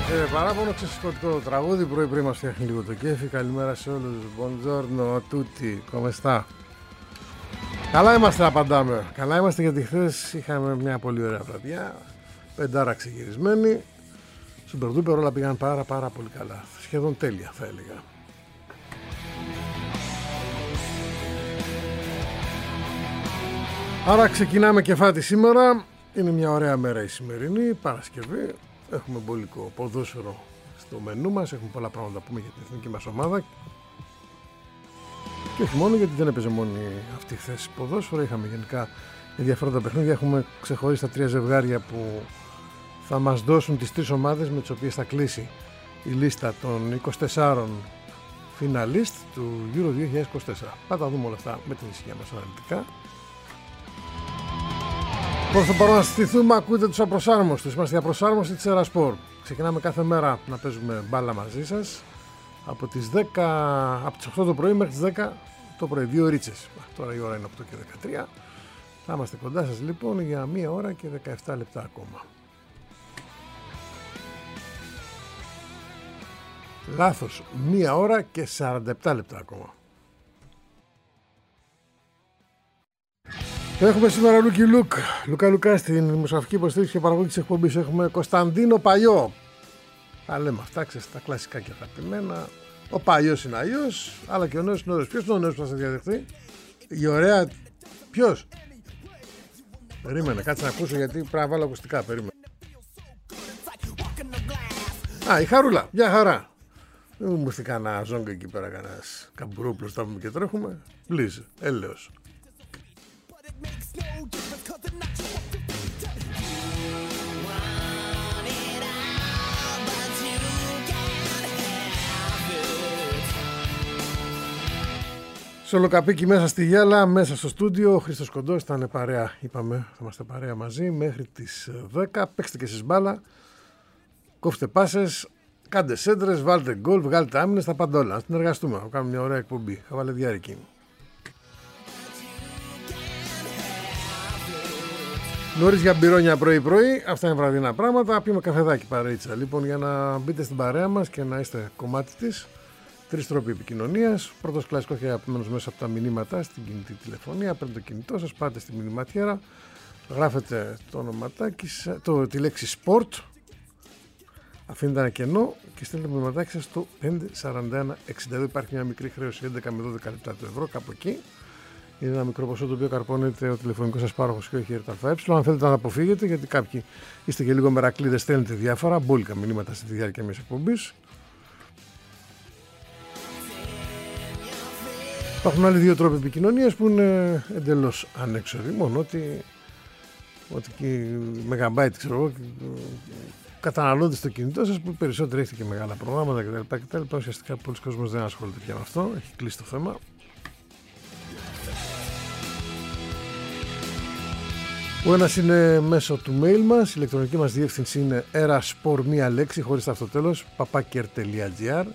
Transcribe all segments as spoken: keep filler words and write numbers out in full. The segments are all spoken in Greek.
έχετε παράπονο, ξεσηκωτικό τραγούδι. Πρωί πριν μας φτιάχνει λίγο το κέφι. Καλημέρα σε όλους. Buongiorno a tutti. Come sta? Καλά είμαστε, απαντάμε. Καλά είμαστε γιατί χθες είχαμε μια πολύ ωραία βραδιά. Πεντάρα ξεγυρισμένη. Super duper, όλα πήγαν πάρα πάρα πολύ καλά. Σχεδόν τέλεια θα έλεγα. Άρα ξεκινάμε κεφάτι σήμερα. Είναι μια ωραία μέρα η σημερινή, Παρασκευή. Έχουμε μπολικό ποδόσφαιρο στο μενού μας. Έχουμε πολλά πράγματα να πούμε για την εθνική μας ομάδα. Και όχι μόνο, γιατί δεν έπαιζε μόνη αυτή χθες ποδόσφαιρο. Είχαμε γενικά ενδιαφέροντα παιχνίδια. Έχουμε ξεχωρίσει τα τρία ζευγάρια που θα μας δώσουν τις τρεις ομάδες με τις οποίες θα κλείσει η λίστα των είκοσι τεσσάρων φιναλίστ του Euro δύο χιλιάδες είκοσι τέσσερα. Θα τα δούμε όλα αυτά με την ησυχία μας αναλυτικά. Προς το παρόν να στηθούμε, ακούτε τους απροσάρμοστους. Είμαστε οι απροσάρμοστοι της Ερασπορ. Ξεκινάμε κάθε μέρα να παίζουμε μπάλα μαζί σας από τις δέκα, από τις οκτώ το πρωί μέχρι τις δέκα το πρωί, δύο ωρίτσες. Τώρα η ώρα είναι οκτώ και δεκατρία. Θα είμαστε κοντά σας λοιπόν για μία ώρα και δεκαεπτά λεπτά ακόμα. Λάθος, μία ώρα και σαράντα επτά λεπτά ακόμα. Έχουμε σήμερα Λούκι Λουκ, Λουκά Λουκά στην δημοσιογραφική υποστήριξη και παραγωγή της εκπομπής. Έχουμε Κωνσταντίνο Παλιό. Τα λέμε αυτά, ξέρετε, τα κλασικά και αγαπημένα. Ο Παλιός είναι αλλιώς, αλλά και ο νέος είναι ωραίος. Ποιος είναι ο νέος που θα σε διαδεχθεί? Η ωραία. Ποιος? Περίμενε, κάτσε να ακούσω γιατί πρέπει να βάλω ακουστικά. Περίμενε. Α, η Χαρούλα, μια χαρά. Δεν μου ήρθε κανένα ζόγκο εκεί πέρα, κανένας καμπουρόπλος, τα πούμε και τρέχουμε. Please, έλεος. Σολοκαπίκι μέσα στη γυάλα, μέσα στο στούντιο. Ο Χρήστος Κοντός θα είναι παρέα, είπαμε, θα είμαστε παρέα μαζί μέχρι τις δέκα. Παίξτε και εσείς μπάλα, κόφτε πάσες, κάντε σέντρες, βάλτε γκολ, βγάλτε άμυνες, τα πάντα όλα. Να συνεργαστούμε, να κάνουμε μια ωραία εκπομπή. Χαβαλεδιάρικη. Νωρίς για μπυρόνια πρωί-πρωί, αυτά είναι βραδινά πράγματα. Πιούμε καφεδάκι παρέιτσα. Λοιπόν, για να μπείτε στην παρέα μας και να είστε κομμάτι της, τρεις τρόποι επικοινωνίας. Πρώτος κλασικός και αγαπημένος μέσα από τα μηνύματα στην κινητή τηλεφωνία. Παίρνετε το κινητό σας, πάτε στη μηνυματιέρα, γράφετε το ονοματάκι, το, τη λέξη sport, αφήνετε ένα κενό και στέλνετε το μηνυματάκι σας στο πέντε σαράντα ένα εξήντα δύο. Υπάρχει μια μικρή χρέωση έντεκα με δώδεκα λεπτά του ευρώ, κάπου εκεί. Είναι ένα μικρό ποσό το οποίο καρπώνεται ο τηλεφωνικός σας πάροχος και όχι η ΕΡΤ-ΑΕ. Αν θέλετε να τα αποφύγετε, γιατί κάποιοι είστε και λίγο μερακλείδες, στέλνετε διάφορα μπόλικα μηνύματα στη διάρκεια μιας εκπομπής. Υπάρχουν άλλοι δύο τρόποι επικοινωνίας που είναι εντελώς ανέξοδοι. Μόνο ότι, ότι και μεγαμπάιτ, ξέρω εγώ, καταναλώνετε στο κινητό σας που περισσότερο έχετε και μεγάλα προγράμματα κτλ. κτλ. Ουσιαστικά πολλοί κόσμος δεν ασχολείται πια με αυτό. Έχει κλείσει το θέμα. Ο ένας είναι μέσω του mail μας, η ηλεκτρονική μας διεύθυνση είναι eraspor, μία λέξη χωρίς το αυτοτέλος, παπάκερ τελεία τζι άρ.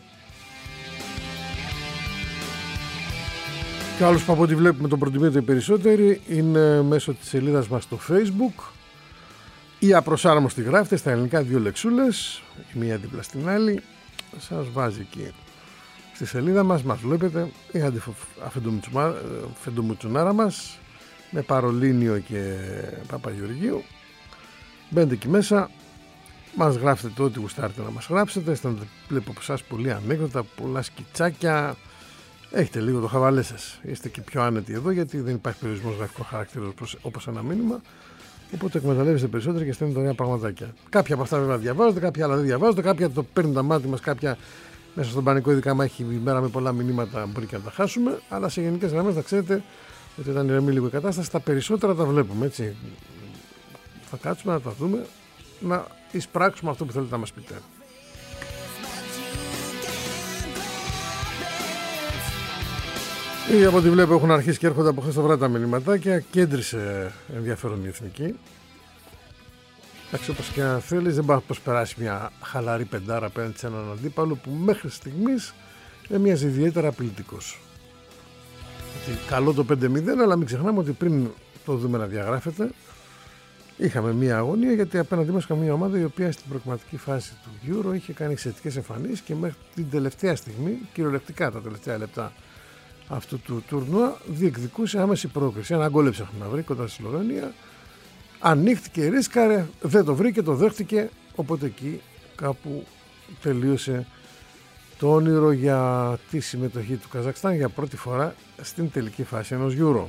Και άλλος που από ό,τι βλέπουμε τον προτιμείτε οι περισσότεροι είναι μέσω της σελίδας μας στο Facebook. Η απροσάρμοστη γράφτε στα ελληνικά δύο λεξούλες, η μία δίπλα στην άλλη, σας βάζει εκεί στη σελίδα μας, μας βλέπετε, η αφεντομουτσουνάρα μας, με Παρολίνιο και Παπαγεωργίου. Μπαίνετε εκεί μέσα, μας γράφετε το ό,τι γουστάρετε να μας γράψετε. Βλέπω από εσάς πολλοί ανέκδοτα, πολλά σκιτσάκια. Έχετε λίγο το χαβαλέ σας. Είστε και πιο άνετοι εδώ, γιατί δεν υπάρχει περιορισμός γραφικό χαρακτήρα όπως ένα μήνυμα. Οπότε εκμεταλλεύεστε περισσότερο και στέλνετε ωραία πραγματάκια. Κάποια από αυτά βέβαια διαβάζετε, κάποια άλλα δεν διαβάζετε. Κάποια το παίρνουν τα μάτια μας, κάποια μέσα στον πανικό, ειδικά άμα έχει μέρα με πολλά μηνύματα, μπορεί και να τα χάσουμε. Αλλά σε γενικές γραμμές να ξέρετε ότι όταν ηρεμεί λίγο η κατάσταση, τα περισσότερα τα βλέπουμε, έτσι. Θα κάτσουμε να τα δούμε, να εισπράξουμε αυτό που θέλετε να μας πείτε. Ήδη από ό,τι βλέπω έχουν αρχίσει και έρχονται από χθες το βράδυ τα μηνυματάκια. Κέντρισε ενδιαφέρον η εθνική. Εντάξει, όπως και να θέλεις, δεν μπορεί να προσπεράσει μια χαλαρή πεντάρα απέναντι σε έναν αντίπαλο που μέχρι στιγμής δεν μοιάζει ιδιαίτερα απειλητικός. Καλό το πέντε μηδέν, αλλά μην ξεχνάμε ότι πριν το δούμε να διαγράφεται, είχαμε μία αγωνία, γιατί απέναντί μας είχαμε μία ομάδα η οποία στην προκριματική φάση του Euro είχε κάνει εξαιρετικές εμφανίσεις και μέχρι την τελευταία στιγμή, κυριολεκτικά τα τελευταία λεπτά αυτού του τουρνουά, διεκδικούσε άμεση πρόκριση. Ένα γκολ έψαχνε να βρει κοντά στη Σλοβενία. Ανοίχτηκε, ρίσκαρε, δεν το βρήκε, το δέχτηκε. Οπότε εκεί κάπου τελείωσε το όνειρο για τη συμμετοχή του Καζακστάν για πρώτη φορά στην τελική φάση ενός Euro.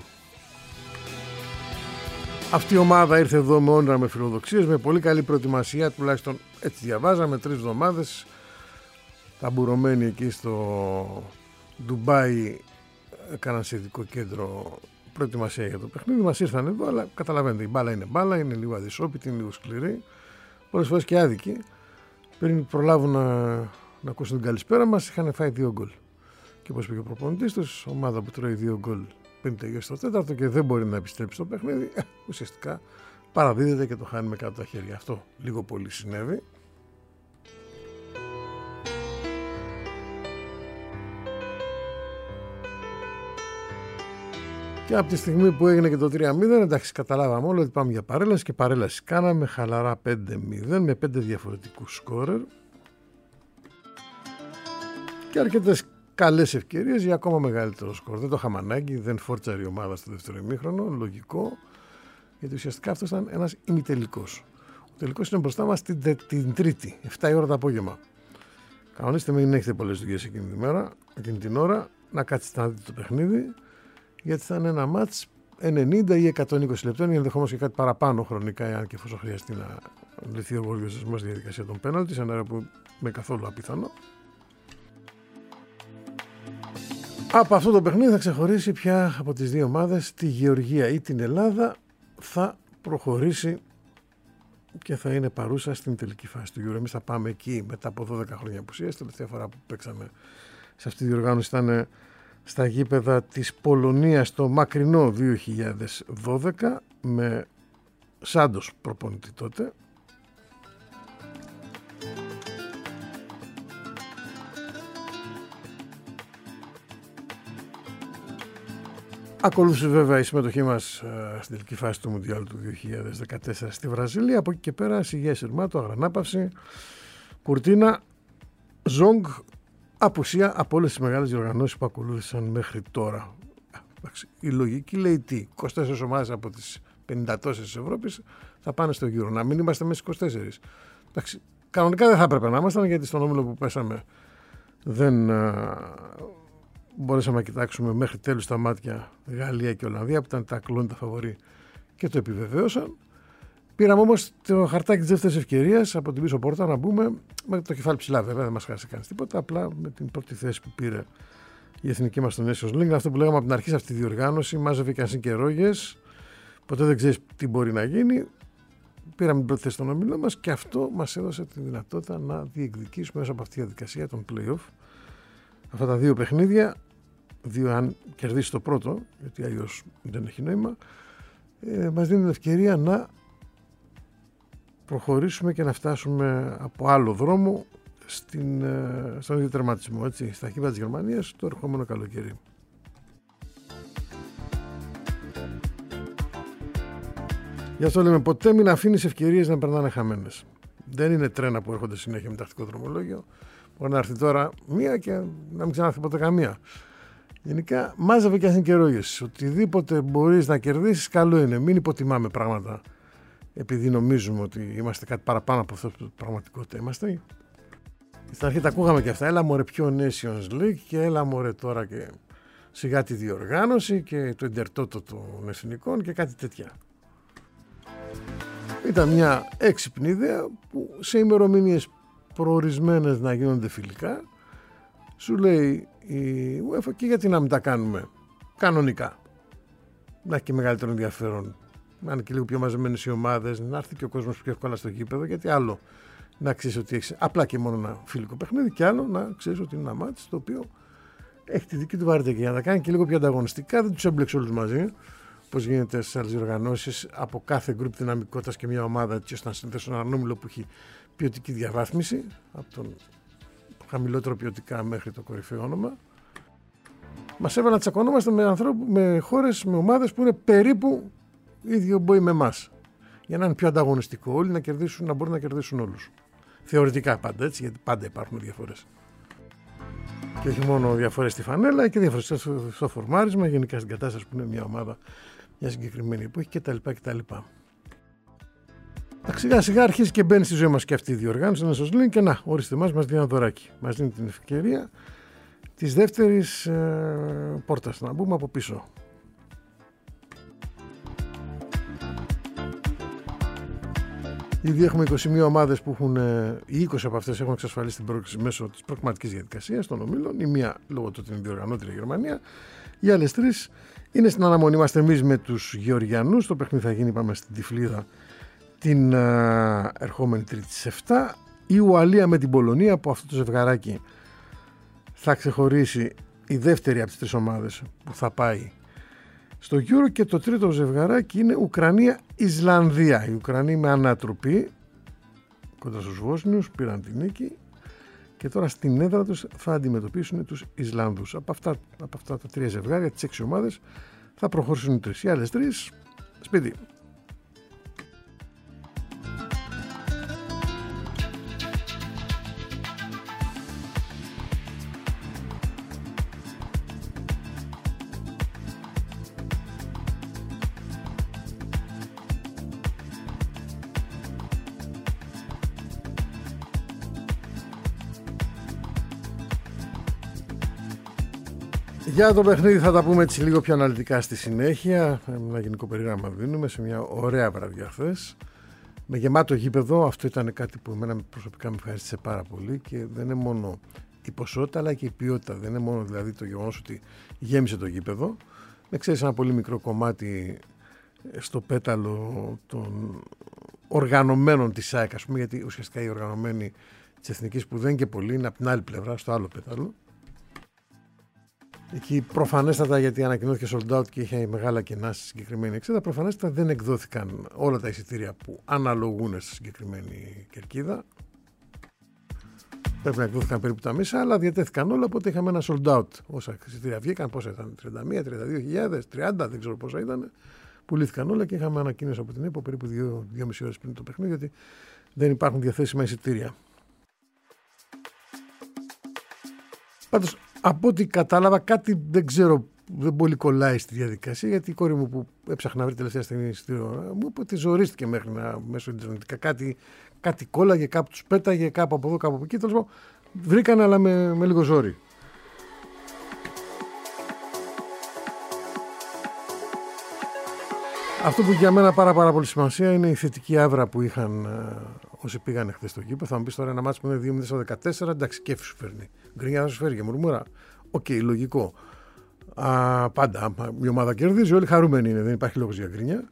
Αυτή η ομάδα ήρθε εδώ με όνειρα, με φιλοδοξίες, με πολύ καλή προετοιμασία, τουλάχιστον έτσι διαβάζαμε, τρεις εβδομάδες ταμπουρωμένοι εκεί στο Ντουμπάι, έκαναν σε ειδικό κέντρο προετοιμασία για το παιχνίδι. Μας ήρθαν εδώ, αλλά καταλαβαίνετε, η μπάλα είναι μπάλα, είναι λίγο αδυσόπιτη, είναι λίγο σκληρή, πολλές φορές και άδικη. Πριν προλάβουν να, να ακούσουν την καλησπέρα μας, είχαν φάει δύο γκολ. Και όπως πήγε ο προπονητής τους, ομάδα που τρώει δύο γκολ πριν τελειώσει το τέταρτο και δεν μπορεί να επιστρέψει στο παιχνίδι, ε, ουσιαστικά παραδίδεται και το χάνει με κάτω τα χέρια. Αυτό λίγο πολύ συνέβη. Και από τη στιγμή που έγινε και το τρία μηδέν, εντάξει, καταλάβαμε όλοι ότι πάμε για παρέλαση και παρέλαση κάναμε χαλαρά πέντε μηδέν με πέντε διαφορετικούς σκόρερ και αρκετές καλές ευκαιρίες για ακόμα μεγαλύτερο σκορ. Δεν το είχαμε ανάγκη, δεν φόρτσαρε η ομάδα στο δεύτερο ημίχρονο, λογικό, γιατί ουσιαστικά αυτό ήταν ένας ημιτελικός. Ο τελικός είναι μπροστά μας την, την Τρίτη, επτά η ώρα το απόγευμα. Κανονίστε μην έχετε πολλές δουλειές εκείνη τη μέρα, εκείνη την ώρα, να κάτσετε να δείτε το παιχνίδι, γιατί θα είναι ένα μάτς ενενήντα ή εκατόν είκοσι λεπτών, ή ενδεχομένως και κάτι παραπάνω χρονικά, αν και εφόσον χρειαστεί να λυθεί ο γοργιοσμός στη διαδικασία των πέναλτι, σε ένα που με καθόλου απίθανο. Από αυτό το παιχνίδι θα ξεχωρίσει πια από τις δύο ομάδες τη Γεωργία ή την Ελλάδα θα προχωρήσει και θα είναι παρούσα στην τελική φάση του Euro. Εμείς θα πάμε εκεί μετά από δώδεκα χρόνια απουσίας. Τελευταία φορά που παίξαμε σε αυτή τη διοργάνωση ήταν στα γήπεδα της Πολωνίας το μακρινό δύο χιλιάδες δώδεκα με Σάντος προπονητή τότε. Ακολούθησε βέβαια η συμμετοχή μας uh, στην τελική φάση του Μουντιάλ του δύο χιλιάδες δεκατέσσερα στη Βραζιλία. Από εκεί και πέρα Σιγέα Σιρμάτο, αγρανάπαυση, κουρτίνα, ζόγκ, απουσία από όλες τις μεγάλες διοργανώσεις που ακολούθησαν μέχρι τώρα. Η λογική λέει τι, είκοσι τέσσερις ομάδες από τις πενήντα τόσες της Ευρώπης θα πάνε στο Euro. Να μην είμαστε μέσα στις είκοσι τέσσερις. Εντάξει, κανονικά δεν θα έπρεπε να ήμασταν, γιατί στον όμιλο που πέσαμε δεν uh, μπορέσαμε να κοιτάξουμε μέχρι τέλους στα μάτια Γαλλία και Ολλανδία, που ήταν τα κλόνι, τα φαβορί, και το επιβεβαίωσαν. Πήραμε όμως το χαρτάκι της δεύτερης ευκαιρίας από την πίσω πόρτα να μπούμε με το κεφάλι ψηλά. Βέβαια δεν μας χάσει κανείς τίποτα, απλά με την πρώτη θέση που πήρε η εθνική μας στο Nations League. Αυτό που λέγαμε από την αρχή σε αυτή τη διοργάνωση, μάζευε και αν και ρόγες, ποτέ δεν ξέρεις τι μπορεί να γίνει. Πήραμε την πρώτη θέση στον ομίλο μας και αυτό μας έδωσε τη δυνατότητα να διεκδικήσουμε μέσα από αυτή τη διαδικασία των play-off αυτά τα δύο παιχνίδια. Δύο αν κερδίσει το πρώτο, γιατί αλλιώς δεν έχει νόημα, ε, μας δίνει την ευκαιρία να προχωρήσουμε και να φτάσουμε από άλλο δρόμο στην, ε, στον ίδιο τερματισμό, έτσι, στα γήπεδα της Γερμανίας το ερχόμενο καλοκαίρι. Γι' αυτό λέμε, ποτέ μην αφήνεις ευκαιρίες να περνάνε χαμένες. Δεν είναι τρένα που έρχονται συνέχεια με τακτικό δρομολόγιο. Μπορεί να έρθει τώρα μία και να μην ξανάρθει ποτέ καμία. Γενικά, μάζευε και ασυνκερόγες. Οτιδήποτε μπορείς να κερδίσεις, καλό είναι. Μην υποτιμάμε πράγματα επειδή νομίζουμε ότι είμαστε κάτι παραπάνω από αυτό που πραγματικότητα είμαστε. Στην αρχή τα ακούγαμε και αυτά. Έλα μωρέ πιο Nations League και έλα μωρέ τώρα και σιγά τη διοργάνωση και το εντερτότο των εθνικών και κάτι τέτοια. Ήταν μια έξυπνη ιδέα που σε ημερομηνίες προορισμένες να γίνονται φιλικά σου λέει η UEFA, και γιατί να μην τα κάνουμε κανονικά, να έχει και μεγαλύτερο ενδιαφέρον, να είναι και λίγο πιο μαζεμένες οι ομάδες, να έρθει και ο κόσμος πιο εύκολα στο γήπεδο, γιατί άλλο να ξέρεις ότι έχεις απλά και μόνο ένα φιλικό παιχνίδι και άλλο να ξέρεις ότι είναι ένα μάτς το οποίο έχει τη δική του βαρύτητα, και για να τα κάνει και λίγο πιο ανταγωνιστικά δεν τους έμπλεξε όλους μαζί, όπως γίνεται στις άλλες διοργανώσεις, από κάθε γκρουπ δυναμικότητας και μια ομάδα, έτσι ώστε να συνδέσουν έναν όμιλο που έχει ποιοτική διαβάθμιση από τον χαμηλότερο ποιοτικά μέχρι το κορυφαίο όνομα. Μας έβαλε να τσακωνόμαστε με, ανθρώπου, με χώρες, με ομάδες που είναι περίπου ίδιο μπόι με εμάς. για να είναι πιο ανταγωνιστικό όλοι, να, κερδίσουν, να μπορούν να κερδίσουν όλους. Θεωρητικά πάντα έτσι, γιατί πάντα υπάρχουν διαφορές. Και όχι μόνο διαφορές στη φανέλα, και διαφορές στο φορμάρισμα, γενικά στην κατάσταση που είναι μια ομάδα μια συγκεκριμένη εποχή κτλ. κτλ. Σιγά σιγά αρχίζει και μπαίνει στη ζωή μας και αυτή η διοργάνωση. Να σας λέει και να, ορίστε μας, μας δίνει ένα δωράκι. Μας δίνει την ευκαιρία της δεύτερης ε, πόρτας, να μπούμε από πίσω. Ήδη έχουμε είκοσι μία ομάδες που έχουν, οι είκοσι από αυτές έχουν εξασφαλίσει την πρόκληση μέσω της προκριματικής διαδικασίας των ομίλων. Η μία λόγω του ότι είναι διοργανώτρια η Γερμανία. Οι άλλες τρεις είναι στην αναμονή. Είμαστε εμείς με τους Γεωργιανούς. Το παιχνίδι θα γίνει, πάμε στην Τυφλίδα, την uh, ερχόμενη Τρίτη στις επτά. Η Ουαλία με την Πολωνία, από αυτό το ζευγαράκι θα ξεχωρίσει η δεύτερη από τις τρεις ομάδες που θα πάει στο Euro, και το τρίτο ζευγαράκι είναι Ουκρανία-Ισλανδία. Οι Ουκρανοί με ανατροπή κοντά στους Βόσνιους πήραν την νίκη και τώρα στην έδρα τους θα αντιμετωπίσουν τους Ισλανδούς. Από αυτά, από αυτά τα τρία ζευγάρια, τις έξι ομάδες, θα προχωρήσουν οι τρεις. Οι άλλες τρεις σπίτι. Για το παιχνίδι θα τα πούμε έτσι λίγο πιο αναλυτικά στη συνέχεια. Ένα γενικό περίγραμμα δίνουμε σε μια ωραία βραδιά χθες. Με γεμάτο γήπεδο, αυτό ήταν κάτι που εμένα προσωπικά με ευχαρίστησε πάρα πολύ, και δεν είναι μόνο η ποσότητα αλλά και η ποιότητα. Δεν είναι μόνο δηλαδή το γεγονός ότι γέμισε το γήπεδο. Με ξέρεις ένα πολύ μικρό κομμάτι στο πέταλο των οργανωμένων της ΑΕΚ, ας πούμε, γιατί ουσιαστικά οι οργανωμένοι της Εθνικής, που δεν είναι και πολλοί, είναι από την άλλη πλευρά, στο άλλο πέταλο. Εκεί προφανέστατα, γιατί ανακοινώθηκε sold out και είχε μεγάλα κενά στη συγκεκριμένη εξέδρα, προφανέστατα δεν εκδόθηκαν όλα τα εισιτήρια που αναλογούν στη συγκεκριμένη κερκίδα. Πρέπει να εκδόθηκαν περίπου τα μισά, αλλά διατέθηκαν όλα, οπότε είχαμε ένα sold out. Όσα εισιτήρια βγήκαν, πόσα ήταν, τριάντα μία, τριάντα δύο χιλιάδες, τριάντα, δεν ξέρω πόσα ήταν. Πουλήθηκαν όλα και είχαμε ανακοίνωση από την ΕΠΟ περίπου δύο με μισή ώρες πριν το παιχνίδι, ότι δεν υπάρχουν διαθέσιμα εισιτήρια. Πάντως, από ό,τι κατάλαβα, κάτι δεν ξέρω, δεν πολύ κολλάει στη διαδικασία, γιατί η κόρη μου που έψαχνα να βρει τελευταία στιγμή εισιτήριο μου είπε ότι ζορίστηκε μέχρι να μέσω ιντερνετικά. Κάτι, κάτι κόλλαγε, κάπου τους πέταγε, κάπου από εδώ, κάπου από εκεί. Τέλος πάντων, βρήκαν, αλλά με, με λίγο ζόρι. Αυτό που για μένα πάρα, πάρα πολύ σημασία είναι η θετική άβρα που είχαν ε, όσοι πήγαν χθες στο γήπεδο. Θα μου πεις τώρα ένα μάτσο που είναι δύο μηδέν στο δεκατέσσερα, εντάξει, κέφι σου φέρνει. Γκρινιά θα σου φέρει και μουρμούρα. Οκ, okay, λογικό. Α, πάντα η ομάδα κερδίζει, όλοι χαρούμενοι είναι, δεν υπάρχει λόγος για γκρινιά.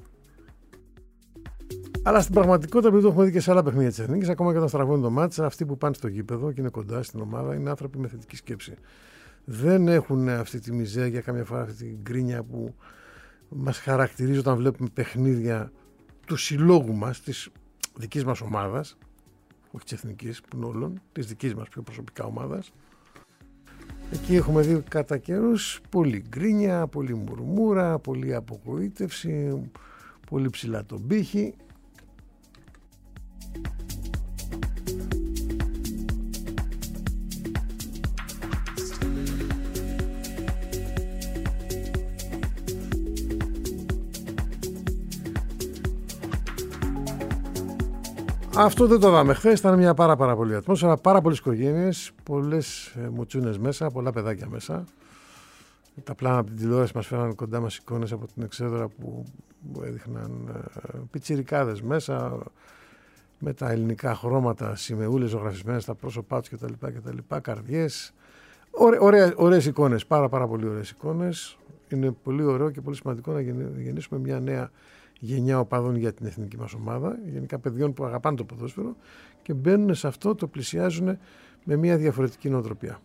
Αλλά στην πραγματικότητα, επειδή το έχουμε δει και σε άλλα παιχνίδια της Εθνικής, ακόμα και όταν στραβώνει το μάτσα, αυτοί που πάνε στο γήπεδο και είναι κοντά στην ομάδα είναι άνθρωποι με θετική σκέψη. Δεν έχουν αυτή τη μιζέρια, καμιά φορά αυτή την γκρίνια που μας χαρακτηρίζει όταν βλέπουμε παιχνίδια του συλλόγου μας, της δικής μας ομάδας, όχι της Εθνικής, που είναι όλων, της δικής μας πιο προσωπικά ομάδας. Εκεί έχουμε δει κατά καιρούς πολύ γκρίνια, πολύ μουρμούρα, πολύ απογοήτευση, πολύ ψηλά τον πύχη. Αυτό δεν το δάμε χθες, ήταν μια πάρα, πάρα πολύ ατμόσφαιρα, πάρα πολλές οικογένειες, πολλές ε, μουτσούνες μέσα, πολλά παιδάκια μέσα. Τα πλάνα από την τηλεόραση μας φέραν κοντά μας εικόνες από την εξέδρα που έδειχναν ε, πιτσιρικάδες μέσα, με τα ελληνικά χρώματα, σημεούλες ζωγραφισμένες στα πρόσωπά τους κτλ, κτλ, καρδιές. Ωραί, ωραία, ωραίες εικόνες, πάρα, πάρα πολύ ωραίες εικόνες. Είναι πολύ ωραίο και πολύ σημαντικό να γεννήσουμε μια νέα γενιά οπαδών για την εθνική μας ομάδα, γενικά παιδιών που αγαπάνε το ποδόσφαιρο και μπαίνουν σε αυτό, το πλησιάζουν με μια διαφορετική νοοτροπία.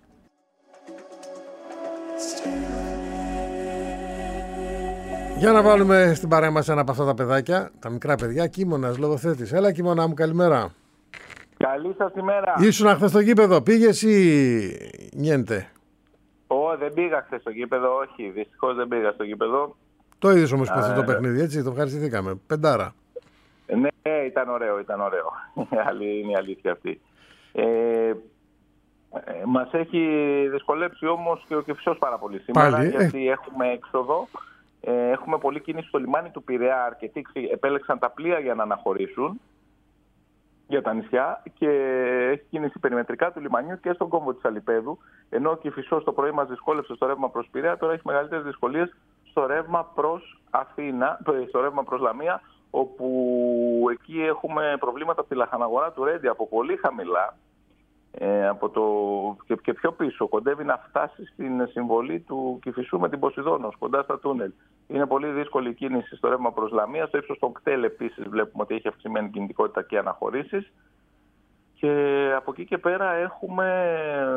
Για να βάλουμε στην παρέα μας ένα από αυτά τα παιδάκια, τα μικρά παιδιά. Κίμωνας, λογοθέτης. Έλα Κίμωνα μου, καλημέρα. Καλή σας ημέρα. Ήσουν χθες στο γήπεδο, πήγες ή νιέντε? Ω, δεν πήγα χθες στο γήπεδο, όχι, δυστυχώς δεν πήγα στο γήπεδο. Το είδες όμως και αυτό το παιχνίδι, έτσι, το ευχαριστηθήκαμε. Πεντάρα. Ναι, ήταν ωραίο, ήταν ωραίο. Είναι η αλήθεια αυτή. Ε, Ε, μας έχει δυσκολέψει όμως και ο Κηφισός πάρα πολύ σήμερα. Πάλι, γιατί ε... έχουμε έξοδο, ε, έχουμε πολλή κίνηση στο λιμάνι του Πειραιά. Αρκετοί επέλεξαν τα πλοία για να αναχωρήσουν για τα νησιά και έχει κίνηση περιμετρικά του λιμανιού και στον κόμβο της Αλιπέδου. Ενώ ο Κηφισός το πρωί μας δυσκόλεψε στο ρεύμα προς Πειραιά, τώρα έχει μεγαλύτερες δυσκολίες στο ρεύμα προς Αθήνα, στο ρεύμα προς Λαμία, όπου εκεί έχουμε προβλήματα από τη λαχαναγορά του Ρέντι από πολύ χαμηλά. Ε, από το, και, και πιο πίσω κοντεύει να φτάσει στην συμβολή του Κηφισού με την Ποσειδώνος, κοντά στα τούνελ. Είναι πολύ δύσκολη η κίνηση στο ρεύμα προς Λαμία. Στο ύψος των κτέλ επίσης βλέπουμε ότι έχει αυξημένη κινητικότητα και αναχωρήσεις. Και από εκεί και πέρα έχουμε...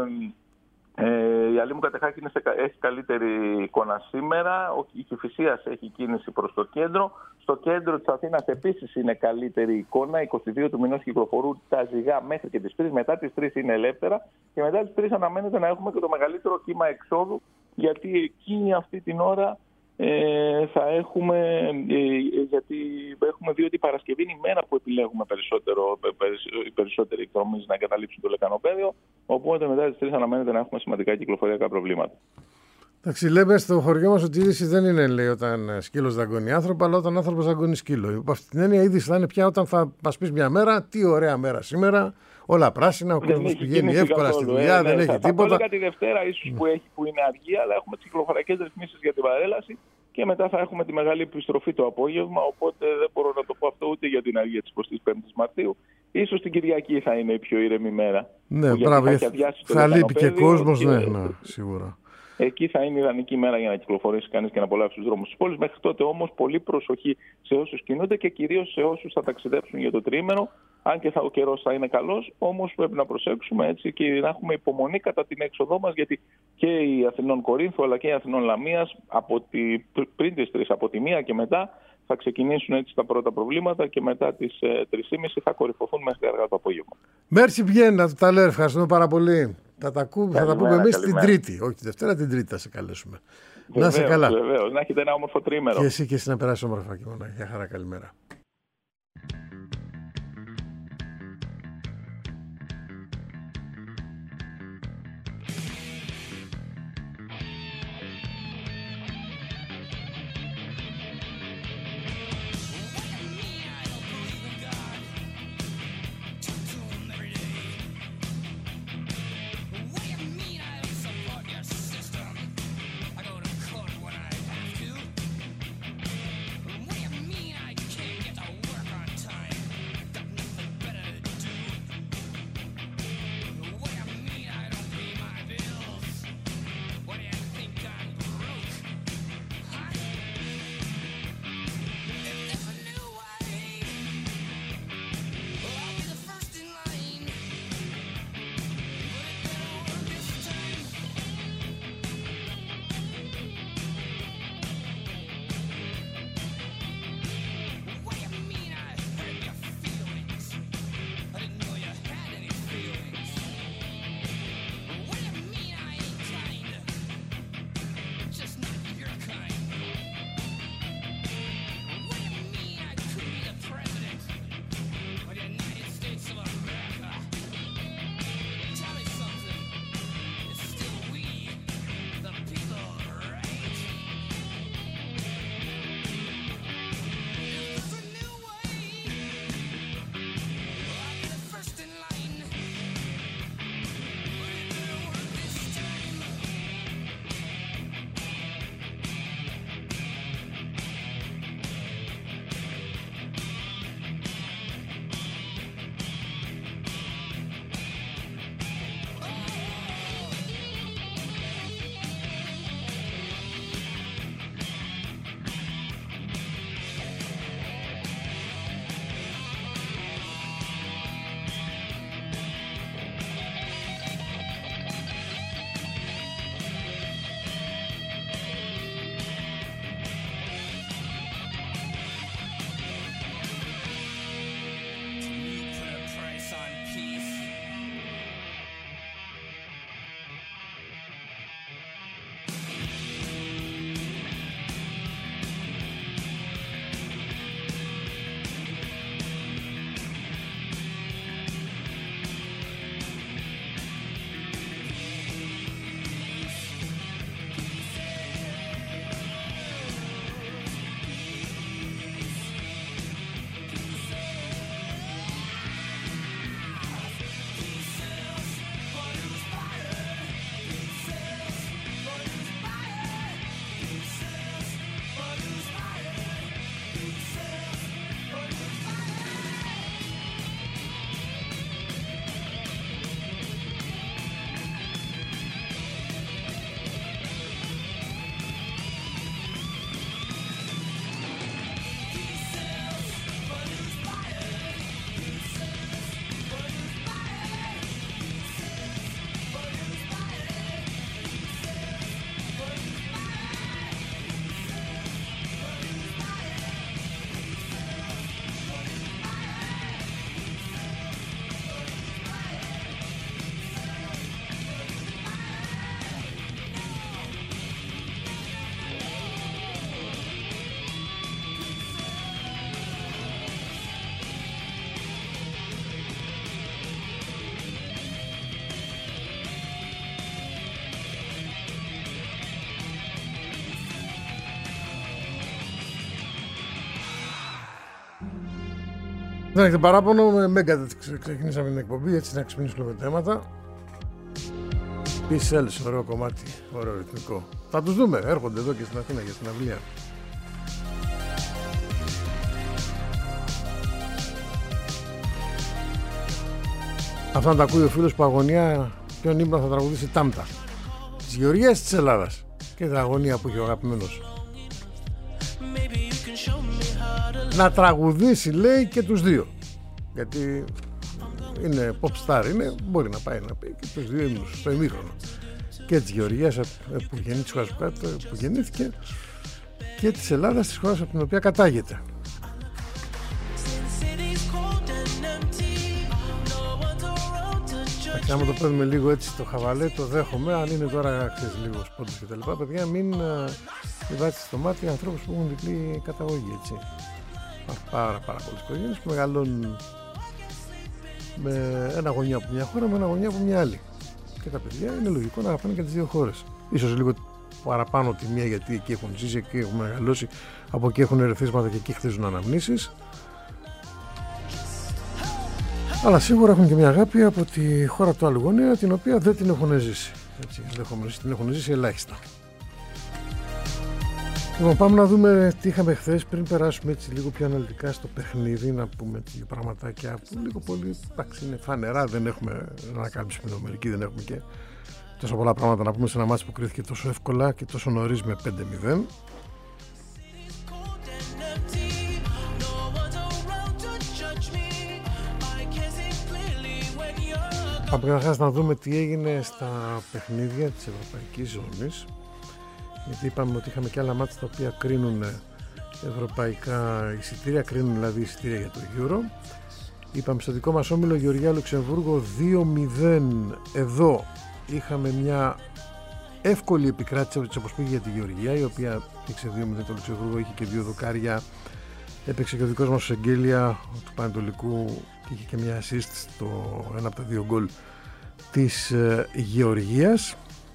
Ε, η Αλήμου Κατεχάκη είναι σε, έχει καλύτερη εικόνα σήμερα. Ο, η Κηφισίας έχει κίνηση προς το κέντρο. Στο κέντρο της Αθήνας επίσης είναι καλύτερη εικόνα. είκοσι δύο του μηνός κυκλοφορούν τα ζυγά μέχρι και τις τρεις. Μετά τις τρεις είναι ελεύθερα. Και μετά τις τρεις αναμένεται να έχουμε και το μεγαλύτερο κύμα εξόδου. Γιατί εκεί αυτή την ώρα ε, θα έχουμε... Ε, γιατί έχουμε δει ότι η Παρασκευή είναι η μέρα που επιλέγουμε περισσότερο, οι περισσότεροι εκδρομείς να εγκαταλείψουν το λεκανοπέδιο. Οπότε μετά τις τρεις αναμένεται να έχουμε σημαντικά κυκλοφοριακά προβλήματα. Εντάξει, λέμε στο χωριό μας ότι η είδηση δεν είναι, λέει, όταν σκύλος δαγκώνει άνθρωπο, αλλά όταν άνθρωπος δαγκώνει σκύλο. Από αυτή την έννοια η είδηση θα είναι πια όταν θα μας πεις μια μέρα, τι ωραία μέρα σήμερα, όλα πράσινα, ο κόσμος πηγαίνει εύκολα καθόλου, στη δουλειά, ε, δεν ναι, έχει θα, τίποτα. Θα πω τη Δευτέρα ίσως mm. που, έχει, που είναι αργή, αλλά έχουμε τις κυκλοφοριακές ρυθμίσεις για την παρέλαση και μετά θα έχουμε τη μεγάλη επιστροφή το απόγευμα, οπότε δεν μπορώ να το πω αυτό ούτε για την αργία της εικοστής πέμπτης Μαρτίου. Ίσως την Κυριακή θα είναι η πιο ήρεμη μέρα. Ναι, μπράβο, θα, θα λείπει και κόσμος, και... ναι, ναι, σίγουρα. Εκεί θα είναι η ιδανική μέρα για να κυκλοφορήσει κανείς και να απολαύσει τους δρόμους της πόλης. Μέχρι τότε όμως πολύ προσοχή σε όσους κινούνται και κυρίως σε όσους θα ταξιδέψουν για το τριήμερο. Αν και θα, ο καιρός θα είναι καλός, όμως πρέπει να προσέξουμε έτσι και να έχουμε υπομονή κατά την έξοδό μας, γιατί και η Αθηνών Κορίνθου αλλά και η Αθηνών Λαμίας από τη, πριν τις τρεις, από τη μία και μετά, θα ξεκινήσουν έτσι τα πρώτα προβλήματα και μετά τις ε, τρεις και μισή θα κορυφωθούν μέχρι αργά το απόγευμα. Μέρση Βιέννα, τα λέω, ευχαριστούμε πάρα πολύ. Θα τα, ακού, θα τα πούμε εμείς την Τρίτη. Όχι τη Δευτέρα, την Τρίτη θα σε καλέσουμε. Βεβαίως, να είσαι καλά. Βεβαίως, να έχετε ένα όμορφο τρίμερο. Και εσύ και εσύ να περάσει όμορφα και μόνο. Γεια χαρά, καλημέρα. What do you mean I can't Δεν έχετε παράπονο, με Μέγκα ξεκινήσαμε την εκπομπή, έτσι να ξυπνήσουμε θέματα. Peace Cells, ωραίο κομμάτι, ωραίο ρυθμικό. Θα τους δούμε, έρχονται εδώ και στην Αθήνα για την αυλία. Αυτά να τα ακούει ο φίλος που αγωνία ποιον ύμνο θα τραγουδήσει Τάμτα. Της Γεωργίας της Ελλάδας και την αγωνία που έχει ο αγαπημένος. Να τραγουδήσει λέει και τους δύο. Γιατί είναι pop star, είναι, μπορεί να πάει να πει και τους δύο ύμνους στο ημίχρονο. Και της Γεωργίας που γεννήθηκε, της χώρας που, κάτω, που γεννήθηκε και της Ελλάδας, της χώρας από την οποία κατάγεται. Εντάξει, άμα το παίρνουμε λίγο έτσι στο χαβαλέ, το δέχομαι. Αν είναι τώρα, ξέρεις, λίγο σπόντος και τα λοιπά, παιδιά, μην, μην βάζετε στο μάτι ανθρώπους που έχουν διπλή καταγωγή, έτσι. Πάρα πάρα πολλές οικογένειες που μεγαλώνουν με ένα γονιά από μια χώρα, με ένα γονιά από μια άλλη. Και τα παιδιά είναι λογικό να αγαπάνε και τις δύο χώρες. Ίσως λίγο παραπάνω τη μία, γιατί εκεί έχουν ζήσει, εκεί έχουν μεγαλώσει, από εκεί έχουν ερεθίσματα και εκεί χτίζουν αναμνήσεις. Αλλά σίγουρα έχουν και μια αγάπη από τη χώρα του άλλου γονέα, την οποία δεν την έχουν ζήσει. Έτσι, την έχουν ζήσει ελάχιστα. Λοιπόν, πάμε να δούμε τι είχαμε χθες πριν περάσουμε έτσι λίγο πιο αναλυτικά στο παιχνίδι, να πούμε δύο πραγματάκια που λίγο πολύ, εντάξει, είναι φανερά, δεν έχουμε να ανακάλυψουμε μερικοί, δεν έχουμε και τόσο πολλά πράγματα να πούμε σε ένα μάτσο που κρίθηκε τόσο εύκολα και τόσο νωρίς με πέντε μηδέν. Πάμε καταρχάς να δούμε τι έγινε στα παιχνίδια της Ευρωπαϊκής Ζώνης, γιατί είπαμε ότι είχαμε και άλλα μάτια τα οποία κρίνουν ευρωπαϊκά εισιτήρια, κρίνουν δηλαδή εισιτήρια για το Euro. Είπαμε στο δικό μας όμιλο Γεωργία Λουξεμβούργο δύο μηδέν. Εδώ είχαμε μια εύκολη επικράτηση όπως πήγε για τη Γεωργία, η οποία πήγε δύο μηδέν το Λουξεμβούργο, είχε και δύο δοκάρια. Έπαιξε και ο δικός μας Εγγέλια του Πανετολικού και είχε και μια assist στο ένα από τα δύο γκολ της ε, Γεωργίας.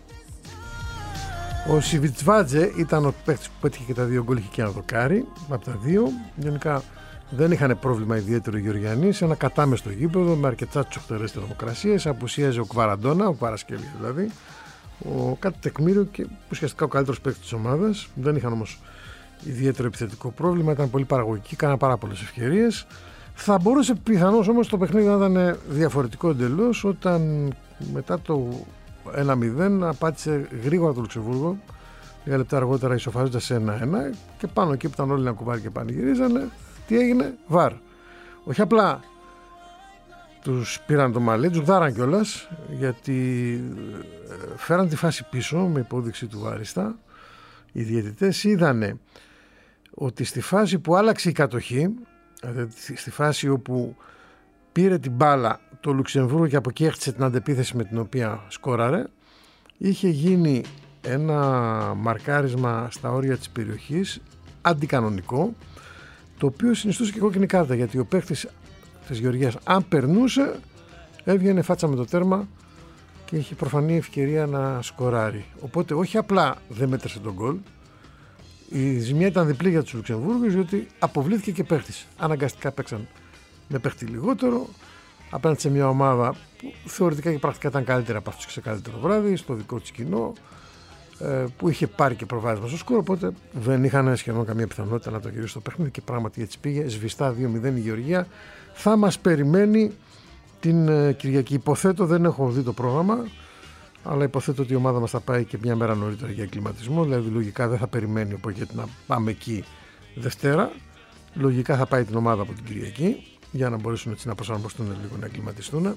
Ο Σιβιτσβάτζε ήταν ο παίκτης που πέτυχε και τα δύο γκολ, είχε και ένα δοκάρι από τα δύο. Γενικά δεν είχαν πρόβλημα ιδιαίτερο οι Γεωργιανοί, σε ένα κατάμεστο γήπεδο με αρκετά τσοχτερές θερμοκρασίες. Απουσίαζε ο Κβαραντόνα, ο Παρασκέλης δηλαδή, ο κάτι τεκμήριο και ουσιαστικά ο καλύτερος παίκτης της ομάδας. Δεν είχαν όμως ιδιαίτερο επιθετικό πρόβλημα, ήταν πολύ παραγωγικοί, κάναν πάρα πολλές ευκαιρίες. Θα μπορούσε πιθανώς όμως το παιχνίδι να ήταν διαφορετικό εντελώς, όταν μετά το ένα μηδέν απάτησε γρήγορα το Λουξεμβούργο, λίγα λεπτά αργότερα ισοφαρίζοντας σε ένα ένα, και πάνω εκεί που ήταν όλοι να κουβάρει και πανηγυρίζανε, τι έγινε? Βαρ. Όχι απλά τους πήραν το μαλλί, τους γδάραν κιόλας, γιατί φέραν τη φάση πίσω με υπόδειξη του Βάριστα. Οι διαιτητές είδανε ότι στη φάση που άλλαξε η κατοχή, δηλαδή στη φάση όπου πήρε την μπάλα το Λουξεμβούργο και από εκεί έχτισε την αντεπίθεση με την οποία σκόραρε, είχε γίνει ένα μαρκάρισμα στα όρια της περιοχής αντικανονικό, το οποίο συνιστούσε και κόκκινη κάρτα, γιατί ο παίκτης της Γεωργίας, αν περνούσε, έβγαινε φάτσα με το τέρμα και είχε προφανή ευκαιρία να σκοράρει. Οπότε όχι απλά δεν μέτρησε τον γκολ, η ζημιά ήταν διπλή για τους Λουξεμβούργους, διότι αποβλήθηκε και παίκτης. Αναγκαστικά παίξαν με παίκτη λιγότερο απέναντι σε μια ομάδα που θεωρητικά και πρακτικά ήταν καλύτερα από αυτούς και σε καλύτερο βράδυ, στο δικό της κοινό, που είχε πάρει και προβάδισμα στο σκορ, οπότε δεν είχαν σχεδόν καμία πιθανότητα να το γυρίσει το παιχνίδι και πράγματι έτσι πήγε. Σβηστά δύο μηδέν η Γεωργία. Θα μας περιμένει την Κυριακή. Υποθέτω, δεν έχω δει το πρόγραμμα, αλλά υποθέτω ότι η ομάδα μας θα πάει και μια μέρα νωρίτερα για εγκληματισμό, δηλαδή λογικά δεν θα περιμένει ο Πογέτη να πάμε εκεί Δευτέρα. Λογικά θα πάει την ομάδα από την Κυριακή για να μπορέσουν έτσι να προσαρμοστούν λίγο, να εγκληματιστούν.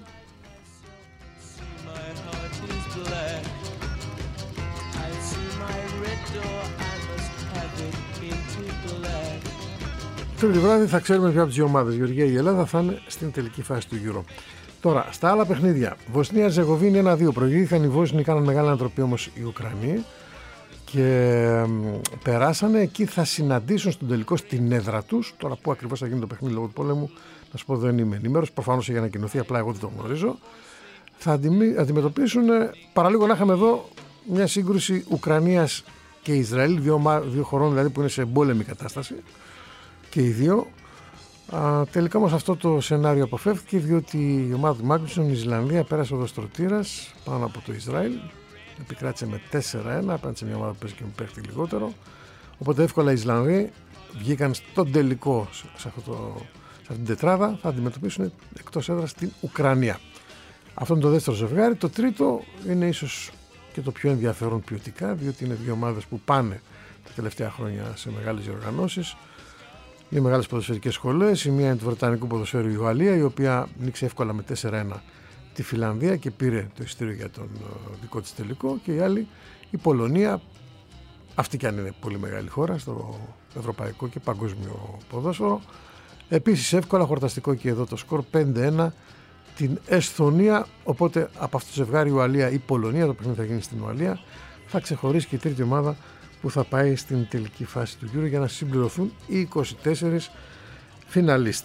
Τρίτη βράδυ θα ξέρουμε ποια από τις δύο ομάδες, Γεωργία ή η Ελλάδα, θα είναι στην τελική φάση του Euro. Τώρα, στα άλλα παιχνίδια, Βοσνία-Ζεγοβίνη ένα δύο. Προηγήθηκαν οι Βόσνοι, κάναν μεγάλη ανατροπή όμως οι Ουκρανοί και περάσανε. Εκεί θα συναντήσουν στον τελικό στην έδρα τους. Τώρα, πού ακριβώς θα γίνει το παιχνίδι λόγω του πόλεμου, να σου πω, δεν είμαι ενήμερος. Προφανώς έχει ανακοινωθεί, απλά εγώ δεν το γνωρίζω. Θα αντιμετωπίσουν, παραλίγο να είχαμε εδώ μια σύγκρουση Ουκρανίας και Ισραήλ, δύο, δύο χωρών δηλαδή που είναι σε εμπόλεμη κατάσταση και οι δύο. Α, τελικά όμως αυτό το σενάριο αποφεύθηκε, διότι η ομάδα του Μάγνουσον, η Ισλανδία, πέρασε οδοστρωτήρας πάνω από το Ισραήλ, επικράτησε με τέσσερα ένα απέναντι σε μια ομάδα που παίζει και με παίχτη λιγότερο, οπότε εύκολα οι Ισλανδοί βγήκαν στον τελικό σε, αυτό το, σε αυτήν την τετράδα, θα αντιμετωπίσουν εκτός έδρας την Ουκρανία. Αυτό είναι το δεύτερο ζευγάρι. Το τρίτο είναι ίσως και το πιο ενδιαφέρον ποιοτικά, διότι είναι δύο ομάδες που πάνε τα τελευταία χρόνια σε μεγάλες διοργανώσεις, είναι μεγάλες ποδοσφαιρικές σχολές. Η μία είναι του Βρετανικού ποδοσφαίρου, η Ουαλία, η οποία νίξε εύκολα με τέσσερα ένα τη Φιλανδία και πήρε το εισιτήριο για τον δικό της τελικό, και η άλλη η Πολωνία, αυτή κι αν είναι πολύ μεγάλη χώρα στο ευρωπαϊκό και παγκόσμιο ποδόσφαιρο, επίσης εύκολα, χορταστικό και εδώ το σκορ, πέντε ένα την Εσθονία. Οπότε από αυτό το ζευγάρι Ουαλία ή Πολωνία, το παιχνίδι θα γίνει στην Ουαλία, θα ξεχωρίσει και η τρίτη ομάδα που θα πάει στην τελική φάση του Euro για να συμπληρωθούν οι είκοσι τέσσερις φιναλίστ.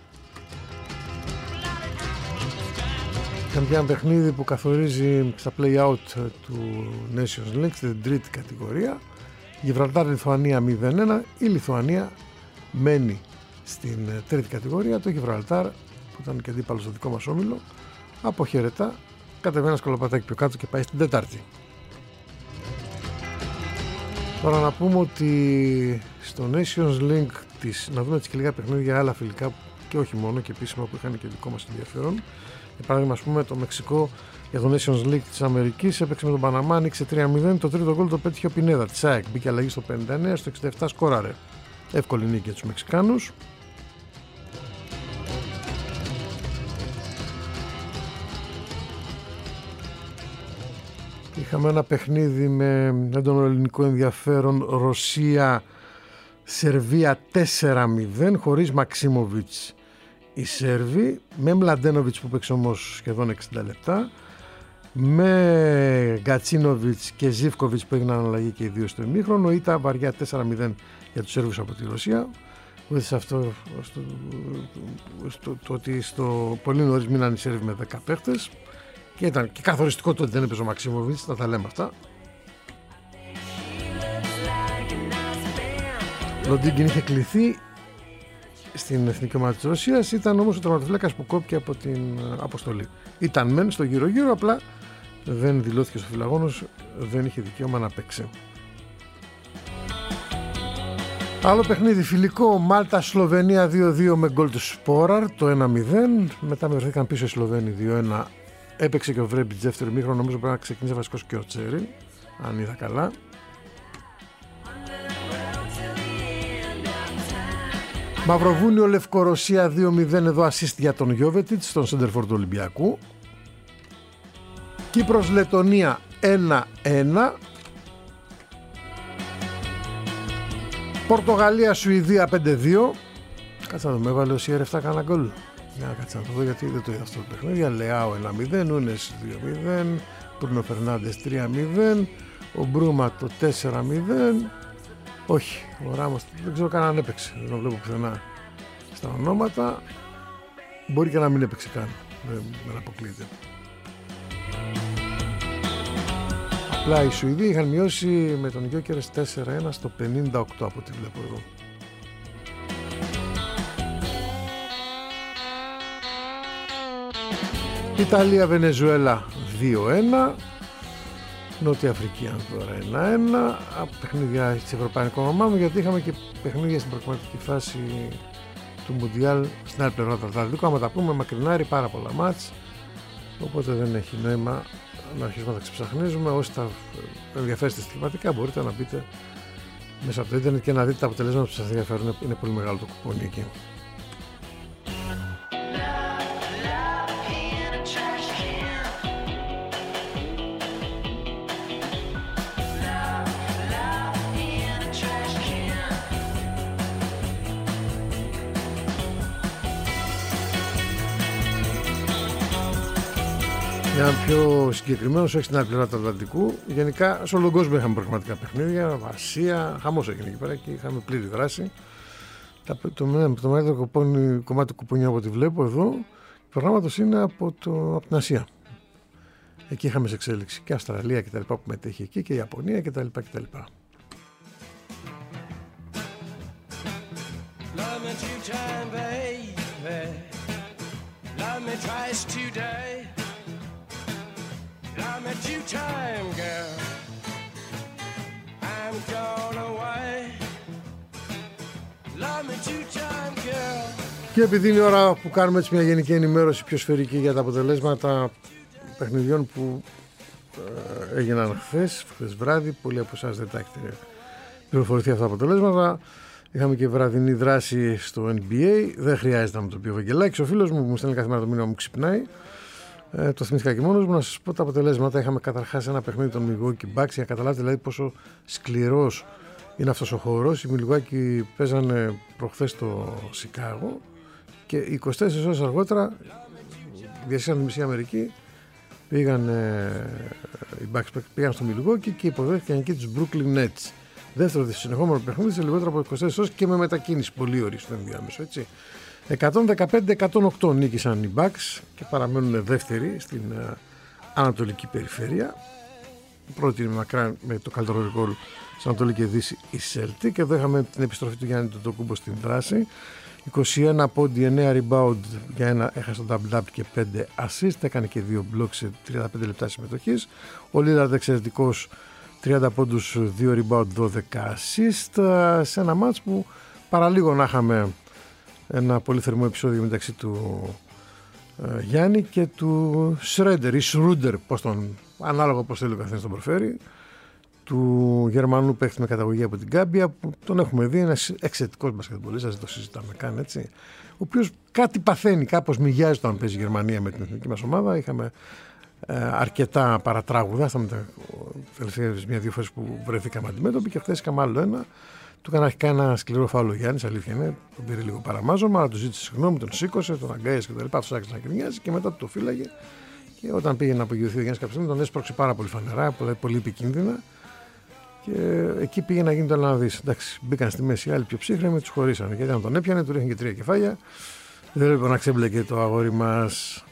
Ήταν ένα παιχνίδι που καθορίζει στα play-out του Nations League στην τρίτη κατηγορία. Γιβραλτάρ-Λιθουανία μηδέν ένα. Η Λιθουανία μένει στην τρίτη κατηγορία. Το Γιβραλτάρ, που ήταν και αντίπαλο στο δικό μας όμιλο, αποχαιρετά, κατεβαίνει ένα σκολοπατάκι πιο κάτω και πάει στην τέταρτη. Τώρα να πούμε ότι στο Nations League της, να δούμε και λίγα παιχνίδια άλλα φιλικά και όχι μόνο, και επίσημα που είχαν και δικό μας ενδιαφέρον. Για παράδειγμα, ας πούμε, το Μεξικό για το Nations League της Αμερικής έπαιξε με τον Παναμά, ανοίξε τρία μηδέν. Το τρίτο γκολ το πέτυχε ο Πινέδα της ΑΕΚ. Μπήκε αλλαγή στο πενήντα εννέα, στο εξήντα επτά σκόραρε. Εύκολη νίκη για τους Μεξικάνους. Είχαμε ένα παιχνίδι με έντονο ελληνικό ενδιαφέρον, Ρωσία-Σερβία τέσσερα μηδέν, χωρίς Μαξίμοβιτς οι Σέρβοι, με Μλαντένοβιτς που παίξε όμως σχεδόν εξήντα λεπτά, με Γκατσίνοβιτς και Ζίβκοβιτς που έγιναν αλλαγή και οι δύο στο ημίχρονο. Ήταν βαριά τέσσερα μηδέν για τους Σέρβους από τη Ρωσία. Βοήθησε αυτό στο, στο, το ότι στο πολύ νωρίς μείναν οι Σέρβοι με δέκα παίχτες. Και ήταν και καθοριστικό το ότι δεν έπαιζε ο Μαξίμοβιτς, θα τα λέμε αυτά. Λοντίγκιν είχε κληθεί στην εθνική ομάδα της Ρωσίας, ήταν όμως ο τερματοφύλακας που κόπηκε από την αποστολή. Ήταν μεν στο γύρω-γύρω, απλά δεν δηλώθηκε στο φυλαγόνος, δεν είχε δικαίωμα να παίξει. Άλλο παιχνίδι φιλικό, Μάλτα-Σλοβενία δύο δύο με γκολ του Σπόραρ, το ένα μηδέν. Μετά βρεθήκαν πίσω οι Σλοβαίνοι δύο ένα. Έπαιξε και ο Βρέμπιτς δεύτερο ημίχρονο, νομίζω πρέπει να ξεκίνησε βασικός και ο Τσέρι, αν είδα καλά. Μαυροβούνιο Λευκορωσία δύο μηδέν, εδώ assist για τον Γιόβετιτς, στον σέντερφορ του Ολυμπιακού. Κύπρος Λετωνία ένα ένα. Πορτογαλία Σουηδία πέντε δύο. Κάτσε να δούμε, έβαλε ο Σιέρ εφτά κανένα γκολ. Για να κάτσε να το δω, γιατί δεν το είδα αυτό το παιχνίδι. Λεάο ένα μηδέν, Νούνες δύο μηδέν, Μπρούνο Φερνάντες τρία μηδέν, ο Μπρούμα το τέσσερα μηδέν. Όχι, ο Ράμος δεν ξέρω καν αν έπαιξε, δεν το βλέπω πουθενά στα ονόματα. Μπορεί και να μην έπαιξε καν, δεν, δεν αποκλείεται. Απλά οι Σουηδοί είχαν μειώσει με τον Γιόκερες τέσσερα ένα στο πενήντα οκτώ από ό,τι βλέπω εδώ. Ιταλία-Βενεζουέλα δύο ένα. Νότια Αφρική τώρα ένα ένα. Από παιχνίδια της ευρωπαϊκών ομάδων, γιατί είχαμε και παιχνίδια στην προκριματική φάση του Μουντιάλ στην άλλη πλευρά του Ατλαντικού. Άμα τα πούμε, μακρινάρει πάρα πολλά μάτς, οπότε δεν έχει νόημα να αρχίσουμε να τα ξεψαχνίζουμε. Όσοι τα ενδιαφέρεστε στοιχηματικά, μπορείτε να μπείτε μέσα από το ίντερνετ και να δείτε τα αποτελέσματα που σας ενδιαφέρουν. Είναι πολύ μεγάλο το κουπόνι εκεί. Ένα πιο συγκεκριμένο, όχι στην άλλη πλευρά του Ατλαντικού. Γενικά σε όλο τον κόσμο είχαμε πραγματικά παιχνίδια. Ασία, χαμός έγινε εκεί πέρα και είχαμε πλήρη δράση. Το, το, το μεγαλύτερο κομμάτι, κομμάτι του κουπονιού από ό,τι βλέπω εδώ, του προγράμματος είναι από, το, από την Ασία. Εκεί είχαμε σε εξέλιξη και Αυστραλία και τα λοιπά που μετέχει εκεί, και η Ιαπωνία και τα λοιπά και τα λοιπά. baby. Love me twice today. Love me two time, girl. I'm gone away. Love me two time, girl. Και επειδή είναι η ώρα που κάνουμε έτσι μια γενική ενημέρωση πιο σφαιρική για τα αποτελέσματα παιχνιδιών που ε, έγιναν χθες, χθες βράδυ, πολλοί από εσάς δεν τα έχετε πληροφορηθεί αυτά τα αποτελέσματα. Είχαμε και βραδινή δράση στο N B A. Δεν χρειάζεται να μου το πει ο Βαγγελάκης. Ο φίλος μου που μου στέλνει κάθε μέρα το μήνυμα μου ξυπνάει. Ε, το θυμήθηκα και μόνος μου. Να σας πω τα αποτελέσματα. Είχαμε καταρχάς ένα παιχνίδι των Milwaukee Bucks για να καταλάβετε δηλαδή πόσο σκληρός είναι αυτός ο χώρος. Οι Milwaukee παίζανε προχθές στο Σικάγο και είκοσι τέσσερις ώρες αργότερα διασύσαν τη μισή Αμερική. Πήγαν, ε, οι Bucks πήγαν στο Milwaukee και υποδέχτηκαν εκεί τους Brooklyn Nets. Δεύτερο συνεχόμενο παιχνίδι σε λιγότερο από είκοσι τέσσερις ώρες και με μετακίνηση πολύ ωραία στο ενδιάμεσο. Έτσι. εκατόν δεκαπέντε εκατόν οκτώ νίκησαν οι Bucks και παραμένουν δεύτεροι στην uh, Ανατολική Περιφέρεια. Πρώτη είναι μακρά με το καλύτερο ρεκόρ στην Ανατολική Δύση η Celtic. Και εδώ είχαμε την επιστροφή του Γιάννη Αντετοκούνμπο στην δράση. είκοσι ένα πόντι, εννέα rebound για ένα, έχασε το double-double και πέντε assist. Έκανε και δύο blocks σε τριάντα πέντε λεπτά συμμετοχής. Ο Lillard εξαιρετικός, τριάντα πόντους, δύο rebound, δώδεκα assist. Σε ένα μάτς που παραλίγο να είχαμε ένα πολύ θερμό επεισόδιο μεταξύ του ε, Γιάννη και του Schroeder ή Schroeder, πώς τον, ανάλογα πώς θέλει ο καθένας τον προφέρει, του Γερμανού παίχτη με καταγωγή από την Γκάμπια, που τον έχουμε δει, ένας εξαιρετικός μπασκετμπολίστας, δεν το συζητάμε καν, έτσι, ο οποίος κάτι παθαίνει, κάπως μυγιάζει όταν παίζει η Γερμανία με την εθνική μας ομάδα. Είχαμε ε, αρκετά παρατράγουδα, στα τελευταίες μία-δύο φορές που βρεθήκαμε αντιμέτωποι και χθες είχαμε άλλο ένα. Του έκανε αρχικά ένα σκληρό φάουλο ο Γιάννης, αλήθεια είναι, τον πήρε λίγο παραμάζωμα, αλλά του ζήτησε συγγνώμη, τον σήκωσε, τον αγκάιασε και τα λοιπά. Αυτό άρχισε να κρινιάζει και μετά του το φύλαγε. Και όταν πήγε να απογειωθεί ο Γιάννης κάποια στιγμή, τον έσπρωξε πάρα πολύ φανερά, πολύ, πολύ επικίνδυνα. Και εκεί πήγε να γίνει το να δει. Εντάξει, μπήκαν στη μέση οι άλλοι πιο ψύχρεμοι, του χωρίσανε. Γιατί αν τον έπιανε, του ρίχνει και τρία κεφάλια. Δεν έπρεπε να ξέμπλεκε το αγόρι μας.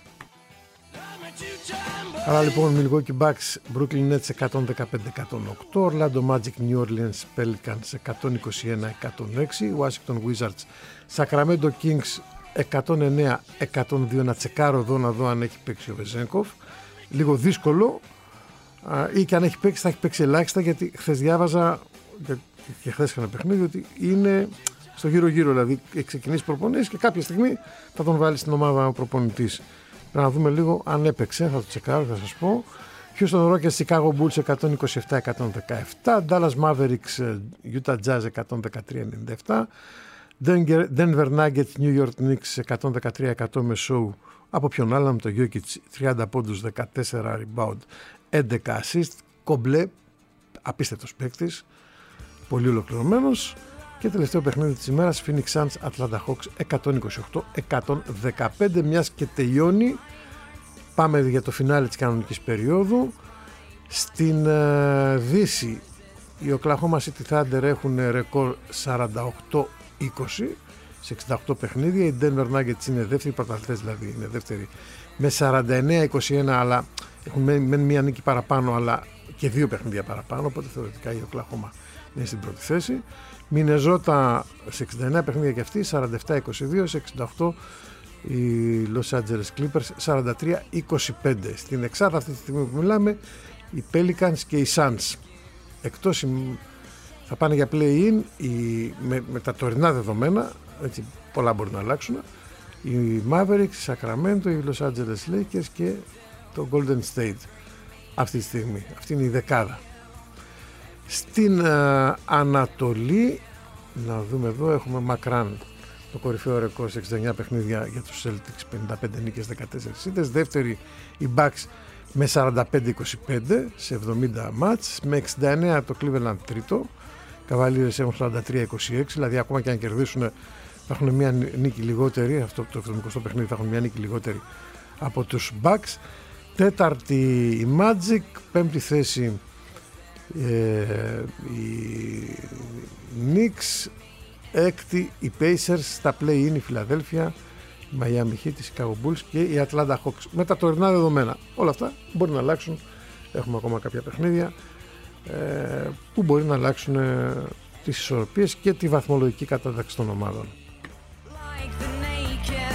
Άρα λοιπόν Milwaukee Bucks, Brooklyn Nets εκατόν δεκαπέντε εκατόν οκτώ, Orlando Magic, New Orleans Pelicans εκατόν είκοσι ένα εκατόν έξι, Washington Wizards, Sacramento Kings εκατόν εννέα εκατόν δύο. Να τσεκάρω εδώ να δω αν έχει παίξει ο Βεζένκοφ. Λίγο δύσκολο, α, ή και αν έχει παίξει θα έχει παίξει ελάχιστα, γιατί χθες διάβαζα και χθες είχα ένα παιχνίδι ότι είναι στο γύρω γύρω, δηλαδή έχει ξεκινήσει προπονήσεις και κάποια στιγμή θα τον βάλει στην ομάδα ο προπονητής. Να δούμε λίγο αν έπαιξε, θα το τσεκάρω, θα σας πω. Houston Rockets, Chicago Bulls εκατόν είκοσι επτά εκατόν δεκαεπτά, Dallas Mavericks, Utah Jazz εκατόν δεκατρία ενενήντα επτά, Denver Nuggets, New York Knicks εκατόν δεκατρία εκατό με show από ποιον άλλο, με το Jokic, τριάντα πόντους, δεκατέσσερα rebound, έντεκα assist, κομπλέ, απίστευτος παίκτης, πολύ ολοκληρωμένος. Και τελευταίο παιχνίδι της ημέρας, Phoenix Suns, Atlanta Hawks εκατόν είκοσι οκτώ εκατόν δεκαπέντε, μιας και τελειώνει. Πάμε για το φινάλε της κανονικής περίοδου. Στην uh, Δύση οι Oklahoma City Thunder έχουν ρεκόρ σαράντα οκτώ είκοσι σε εξήντα οκτώ παιχνίδια. Οι Denver Nuggets είναι δεύτεροι, πρωταθλητές δηλαδή είναι δεύτεροι με σαράντα εννέα είκοσι ένα, αλλά έχουν μεν μία νίκη παραπάνω αλλά και δύο παιχνίδια παραπάνω, οπότε θεωρητικά η Oklahoma είναι στην πρώτη θέση. Μινεζότα σε εξήντα εννέα παιχνίδια και αυτή, σαράντα επτά είκοσι δύο, σε εξήντα οκτώ οι Los Angeles Clippers σαράντα τρία είκοσι πέντε. Στην εξάδα αυτή τη στιγμή που μιλάμε οι Pelicans και οι Suns, εκτός θα πάνε για play-in οι, με, με τα τωρινά δεδομένα, έτσι, πολλά μπορεί να αλλάξουν, οι Mavericks, οι Sacramento, οι Los Angeles Lakers και το Golden State αυτή τη στιγμή. Αυτή είναι η δεκάδα. Στην uh, Ανατολή, να δούμε εδώ, έχουμε μακράν το κορυφαίο ρεκόρ σε εξήντα εννέα παιχνίδια για τους Celtics, πενήντα πέντε νίκες, δεκατέσσερις ήττες. Δεύτερη οι Bucks με σαράντα πέντε είκοσι πέντε σε εβδομήντα μάτς, με εξήντα εννέα το Cleveland τρίτο, Cavaliers έχουν σαράντα τρία είκοσι έξι, δηλαδή ακόμα και αν κερδίσουν θα έχουν μια νίκη λιγότερη, αυτό το εβδομηκοστό παιχνίδι θα έχουν μια νίκη λιγότερη από τους Bucks. Τέταρτη η Magic, πέμπτη θέση Ε, οι Knicks, έκτη οι Pacers, στα play-in η Φιλαδέλφια, η Miami Heat, η Chicago Bulls και η Atlanta Hawks. Με τα τωρινά δεδομένα όλα αυτά μπορεί να αλλάξουν, έχουμε ακόμα κάποια παιχνίδια ε, που μπορεί να αλλάξουν ε, τις ισορροπίες και τη βαθμολογική κατάταξη των ομάδων. Like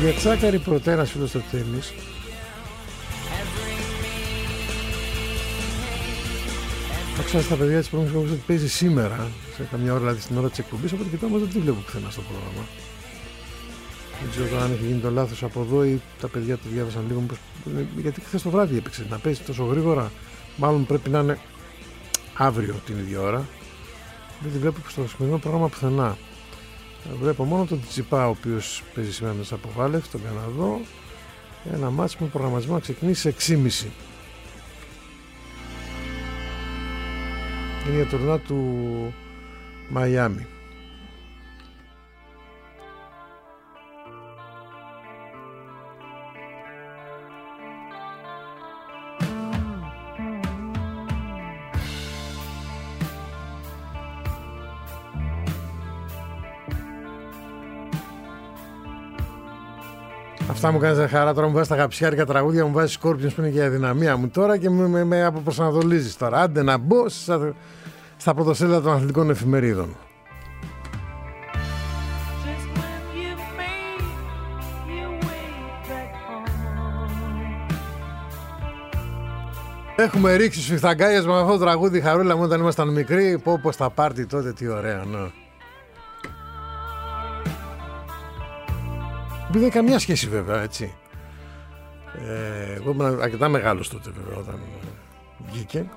Για Τσάκαρη Πρωτέ, ένας φίλος στο τένις, άκουσα στα παιδιά της πρόγραμμας ότι παίζει σήμερα, σε καμιά ώρα δηλαδή στην ώρα της εκπομπής, οπότε κοιτάω όμως δεν τη βλέπω πουθενά στο πρόγραμμα. Δεν ξέρω αν έχει γίνει το λάθος από εδώ ή τα παιδιά το διάβασαν λίγο, γιατί χθες το βράδυ έπαιξε, να παίζει τόσο γρήγορα, μάλλον πρέπει να είναι αύριο την ίδια ώρα. Δεν τη βλέπω στο σημερινό πρόγραμμα πουθενά. Βλέπω μόνο τον Τσιπά, ο οποίος παίζει σήμερα μέσα από Βάλευ, τον Καναδό. Ένα μάτς με προγραμματισμό να ξεκινήσει σε έξι και μισή. Είναι η τουρνά του Μαϊάμι. Αυτά μου κάνεις χαρά, τώρα μου βάζεις τα γαψιάρικα τραγούδια, μου βάζεις Scorpions που είναι και η αδυναμία μου τώρα και με, με, με αποπροσανατολίζεις τώρα. Άντε να μπω στα, στα πρωτοσέλιδα των αθλητικών εφημερίδων. Έχουμε ρίξει σφιχταγκάγιες με αυτό το τραγούδι, χαρούλα μου, όταν ήμασταν μικροί. Πω πω στα πάρτι τότε, τι ωραία, ναι. Δεν είχε καμιά σχέση βέβαια, έτσι. Ε, εγώ ήμουν αρκετά μεγάλος τότε βέβαια όταν βγήκε.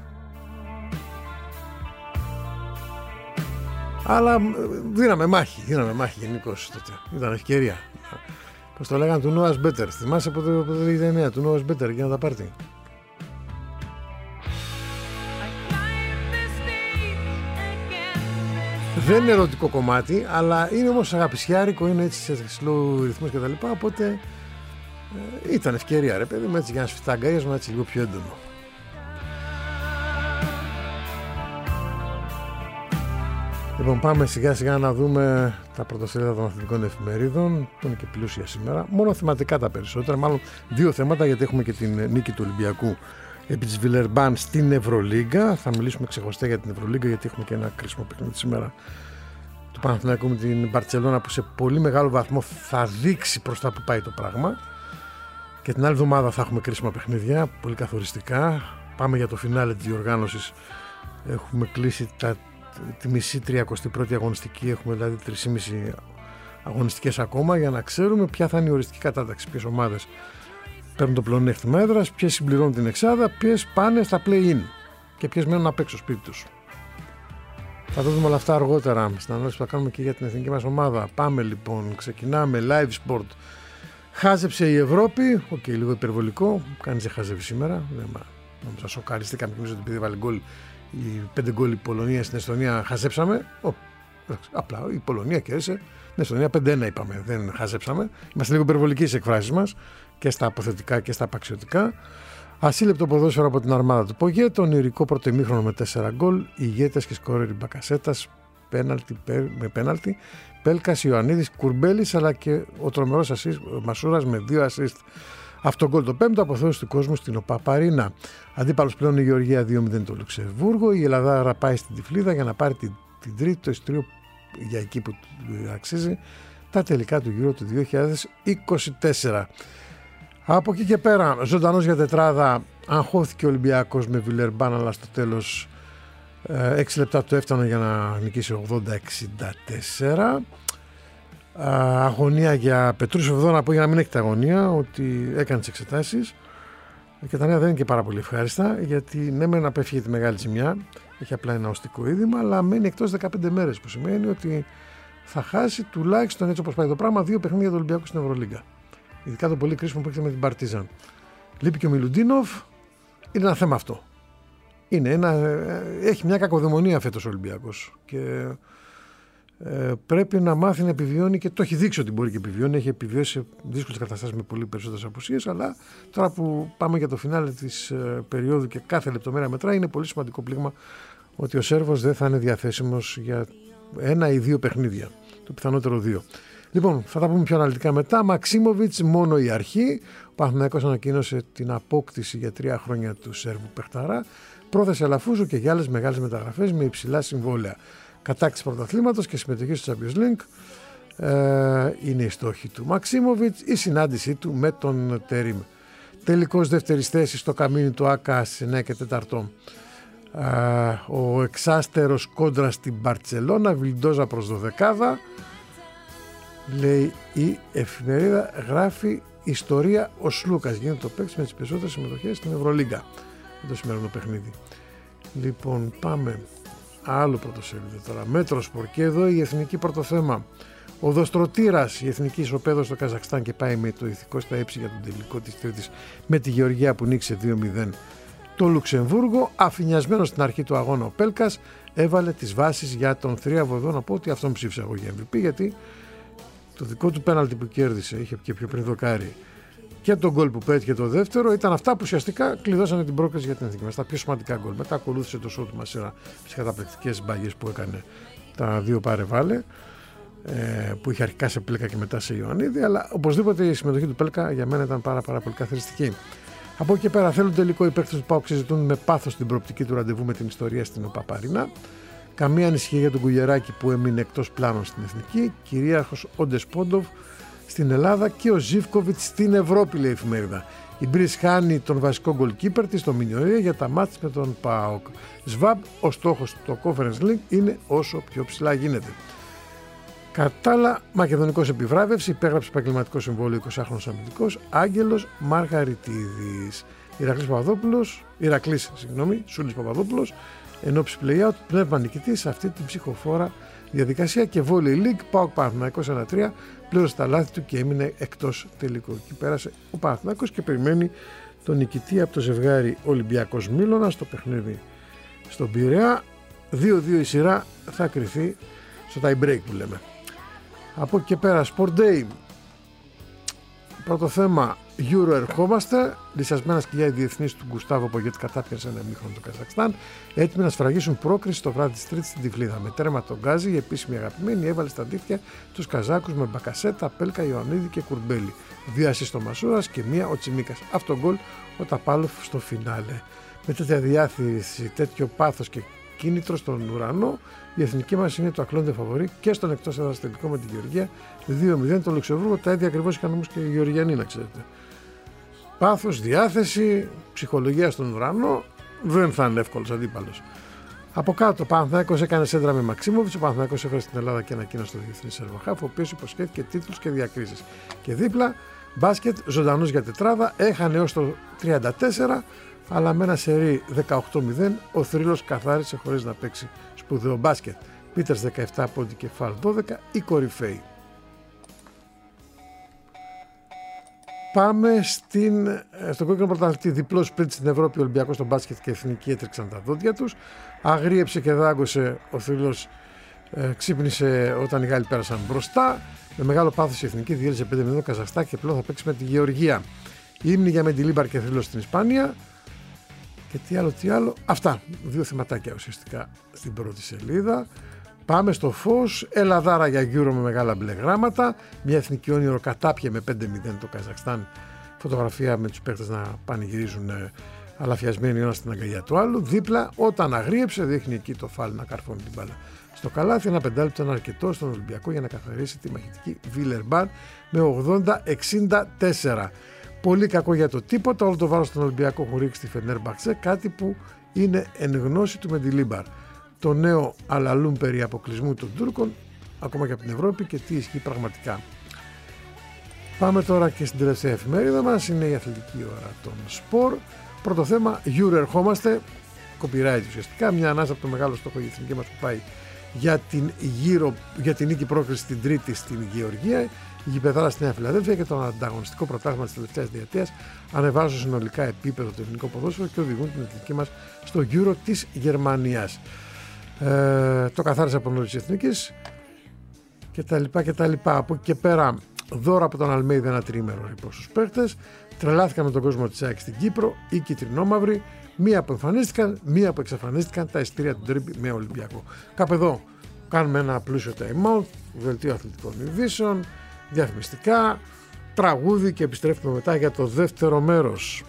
Αλλά δίναμε μάχη, δίναμε μάχη γενικώς τότε. Ήταν ευκαιρία. Πώς το λέγανε, του Noah's Better. Θυμάσαι από το δύο χιλιάδες εννέα, του Noah's Better για να τα πάρτι. Δεν είναι ερωτικό κομμάτι, αλλά είναι όμως αγαπησιάρικο, είναι έτσι σε slow ρυθμούς κτλ. Οπότε ε, ήταν ευκαιρία, ρε παιδί μου, έτσι για να σφιχτά αγκάγιασμα, έτσι λίγο πιο έντονο. Λοιπόν, πάμε σιγά σιγά να δούμε τα πρωτοσέλιδα των αθλητικών εφημερίδων, που είναι και πλούσια σήμερα. Μόνο θεματικά τα περισσότερα, μάλλον δύο θέματα, γιατί έχουμε και την νίκη του Ολυμπιακού επί της Βιλερμπάν στην Ευρωλίγκα. Θα μιλήσουμε ξεχωριστά για την Ευρωλίγκα, γιατί έχουμε και ένα κρίσιμο παιχνίδι σήμερα του Παναθηναϊκού με την Μπαρτσελώνα, που σε πολύ μεγάλο βαθμό θα δείξει προς τα που πάει το πράγμα. Και την άλλη εβδομάδα θα έχουμε κρίσιμα παιχνίδια, πολύ καθοριστικά. Πάμε για το φινάλε της διοργάνωσης. Έχουμε κλείσει τα, τη μισή τριακοστή πρώτη αγωνιστική, έχουμε δηλαδή τρεις και μισή αγωνιστικές ακόμα, για να ξέρουμε ποια θα είναι η οριστική κατάταξη, ποιες ομάδες παίρνουν το πλεονέκτημα έδρας, ποιες συμπληρώνουν την εξάδα, ποιες πάνε στα play-in και ποιες μένουν απ' έξω σπίτι τους. Θα το δούμε όλα αυτά αργότερα στην ανάλυση που θα κάνουμε και για την εθνική μας ομάδα. Πάμε λοιπόν, ξεκινάμε live sport. Χάζεψε η Ευρώπη, οκ, okay, λίγο υπερβολικό, κανείς δεν χάζευε σήμερα. Νομίζω σοκαριστήκαμε και νομίζω ότι επειδή έβαλε γκολ οι πέντε γκολ η Πολωνία στην Εστονία, χαζέψαμε. Oh, απλά η Πολωνία κέρδισε την Εστονία πέντε ένα, είπαμε, δεν χαζέψαμε. Είμαστε λίγο υπερβολικοί στις εκφράσεις μας και στα αποθετικά και στα απαξιωτικά. Ασύλληπτο ποδόσφαιρο από την αρμάδα του Πογέ, τον ηρικό πρώτο ημίχρονο με τέσσερα γκολ, ηγέτες και σκόρερ Μπακασέτας, πέναλτι, με πέναλτι, Πέλκας, Ιωαννίδης, Κουρμπέλης, αλλά και ο τρομερός ασίστ, Μασούρας με δύο ασίστ. Αυτό γκολ το πέμπτο, αποθέωση του κόσμου στην ΟΠΑ Παρίνα. Αντίπαλος πλέον η Γεωργία δύο μηδέν το Λουξεμβούργο. Η Ελλάδα πάει στην Τυφλίδα για να πάρει την, την τρίτη, το εισιτήριο για εκεί που αξίζει, τα τελικά του γύρω του δύο χιλιάδες είκοσι τέσσερα. Από εκεί και πέρα, ζωντανός για τετράδα, αγχώθηκε ο Ολυμπιακός με Βιλερμπάν, αλλά στο τέλος έξι λεπτά του έφτανε για να νικήσει ογδόντα εξήντα τέσσερα. Αγωνία για Πετρούσεφ, εδώ να πω για να μην έχετε αγωνία, ότι έκανε τις εξετάσεις και τα νέα δεν είναι και πάρα πολύ ευχάριστα, γιατί ναι μεν απέφυγε τη μεγάλη ζημιά, έχει απλά ένα οστικό είδημα, αλλά μένει εκτός δεκαπέντε μέρες, που σημαίνει ότι θα χάσει τουλάχιστον, έτσι όπως πάει το πράγμα, δύο παιχνίδια του Ολυμπιακού στην Ευρωλίγκα. Ειδικά το πολύ κρίσιμο που έχετε με την Παρτίζαν. Λείπει και ο Μιλουντίνοφ, είναι ένα θέμα αυτό. Είναι ένα, έχει μια κακοδαιμονία φέτος ο Ολυμπιακός και ε, πρέπει να μάθει να επιβιώνει, και το έχει δείξει ότι μπορεί και επιβιώνει. Έχει επιβιώσει σε δύσκολες καταστάσεις με πολύ περισσότερες απουσίες, αλλά τώρα που πάμε για το φινάλε της ε, περίοδου και κάθε λεπτομέρεια μετρά, είναι πολύ σημαντικό πλήγμα ότι ο Σέρβος δεν θα είναι διαθέσιμος για ένα ή δύο παιχνίδια, το πιθανότερο δύο. Λοιπόν, θα τα πούμε πιο αναλυτικά μετά. Μαξίμοβιτς, μόνο η αρχή. Ο Παναθηναϊκός ανακοίνωσε την απόκτηση για τρία χρόνια του Σέρβου παιχταρά. Πρόθεση Αλαφούζου και για άλλες μεγάλες μεταγραφές με υψηλά συμβόλαια. Κατάκτηση πρωταθλήματος και συμμετοχή στο Champions League. ε, είναι η στόχη του Μαξίμοβιτς, η συνάντησή του με τον Τερίμ. Τελικός δεύτερης θέσης στο καμίνι του ΆΚΑ στις εννιά και τέσσερα. Ε, ο εξάστερος κόντρα στην Μπαρτσελώνα, Βιλντόζα προς δωδεκάδα. Λέει η εφημερίδα, γράφει ιστορία ο Σλούκας. Γίνεται το παίξι με τις περισσότερες συμμετοχές στην Ευρωλίγκα με το σημερινό παιχνίδι. Λοιπόν, πάμε άλλο πρωτοσέλιδο τώρα. Μέτρο Σπορ, και εδώ η εθνική πρωτοθέμα. Ο Δοστρωτήρας, η εθνική ισοπαίδος στο Καζακστάν και πάει με το ηθικό στα ύψη για τον τελικό της Τρίτης με τη Γεωργία που νίκησε δύο μηδέν το Λουξεμβούργο. Αφηνιασμένο στην αρχή του αγώνα ο Πέλκας έβαλε τις βάσεις για τον θρίαβο εδώ. Να πω ότι αυτόν ψήφισα εγώ για εμ βι πι, γιατί το δικό του πέναλτι που κέρδισε, είχε και πιο πριν δοκάρι, και το γκολ που πέτυχε το δεύτερο, ήταν αυτά που ουσιαστικά κλειδώσανε την πρόκληση για την εθνική μας. Τα πιο σημαντικά γκολ. Μετά ακολούθησε το σώμα του Μασέρα, τις καταπληκτικές μπαγιές που έκανε, τα δύο πάρε-βάλε, ε, που είχε αρχικά σε Πέλκα και μετά σε Ιωαννίδη. Αλλά οπωσδήποτε η συμμετοχή του Πέλκα για μένα ήταν πάρα, πάρα πολύ καθοριστική. Από εκεί και πέρα θέλουν τελικό οι παίκτες του ΠΑΟΚ συζητούν με πάθος την προοπτική του ραντεβού με την ιστορία στην ΟΠΑΠΑΡΙΝΑ. Καμία ανησυχία για τον Κουγεράκη που έμεινε εκτός πλάνων στην εθνική. Κυρίαρχος ο Ντεσπόντοβ στην Ελλάδα και ο Ζίβκοβιτς στην Ευρώπη, λέει η εφημερίδα. Η Μπρις χάνει τον βασικό γκολκίπερ της στο Μινιωρία για τα μάτς με τον ΠΑΟΚ. ΣΒΑΜ, ο στόχος του Conference League είναι όσο πιο ψηλά γίνεται. Κατάλα, μακεδονικός επιβράβευση, υπέγραψε επαγγελματικό συμβόλαιο εικοσάχρονος αμυντικός Άγγελος Μαργαριτίδης. Ηρακλής Παπαδόπουλος, Ηρακλής, συγγνώμη, Σούλης Παπαδόπουλος, ενόψει play-out, πνεύμα νικητή σε αυτή την ψυχοφόρα διαδικασία. Και Volley League, ΠΑΟΚ Παναθηναϊκός ένα τρία, πλήρωσε τα λάθη του και έμεινε εκτός τελικού. Εκεί πέρασε ο Παναθηναϊκός και περιμένει τον νικητή από το ζευγάρι Ολυμπιακός Μίλωνα στο παιχνίδι στον Πειραιά. δύο δύο η σειρά θα κρυθεί στο tie break που λέμε. Από εκεί και πέρα, Sport Day. Πρώτο θέμα, Euro ερχόμαστε. Λυσιασμένα σκυλιά οι διεθνείς του Γκουστάβο Πογέτ κατάπιασαν ένα μήχρονο του Καζακστάν. Έτοιμοι να σφραγίσουν πρόκριση το βράδυ της Τρίτης στην Τυφλίδα. Με τέρμα τον Γκάζι, η επίσημη αγαπημένη, έβαλε στα δίχτυα τους Καζάκους με Μπακασέτα, Πέλκα, Ιωαννίδη και Κουρμπέλη. Δύο ασίστ ο Μασούρας και μία ο Τσιμίκας. Αυτό γκολ ο Ταπάλοφ στο φινάλε. Με τέτοια διάθεση, τέτοιο πάθος και κίνητρο στον ουρανό, η εθνική μας είναι το ακλόντε φαβορί και στον εκτός έδρας τελικό με τη Γεωργία δύο μηδέν το Λουξεμβούργο. Τα ίδια ακριβώς είχαν όμως και οι Γεωργιανοί, να ξέρετε. Πάθος, διάθεση, ψυχολογία στον ουρανό, δεν θα είναι εύκολος αντίπαλος. Από κάτω, ο Παναθηναϊκός έκανε σέντρα με Μαξίμοβιτς. Ο Παναθηναϊκός έφερε στην Ελλάδα και ανακοίνωσε στο διεθνή Σερβοχάφ, ο οποίος υποσχέθηκε τίτλους και διακρίσεις. Και δίπλα, μπάσκετ, ζωντανός για τετράδα, έχανε έως το τριάντα τέσσερα. Αλλά με ένα σερί δεκαοκτώ μηδέν ο θρύλος καθάρισε χωρίς να παίξει σπουδαίο μπάσκετ. Πίτερς δεκαεπτά πόντι και Φαλ δώδεκα, η κορυφαίοι. Πάμε στην, στον κόκκινο πρωταθλητή. Διπλό σπριντ στην Ευρώπη, ο Ολυμπιακός στο μπάσκετ και εθνική έτρεξαν τα δόντια τους. Αγρίεψε και δάγκωσε ο θρύλος, ε, ξύπνησε όταν οι Γάλλοι πέρασαν μπροστά. Με μεγάλο πάθος η εθνική διέλυσε πέντε μηδέν το Καζαχστάν και πλέον θα παίξει με τη Γεωργία. Ύμνη για Μεντιλίμπαρ και θρύλος στην Ισπανία. Και τι άλλο, τι άλλο. Αυτά. Δύο θεματάκια ουσιαστικά στην πρώτη σελίδα. Πάμε στο φως. Ελλαδάρα για Euro με μεγάλα μπλε γράμματα. Μια εθνική όνειρο κατάπιε με πέντε μηδέν το Καζακστάν. Φωτογραφία με τους παίκτες να πανηγυρίζουν αλαφιασμένοι ένα στην αγκαλιά του άλλου. Δίπλα, όταν αγρίεψε, δείχνει εκεί το Φάλ να καρφώνει την μπάλα στο καλάθι. Ένα πεντάλεπτο ήταν αρκετό στον Ολυμπιακό για να καθαρίσει τη μαχητική Βίλερμπαν με ογδόντα εξήντα τέσσερα. Πολύ κακό για το τίποτα, όλο το βάρος στον Ολυμπιακό έχουν ρίξει στη Φενέρμπαξε, κάτι που είναι εν γνώση του Μεντιλίμπαρ. Το νέο αλαλούμ περί αποκλεισμού των Τούρκων, ακόμα και από την Ευρώπη, και τι ισχύει πραγματικά. Πάμε τώρα και στην τελευταία εφημερίδα μας, είναι η αθλητική ώρα των σπορ. Πρώτο θέμα, Euro ερχόμαστε, copyright ουσιαστικά, μια ανάσα από το μεγάλο στόχο η εθνική μας που πάει για την, γύρω, για την νίκη πρόκριση την Τρίτη στην Γεωργία. Η γηπεδάρα στη Νέα Φιλαδέλφια και το ανταγωνιστικό πρωτάθλημα της τελευταίας διετίας ανεβάζουν συνολικά επίπεδο το ελληνικό ποδόσφαιρο και οδηγούν την εθνική μας στο Euro της Γερμανίας. Ε, το καθάρισε από νωρίς της εθνικής και τα λοιπά και τα λοιπά. Από εκεί και πέρα, δώρα από τον Αλμέιδα ένα τριήμερο προς τους παίχτες. Τρελάθηκαν με τον κόσμο της ΑΕΚ στην Κύπρο, οι κυτρινόμαυροι, μία που εμφανίστηκαν, μία που εξαφανίστηκαν, τα εισιτήρια του ντέρμπι με Ολυμπιακό. Κάπου εδώ κάνουμε ένα πλούσιο time out, βελτίο αθλητικών ειδήσεων, διαφημιστικά, τραγούδι και επιστρέφουμε μετά για το δεύτερο μέρος.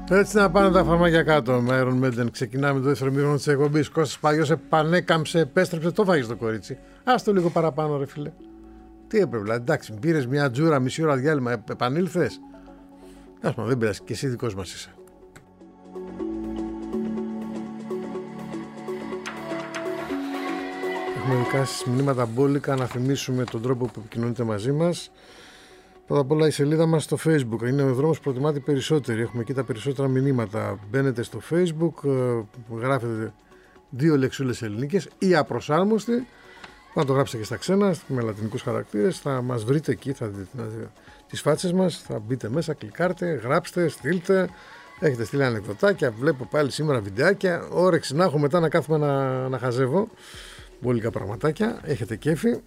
Έτσι να πάνε τα φαρμάκια κάτω με Iron Maiden. Ξεκινάμε το δεύτερο μήχρονο της εκπομπής. Κώστας Παγιός επανέκαμψε, επέστρεψε, το φάγεις το κορίτσι. Ας το λίγο παραπάνω ρε φίλε. Τι έπρεπε, δηλαδή, εντάξει, πήρες μια τζούρα, μισή ώρα διάλειμμα, επανήλθες. Ας πούμε, δεν πειράζει, και εσύ δικός μας είσαι. Έχουμε δικά μηνύματα μπόλικα να θυμίσουμε τον τρόπο που επικοινωνείτε μαζί μας. Πρώτα απ' όλα η σελίδα μας στο Facebook είναι ο δρόμος που προτιμάτε περισσότεροι. Έχουμε εκεί τα περισσότερα μηνύματα. Μπαίνετε στο Facebook, γράφετε δύο λεξούλες ελληνικές ή απροσάρμοστη. Να το γράψετε και στα ξένα με λατινικούς χαρακτήρες. Θα μας βρείτε εκεί, θα δείτε τις φάτσες μας. Θα μπείτε μέσα, κλικάρτε, γράψτε, στείλτε. Έχετε στείλει ανεκδοτάκια. Βλέπω πάλι σήμερα βιντεάκια. Όρεξη να έχω μετά να κάθομαι να, να χαζεύω. Μπόλικα πραγματάκια. Έχετε κέφι.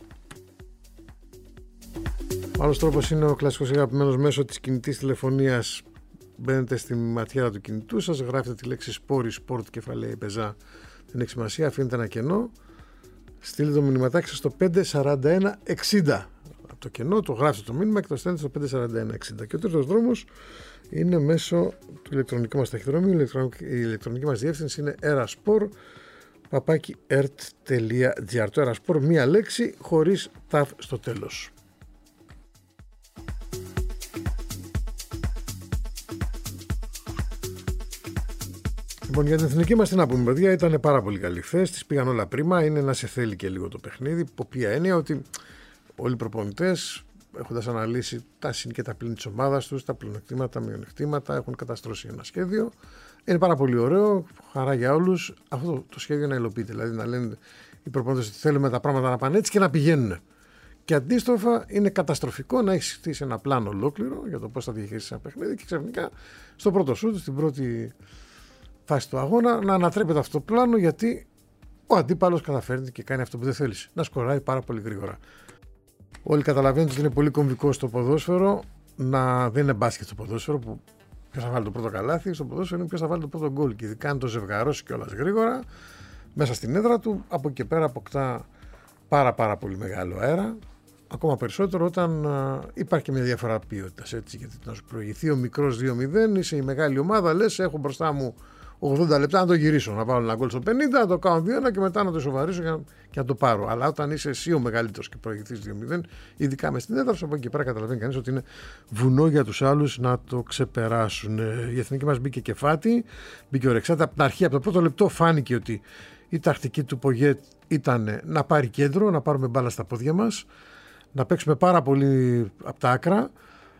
Ο άλλος τρόπος είναι ο κλασικός αγαπημένος μέσω της κινητής τηλεφωνίας. Μπαίνετε στη ματιέρα του κινητού σας, γράφετε τη λέξη σπόρι, σπορτ, κεφαλαία ή πεζά. Δεν έχει σημασία, αφήνετε ένα κενό. Στείλτε το μηνυματάκι σας στο πέντε σαράντα ένα εξήντα. Από το κενό το γράφετε το μήνυμα και το στέλνετε στο πέντε σαράντα ένα εξήντα. Και ο τρίτος δρόμος είναι μέσω του ηλεκτρονικού μας ταχυδρομείου. Η ηλεκτρονική μας διεύθυνση είναι eraspor παπάκι ερτ τελεία τζι άρ. Το eraspor μία λέξη χωρίς ταφ στο τέλος. Λοιπόν, για την εθνική μας τι να πούμε, παιδιά, ήταν πάρα πολύ καλή χθες. Τις πήγαν όλα πρίμα. Είναι να σε θέλει και λίγο το παιχνίδι. Από ποια έννοια, ότι όλοι οι προπονητές, έχοντας αναλύσει τα συν και τα πλήν της ομάδας τους, τα πλεονεκτήματα, τα μειονεκτήματα, έχουν καταστρώσει ένα σχέδιο. Είναι πάρα πολύ ωραίο, χαρά για όλους, αυτό το σχέδιο να υλοποιείται. Δηλαδή να λένε οι προπονητές ότι θέλουμε τα πράγματα να πάνε έτσι και να πηγαίνουν. Και αντίστροφα, είναι καταστροφικό να έχει χτίσει ένα πλάνο ολόκληρο για το πώς θα διαχειριστεί ένα παιχνίδι και ξαφνικά στο πρώτο σούτ, στην πρώτη φάση του αγώνα, να ανατρέπεται αυτό το πλάνο γιατί ο αντίπαλος καταφέρνει και κάνει αυτό που δεν θέλεις. Να σκοράει πάρα πολύ γρήγορα. Όλοι καταλαβαίνετε ότι είναι πολύ κομβικό στο ποδόσφαιρο να δεν είναι μπάσκετ στο ποδόσφαιρο που ποιος θα βάλει το πρώτο καλάθι. Στο ποδόσφαιρο είναι ποιος θα βάλει το πρώτο γκολ. Και ειδικά αν το ζευγαρώσει κιόλας γρήγορα μέσα στην έδρα του, από εκεί πέρα αποκτά πάρα πάρα πολύ μεγάλο αέρα. Ακόμα περισσότερο όταν α, υπάρχει και μια διαφορά ποιότητας. Έτσι, γιατί να σου προηγηθεί ο μικρός δύο μηδέν, είσαι η μεγάλη ομάδα, λες έχω μπροστά μου ογδόντα λεπτά να το γυρίσω, να βάλω ένα γκολ στο πενήντα, να το κάνω δύο ένα και μετά να το σοβαρίσω και να, και να το πάρω. Αλλά όταν είσαι εσύ ο μεγαλύτερος και προηγηθείς δύο μηδέν, ειδικά με στην έδρα σου, από εκεί πέρα καταλαβαίνει κανείς ότι είναι βουνό για τους άλλους να το ξεπεράσουν. Η εθνική μας μπήκε κεφάτη, μπήκε ορεξάτη. Από την αρχή, από το πρώτο λεπτό, φάνηκε ότι η τακτική του Πογέτ ήταν να πάρει κέντρο, να πάρουμε μπάλα στα πόδια μας, να παίξουμε πάρα πολύ από τα άκρα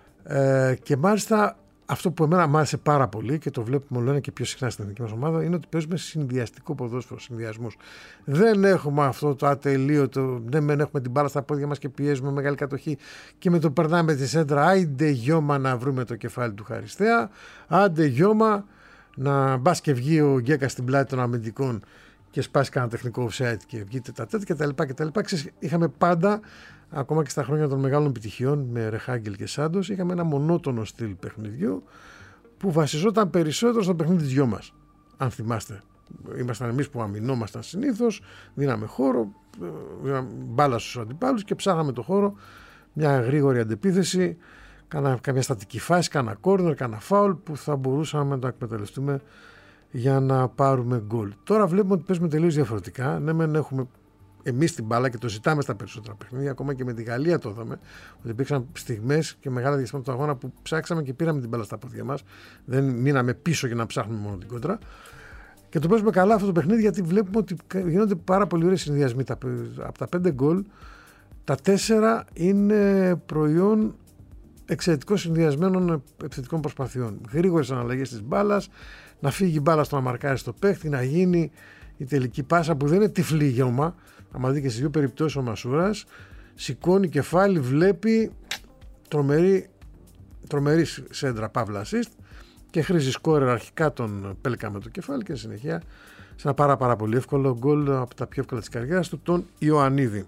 ε, και μάλιστα. Αυτό που εμένα μου άρεσε πάρα πολύ και το βλέπουμε όλο ένα και πιο συχνά στην εθνική μας ομάδα είναι ότι παίζουμε συνδυαστικό ποδόσφαιρο, συνδυασμούς. Δεν έχουμε αυτό το ατελείωτο, δεν μεν έχουμε την μπάλα στα πόδια μας και πιέζουμε μεγάλη κατοχή και με το περνάμε τη σέντρα. Άιντε γιώμα να βρούμε το κεφάλι του Χαριστέα, άντε γιώμα να μπας και βγει ο Γκέκα στην πλάτη των αμυντικών και σπάσει κανένα τεχνικό offside και βγείτε τα τέτοια κτλ. Είχαμε πάντα. Ακόμα και στα χρόνια των μεγάλων επιτυχιών με Ρεχάγκελ και Σάντος, είχαμε ένα μονότονο στυλ παιχνιδιού που βασιζόταν περισσότερο στο παιχνίδι της δυο μας. Αν θυμάστε, ήμασταν εμείς που αμυνόμασταν συνήθως, δίναμε χώρο, δίναμε μπάλα στους αντιπάλους και ψάχναμε το χώρο, μια γρήγορη αντεπίθεση, κάνα, καμιά στατική φάση, κάνα κόρνερ, κάνα φάουλ που θα μπορούσαμε να το εκμεταλλευτούμε για να πάρουμε γκολ. Τώρα βλέπουμε ότι παίζουμε τελείως διαφορετικά. Ναι, μεν έχουμε εμείς την μπάλα και το ζητάμε στα περισσότερα παιχνίδια, ακόμα και με τη Γαλλία το είδαμε, ότι υπήρξαν στιγμές και μεγάλα διαστήματα του αγώνα που ψάξαμε και πήραμε την μπάλα στα πόδια μας. Δεν μείναμε πίσω για να ψάχνουμε μόνο την κόντρα. Και το παίζουμε καλά αυτό το παιχνίδι γιατί βλέπουμε ότι γίνονται πάρα πολύ ωραίοι συνδυασμοί. Από τα πέντε γκολ, τα τέσσερα είναι προϊόν εξαιρετικών συνδυασμένων επιθετικών προσπαθειών. Γρήγορες αναλλαγές της μπάλας, να φύγει η μπάλα στο να μαρκάρει στο παίχτη, να γίνει η τελική πάσα που δεν είναι τυφλή γεώμα. Αν δει και στις δύο περιπτώσεις ο Μασούρας σηκώνει κεφάλι, βλέπει τρομερή, τρομερή σέντρα παύλα assist και χρήζει σκόρερ αρχικά τον Πέλκα με το κεφάλι και συνεχεία σε ένα πάρα πάρα πολύ εύκολο γκολ από τα πιο εύκολα της καριέρας του, τον Ιωαννίδη.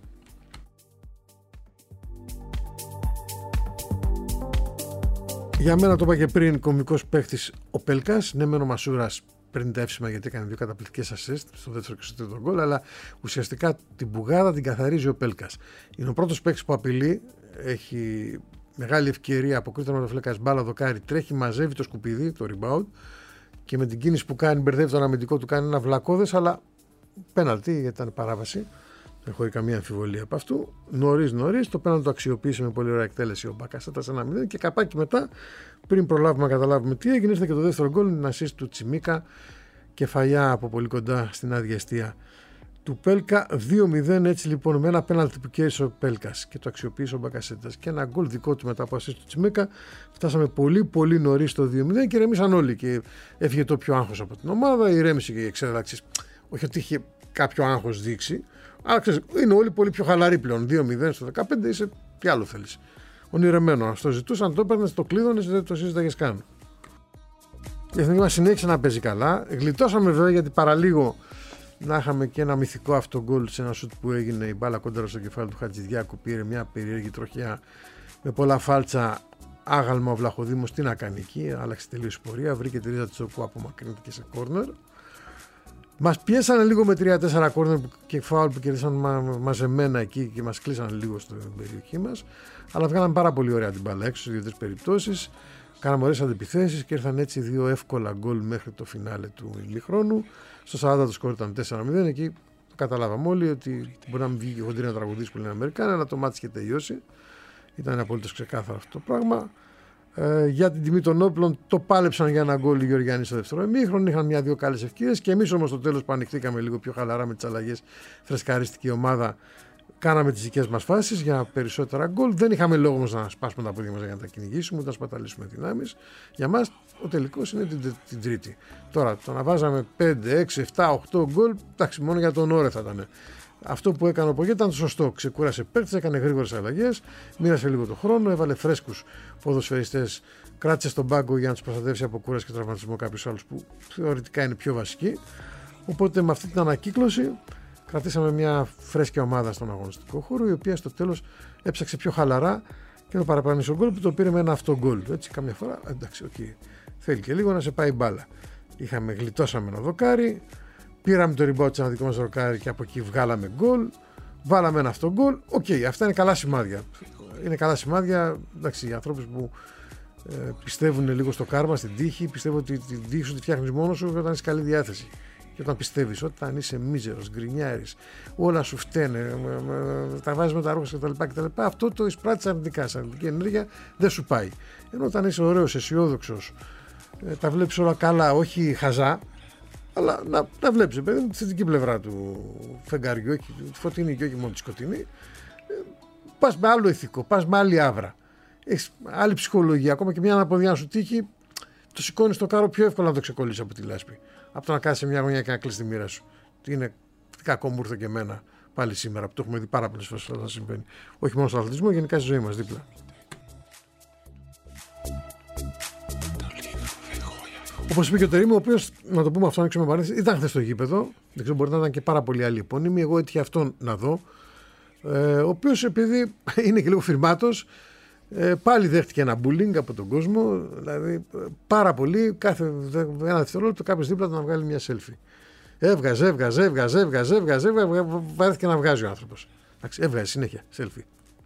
Για μένα το είπα και πριν, κομβικός παίχτης ο Πέλκας. Ναι, μεν ο Μασούρας παίρνει τα εύσημα γιατί έκανε δύο καταπληκτικές assist στο δεύτερο και στο τρίτο γκολ, αλλά ουσιαστικά την πουγάδα την καθαρίζει ο Πέλκας. Είναι ο πρώτος παίκτης που απειλεί, έχει μεγάλη ευκαιρία, αποκρίτω με το φλέκας μπάλα, δοκάρι, τρέχει, μαζεύει το σκουπίδι, το rebound και με την κίνηση που κάνει μπερδεύει τον αμυντικό του, κάνει ένα βλακώδες, αλλά πέναλτι γιατί ήταν παράβαση. Δεν έχω καμία αμφιβολία από αυτού. Νωρίς νωρίς το πέναλτι το αξιοποίησε με πολύ ωραία εκτέλεση ο Μπακασέτας ένα μηδέν και καπάκι μετά, πριν προλάβουμε να καταλάβουμε τι έγινε, ήρθε και το δεύτερο γκολ, την assist του Τσιμίκα, κεφαλιά από πολύ κοντά στην άδεια εστία του Πέλκα. Δύο μηδέν, έτσι λοιπόν, με ένα πέναλτι που κέρδισε ο Πέλκας και το αξιοποίησε ο Μπακασέτας και ένα γκολ δικό του μετά από assist του Τσιμίκα, φτάσαμε πολύ πολύ νωρίς το δύο μηδέν και ηρεμήσαν όλοι και έφυγε το πιο άγχος από την ομάδα, ηρέμησε και η εξέδραξη. Όχι ότι είχε κάποιο άγχος δείξει, αλλά ξέρεις, είναι όλοι πολύ πιο χαλαροί πλέον. δύο μηδέν στο δεκαπέντε, είσαι τι άλλο θέλεις. Ονειρεμένο, αν το ζητούσαν, το έπαιρνες, το κλείδωνες, δεν το συζήταγες καν. Η εθνική μας συνέχισε να παίζει καλά. Γλιτώσαμε βέβαια γιατί παραλίγο να είχαμε και ένα μυθικό αυτό γκολ σε ένα σουτ που έγινε, η μπάλα κόντρα στο κεφάλι του Χατζηδιάκου. Πήρε μια περίεργη τροχιά με πολλά φάλτσα, άγαλμα ο Βλαχοδήμος. Τι να κάνει εκεί, άλλαξε τελείως η πορεία. Βρήκε τη ρίζα του Τσοκού, απομακρύνθηκε σε κόρνερ. Μας πιέσανε λίγο με τρία τέσσερα κόρνερ και φάουλ που κερδίσαν μα, μαζεμένα εκεί και μας κλείσαν λίγο στην περιοχή μας. Αλλά βγάλαμε πάρα πολύ ωραία την μπάλα έξω σε δύο-τρεις περιπτώσεις. Κάναμε ωραίες αντεπιθέσεις και ήρθαν έτσι δύο εύκολα γκολ μέχρι το φινάλε του ημιχρόνου. Στο σαράντα το σκορ ήταν τέσσερα μηδέν. Εκεί το καταλάβαμε όλοι ότι μπορεί να μην βγει και χοντρή να τραγουδήσει που λένε Αμερικάνοι, αλλά το μάτι είχε τελειώσει. Ήταν απολύτως ξεκάθαρο αυτό το πράγμα. Ε, για την τιμή των όπλων το πάλεψαν για ένα γκολ οι Γεωργιανοί στο δεύτερο ημίχρονο. Είχαν μια-δύο καλές ευκαιρίες και εμείς όμως στο τέλος που ανοιχτήκαμε λίγο πιο χαλαρά με τις αλλαγές, φρεσκαρίστηκε η ομάδα. Κάναμε τις δικές μας φάσεις για περισσότερα γκολ. Δεν είχαμε λόγο όμως να σπάσουμε τα πόδια μας για να τα κυνηγήσουμε, ούτε να σπαταλήσουμε δυνάμεις. Για μας ο τελικός είναι την, την Τρίτη. Τώρα το να βάζαμε πέντε, έξι, επτά, οκτώ γκολ, εντάξει, μόνο για τον όρε θα ήταν. Αυτό που έκανε ο Πογέ ήταν το σωστό. Ξεκούρασε παίκτες, έκανε γρήγορες αλλαγές, μοίρασε λίγο το χρόνο, έβαλε φρέσκους ποδοσφαιριστές, κράτησε στον πάγκο για να τους προστατεύσει από κούραση και τραυματισμό κάποιους άλλους που θεωρητικά είναι πιο βασικοί. Οπότε με αυτή την ανακύκλωση κρατήσαμε μια φρέσκια ομάδα στον αγωνιστικό χώρο, η οποία στο τέλος έψαξε πιο χαλαρά και το παραπλανήσε ο γκολ που το πήρε με ένα αυτό γκολ. Έτσι, καμιά φορά, εντάξει, okay, θέλει και λίγο να σε πάει μπάλα. Είχαμε, γλιτώσαμε ένα δοκάρι, πήραμε το rebound σε ένα δικό μας δοκάρι και από εκεί βγάλαμε γκολ, βάλαμε ένα αυτό γκολ. Οκ, okay, αυτά είναι καλά σημάδια. Είναι καλά σημάδια, εντάξει, οι ανθρώπους που ε, πιστεύουν λίγο στο κάρμα, στην τύχη, πιστεύω ότι την τύχη σου τη φτιάχνεις μόνος σου όταν είσαι καλή διάθεση. Και όταν πιστεύεις, όταν είσαι μίζερος, γκρινιάρης, όλα σου φταίνε, τα βάζεις με τα ρούχα κτλ, κτλ. Αυτό το εισπράττεις αρνητικά. Σαν αρνητική ενέργεια δεν σου πάει. Ενώ όταν είσαι ωραίος, αισιόδοξος, τα βλέπεις όλα καλά, όχι χαζά, αλλά να τα βλέπεις, παιδί, τη θετική πλευρά του φεγγαριού, τη φωτεινή και όχι μόνο τη σκοτεινή, πας με άλλο ηθικό, πας με άλλη άβρα. Έχεις άλλη ψυχολογία. Ακόμα και μια αναποδιά σου τύχει, το σηκώνεις το κάρο πιο εύκολα να το ξεκολλήσεις από τη λάσπη. Από το να κάθεσαι μια γωνιά και να κλείσει τη μοίρα σου. Τι είναι, τι κακό μου ήρθε και εμένα πάλι σήμερα που το έχουμε δει πάρα πολλές φορές να συμβαίνει. Όχι μόνο στον αθλητισμό, γενικά στη ζωή μας δίπλα. Όπως είπε και ο Τερίμου, ο οποίος, να το πούμε αυτό, ανοίξουμε παρένθεση, ήταν χθες στο γήπεδο. Δεν ξέρω, μπορεί να ήταν και πάρα πολλοί άλλοι επώνυμοι. Εγώ έτυχε αυτόν να δω. Ε, ο οποίος, επειδή είναι και λίγο φυρμάτος, Ε, πάλι δέχτηκε ένα bullying από τον κόσμο, δηλαδή πάρα πολύ, κάθε ένα δευτερόλεπτο κάποιος δίπλα του να βγάλει μια selfie. Έβγαζε, έβγαζε, έβγαζε, έβγαζε, έβγαζε, έβγαζε, βάρεθηκε να βγάζει ο άνθρωπος. Έβγαζε συνέχεια selfie.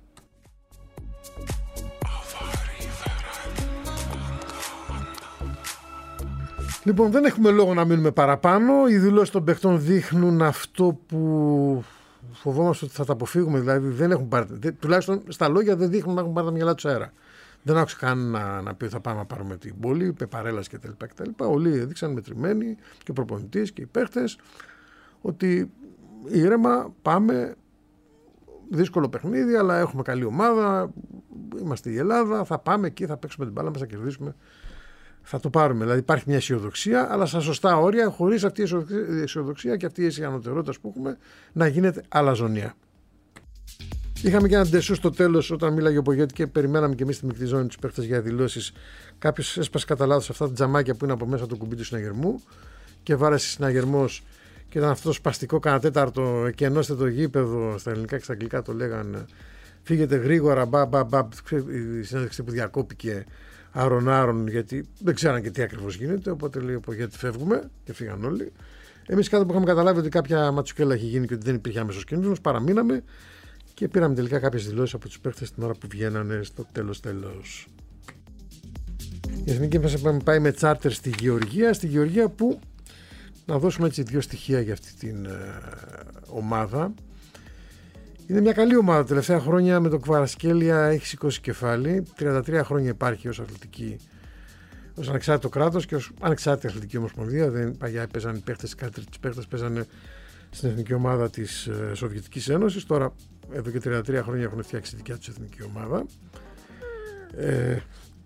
Λοιπόν, δεν έχουμε λόγο να μείνουμε παραπάνω. Οι δηλώσεις των παιχτών δείχνουν αυτό που φοβόμαστε ότι θα τα αποφύγουμε, δηλαδή δεν έχουν πάρει, τουλάχιστον στα λόγια δεν δείχνουν να έχουν πάρει τα μυαλά τους αέρα. Δεν άκουσα καν να, να πει ότι θα πάμε να πάρουμε την πόλη, με παρέλαση κτλ. Όλοι έδειξαν μετρημένοι και ο προπονητής και οι παίχτες ότι ήρεμα πάμε, δύσκολο παιχνίδι, αλλά έχουμε καλή ομάδα, είμαστε η Ελλάδα, θα πάμε εκεί, θα παίξουμε την μπάλα μας, θα κερδίσουμε, θα το πάρουμε. Δηλαδή υπάρχει μια αισιοδοξία, αλλά στα σωστά όρια, χωρίς αυτή η αισιοδοξία και αυτή η αισιανωτερότητα που έχουμε να γίνεται αλαζονία. Είχαμε και έναν ντεσού στο τέλος όταν μίλαγε ο Πογέτη και περιμέναμε και εμείς στη μικρή ζώνη τους παίχτες για δηλώσεις. Κάποιος έσπασε κατά λάθος αυτά τα τζαμάκια που είναι από μέσα το κουμπί του συναγερμού και βάρεσε συναγερμός και ήταν αυτό το σπαστικό κανένα τέταρτο και ενώστε το γήπεδο, στα ελληνικά και στα αγγλικά το λέγανε. Φύγετε γρήγορα, μπα, μπα, μπα, η συνέντευξη που διακόπηκε άρον-άρον, γιατί δεν ξέραν και τι ακριβώς γίνεται. Οπότε λέει γιατί φεύγουμε και φύγαν όλοι. Εμείς κάτω που είχαμε καταλάβει ότι κάποια ματσουκέλα έχει γίνει και ότι δεν υπήρχε άμεσος κίνδυνος, παραμείναμε και πήραμε τελικά κάποιες δηλώσεις από τους παίχτες την ώρα που βγαίνανε στο τέλος τέλος. Η εθνική μας πάει με τσάρτερ στη Γεωργία, στη Γεωργία που, να δώσουμε έτσι δύο στοιχεία για αυτή την ε, ομάδα. Είναι μια καλή ομάδα τα τελευταία χρόνια, με το Κβαρασκέλια έχει σηκώσει κεφάλι, τριάντα τρία χρόνια υπάρχει ως αθλητική, ως ανεξάρτητο κράτος και ως ανεξάρτητη αθλητική ομοσπονδία. Δεν, παλιά παίζανε οι παίχτες, οι καλύτεροι παίχτες παίζανε στην εθνική ομάδα της ε, Σοβιετικής Ένωσης. Τώρα εδώ και τριάντα τρία χρόνια έχουν φτιάξει δικιά τους εθνική ομάδα. Ε,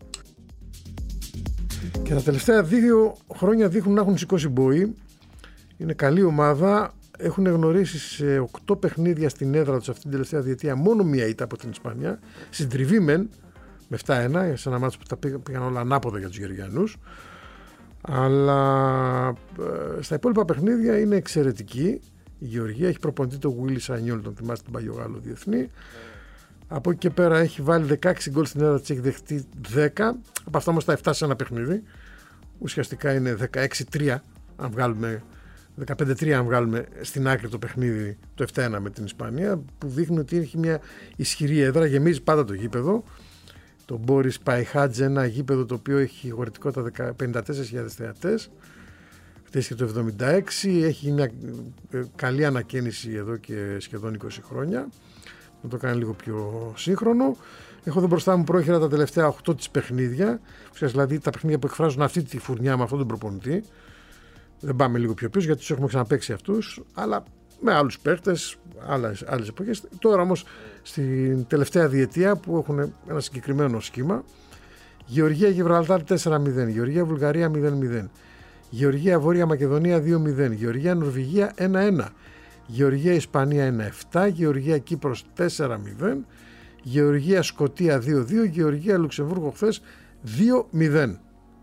και τα τελευταία δύο χρόνια δείχνουν να έχουν σηκώσει μπόι. Είναι καλή ομάδα. Έχουν γνωρίσει σε οκτώ παιχνίδια στην έδρα τους αυτήν την τελευταία διετία μόνο μία ήττα από την Ισπανία. Συντριβή μεν με επτά ένα, σε ένα μάτσο που τα πήγαν, πήγαν όλα ανάποδα για τους Γεωργιανούς. Αλλά ε, στα υπόλοιπα παιχνίδια είναι εξαιρετική. Η Γεωργία έχει προπονητή τον Γουίλι Σανιόλ, τον θυμάστε, τον Παγιογάλο διεθνή. Από εκεί και πέρα έχει βάλει δεκαέξι γκολ στην έδρα της, έχει δεχτεί δέκα. Από αυτά όμως τα επτά σε ένα παιχνίδι. Ουσιαστικά είναι δεκαέξι τρία, αν βγάλουμε, δεκαπέντε τρία αν βγάλουμε στην άκρη το παιχνίδι, το επτά ένα με την Ισπανία, που δείχνει ότι έχει μια ισχυρή έδρα, γεμίζει πάντα το γήπεδο. Το Μπόρις Παϊχάτζ, ένα γήπεδο το οποίο έχει χωρητικότητα πενήντα τέσσερις χιλιάδες θεατές. Χτίστηκε το εβδομήντα έξι, έχει μια καλή ανακαίνιση εδώ και σχεδόν είκοσι χρόνια. Να το κάνει λίγο πιο σύγχρονο. Έχω εδώ μπροστά μου πρόχειρα τα τελευταία οκτώ της παιχνίδια. Δηλαδή τα παιχνίδια που εκφράζουν αυτή τη φουρνιά με αυτόν τον προπονητή. Δεν πάμε λίγο πιο πίσω γιατί τους έχουμε ξαναπαίξει αυτούς, αλλά με άλλους παίκτες, άλλες, άλλες εποχές. Τώρα όμως στην τελευταία διετία που έχουν ένα συγκεκριμένο σχήμα. Γεωργία Γιβραλτάρ τέσσερα μηδέν, Γεωργία Βουλγαρία μηδέν μηδέν, Γεωργία Βόρεια Μακεδονία δύο μηδέν, Γεωργία Νορβηγία ένα ένα, Γεωργία Ισπανία ένα επτά, Γεωργία Κύπρος τέσσερα μηδέν, Γεωργία Σκωτία δύο δύο, Γεωργία Λουξεμβούργο χθες δύο μηδέν.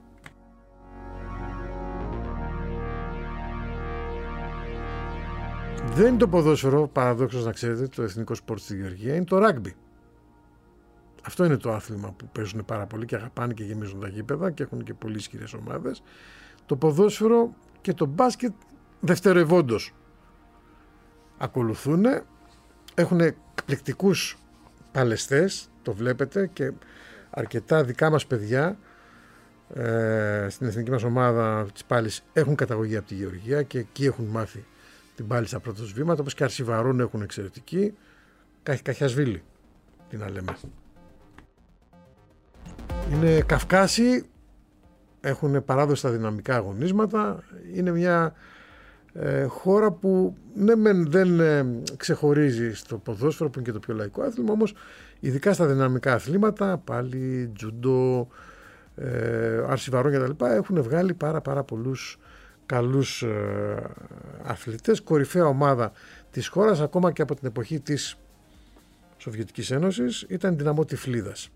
Δεν είναι το ποδόσφαιρο, παραδόξως να ξέρετε, το εθνικό σπορτ στη Γεωργία, είναι το ράγκμπι. Αυτό είναι το άθλημα που παίζουν πάρα πολύ και αγαπάνε και γεμίζουν τα γήπεδα και έχουν και πολύ ισχυρές ομάδες. Το ποδόσφαιρο και το μπάσκετ δευτερευόντως ακολουθούν. Έχουν εκπληκτικούς παλαιστές, το βλέπετε, και αρκετά δικά μας παιδιά ε, στην εθνική μας ομάδα της πάλης έχουν καταγωγή από τη Γεωργία και εκεί έχουν μάθει την πάλη στα πρώτα βήματα, όπως και Αρσιβαρών έχουν εξαιρετική. Καχιασβίλη, τι να λέμε. Είναι Καυκάσοι, έχουν παράδοση στα δυναμικά αγωνίσματα. Είναι μια ε, χώρα που ναι μεν δεν ε, ξεχωρίζει στο ποδόσφαιρο που είναι και το πιο λαϊκό άθλημα, όμως ειδικά στα δυναμικά αθλήματα, πάλι τζουντό, ε, Αρσιβαρών και τα λοιπά, έχουν βγάλει πάρα πάρα πολλούς καλούς ε, αθλητές. Κορυφαία ομάδα της χώρας, ακόμα και από την εποχή της Σοβιετικής Ένωσης, ήταν η Δυναμό Τυφλίδας.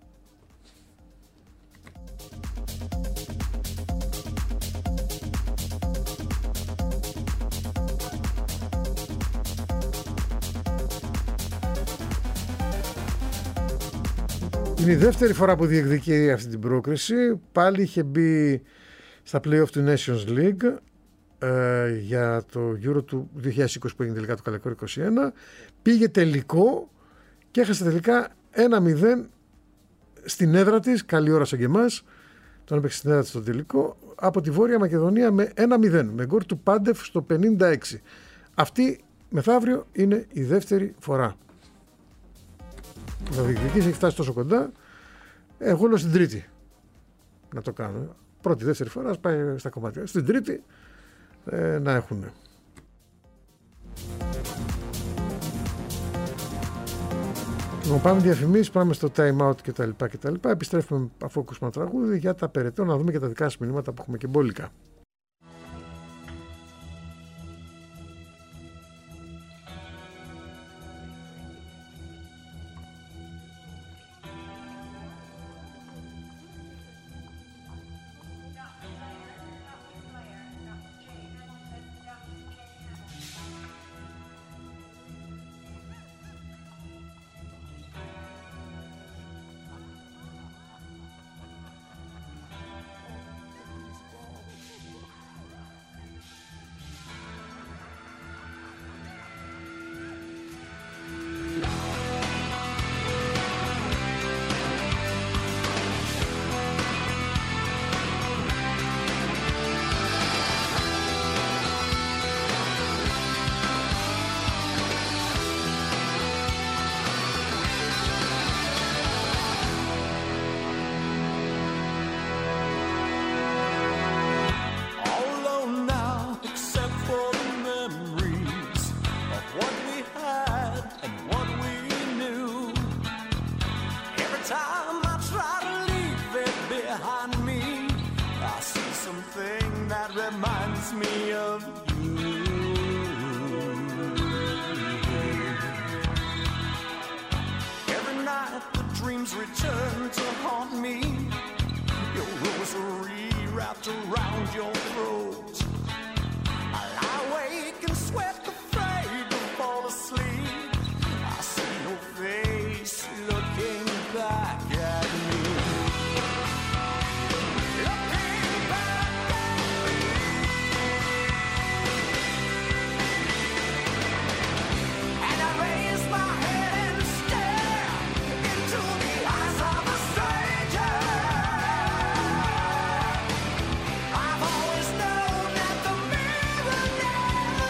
Είναι η δεύτερη φορά που διεκδικεί αυτή την πρόκριση. Πάλι είχε μπει στα play-off του Nations League ε, για το Euro του δύο χιλιάδες είκοσι που έγινε τελικά το καλοκαίρι είκοσι ένα. Πήγε τελικό και έχασε τελικά ένα μηδέν στην έδρα της, καλή ώρα σαν και εμάς, τον έπαιξε στην έδρα της στο τελικό, από τη Βόρεια Μακεδονία με ένα μηδέν, με γκολ του Πάντεφ στο πενήντα έξι. Αυτή μεθαύριο είναι η δεύτερη φορά που θα διεκδικήσει, έχει φτάσει τόσο κοντά. Εγώ λέω στην τρίτη να το κάνω. Πρώτη, δεύτερη φορά, ας πάει στα κομμάτια. Στην τρίτη ε, να έχουν. Λοιπόν, πάμε διαφημίσεις, πάμε στο time out κτλ. κτλ. Επιστρέφουμε αφού ακούσουμε ένα τραγούδι για τα περαιτέρω, να δούμε και τα δικά σας μηνύματα που έχουμε και μπόλικα. something that reminds me of you. Every night the dreams return to haunt me. Your rosary wrapped around your throat. I lie awake and sweat, afraid to fall asleep. I see your face looking back at me. Looking back at me. And I raise my head and stare into the eyes of a stranger. I've always known that the mirror never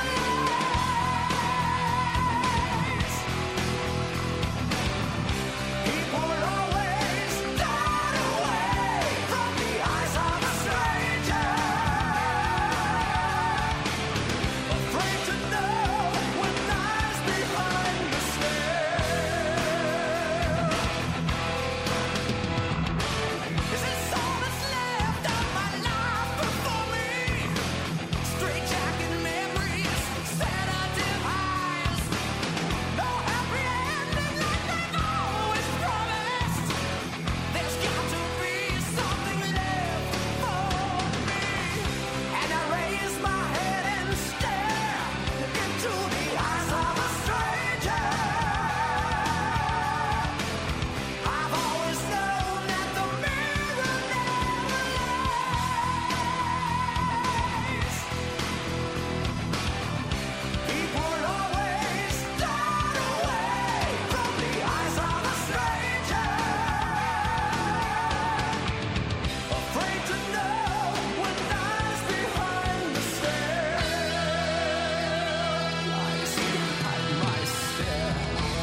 lies. People always turn away from the eyes of a stranger. Afraid to know what lies behind the stare. Is this all that's left of my life before me? Straight jacket memories, sedative highs. No happy ending like they always promised. There's got to be something left for me. And I raise my head and stare into the eyes of a stranger. I've always known that the mirror never lies. People always turn away from the eyes of a stranger. Afraid to know what lies behind the stare. Lies behind my stare.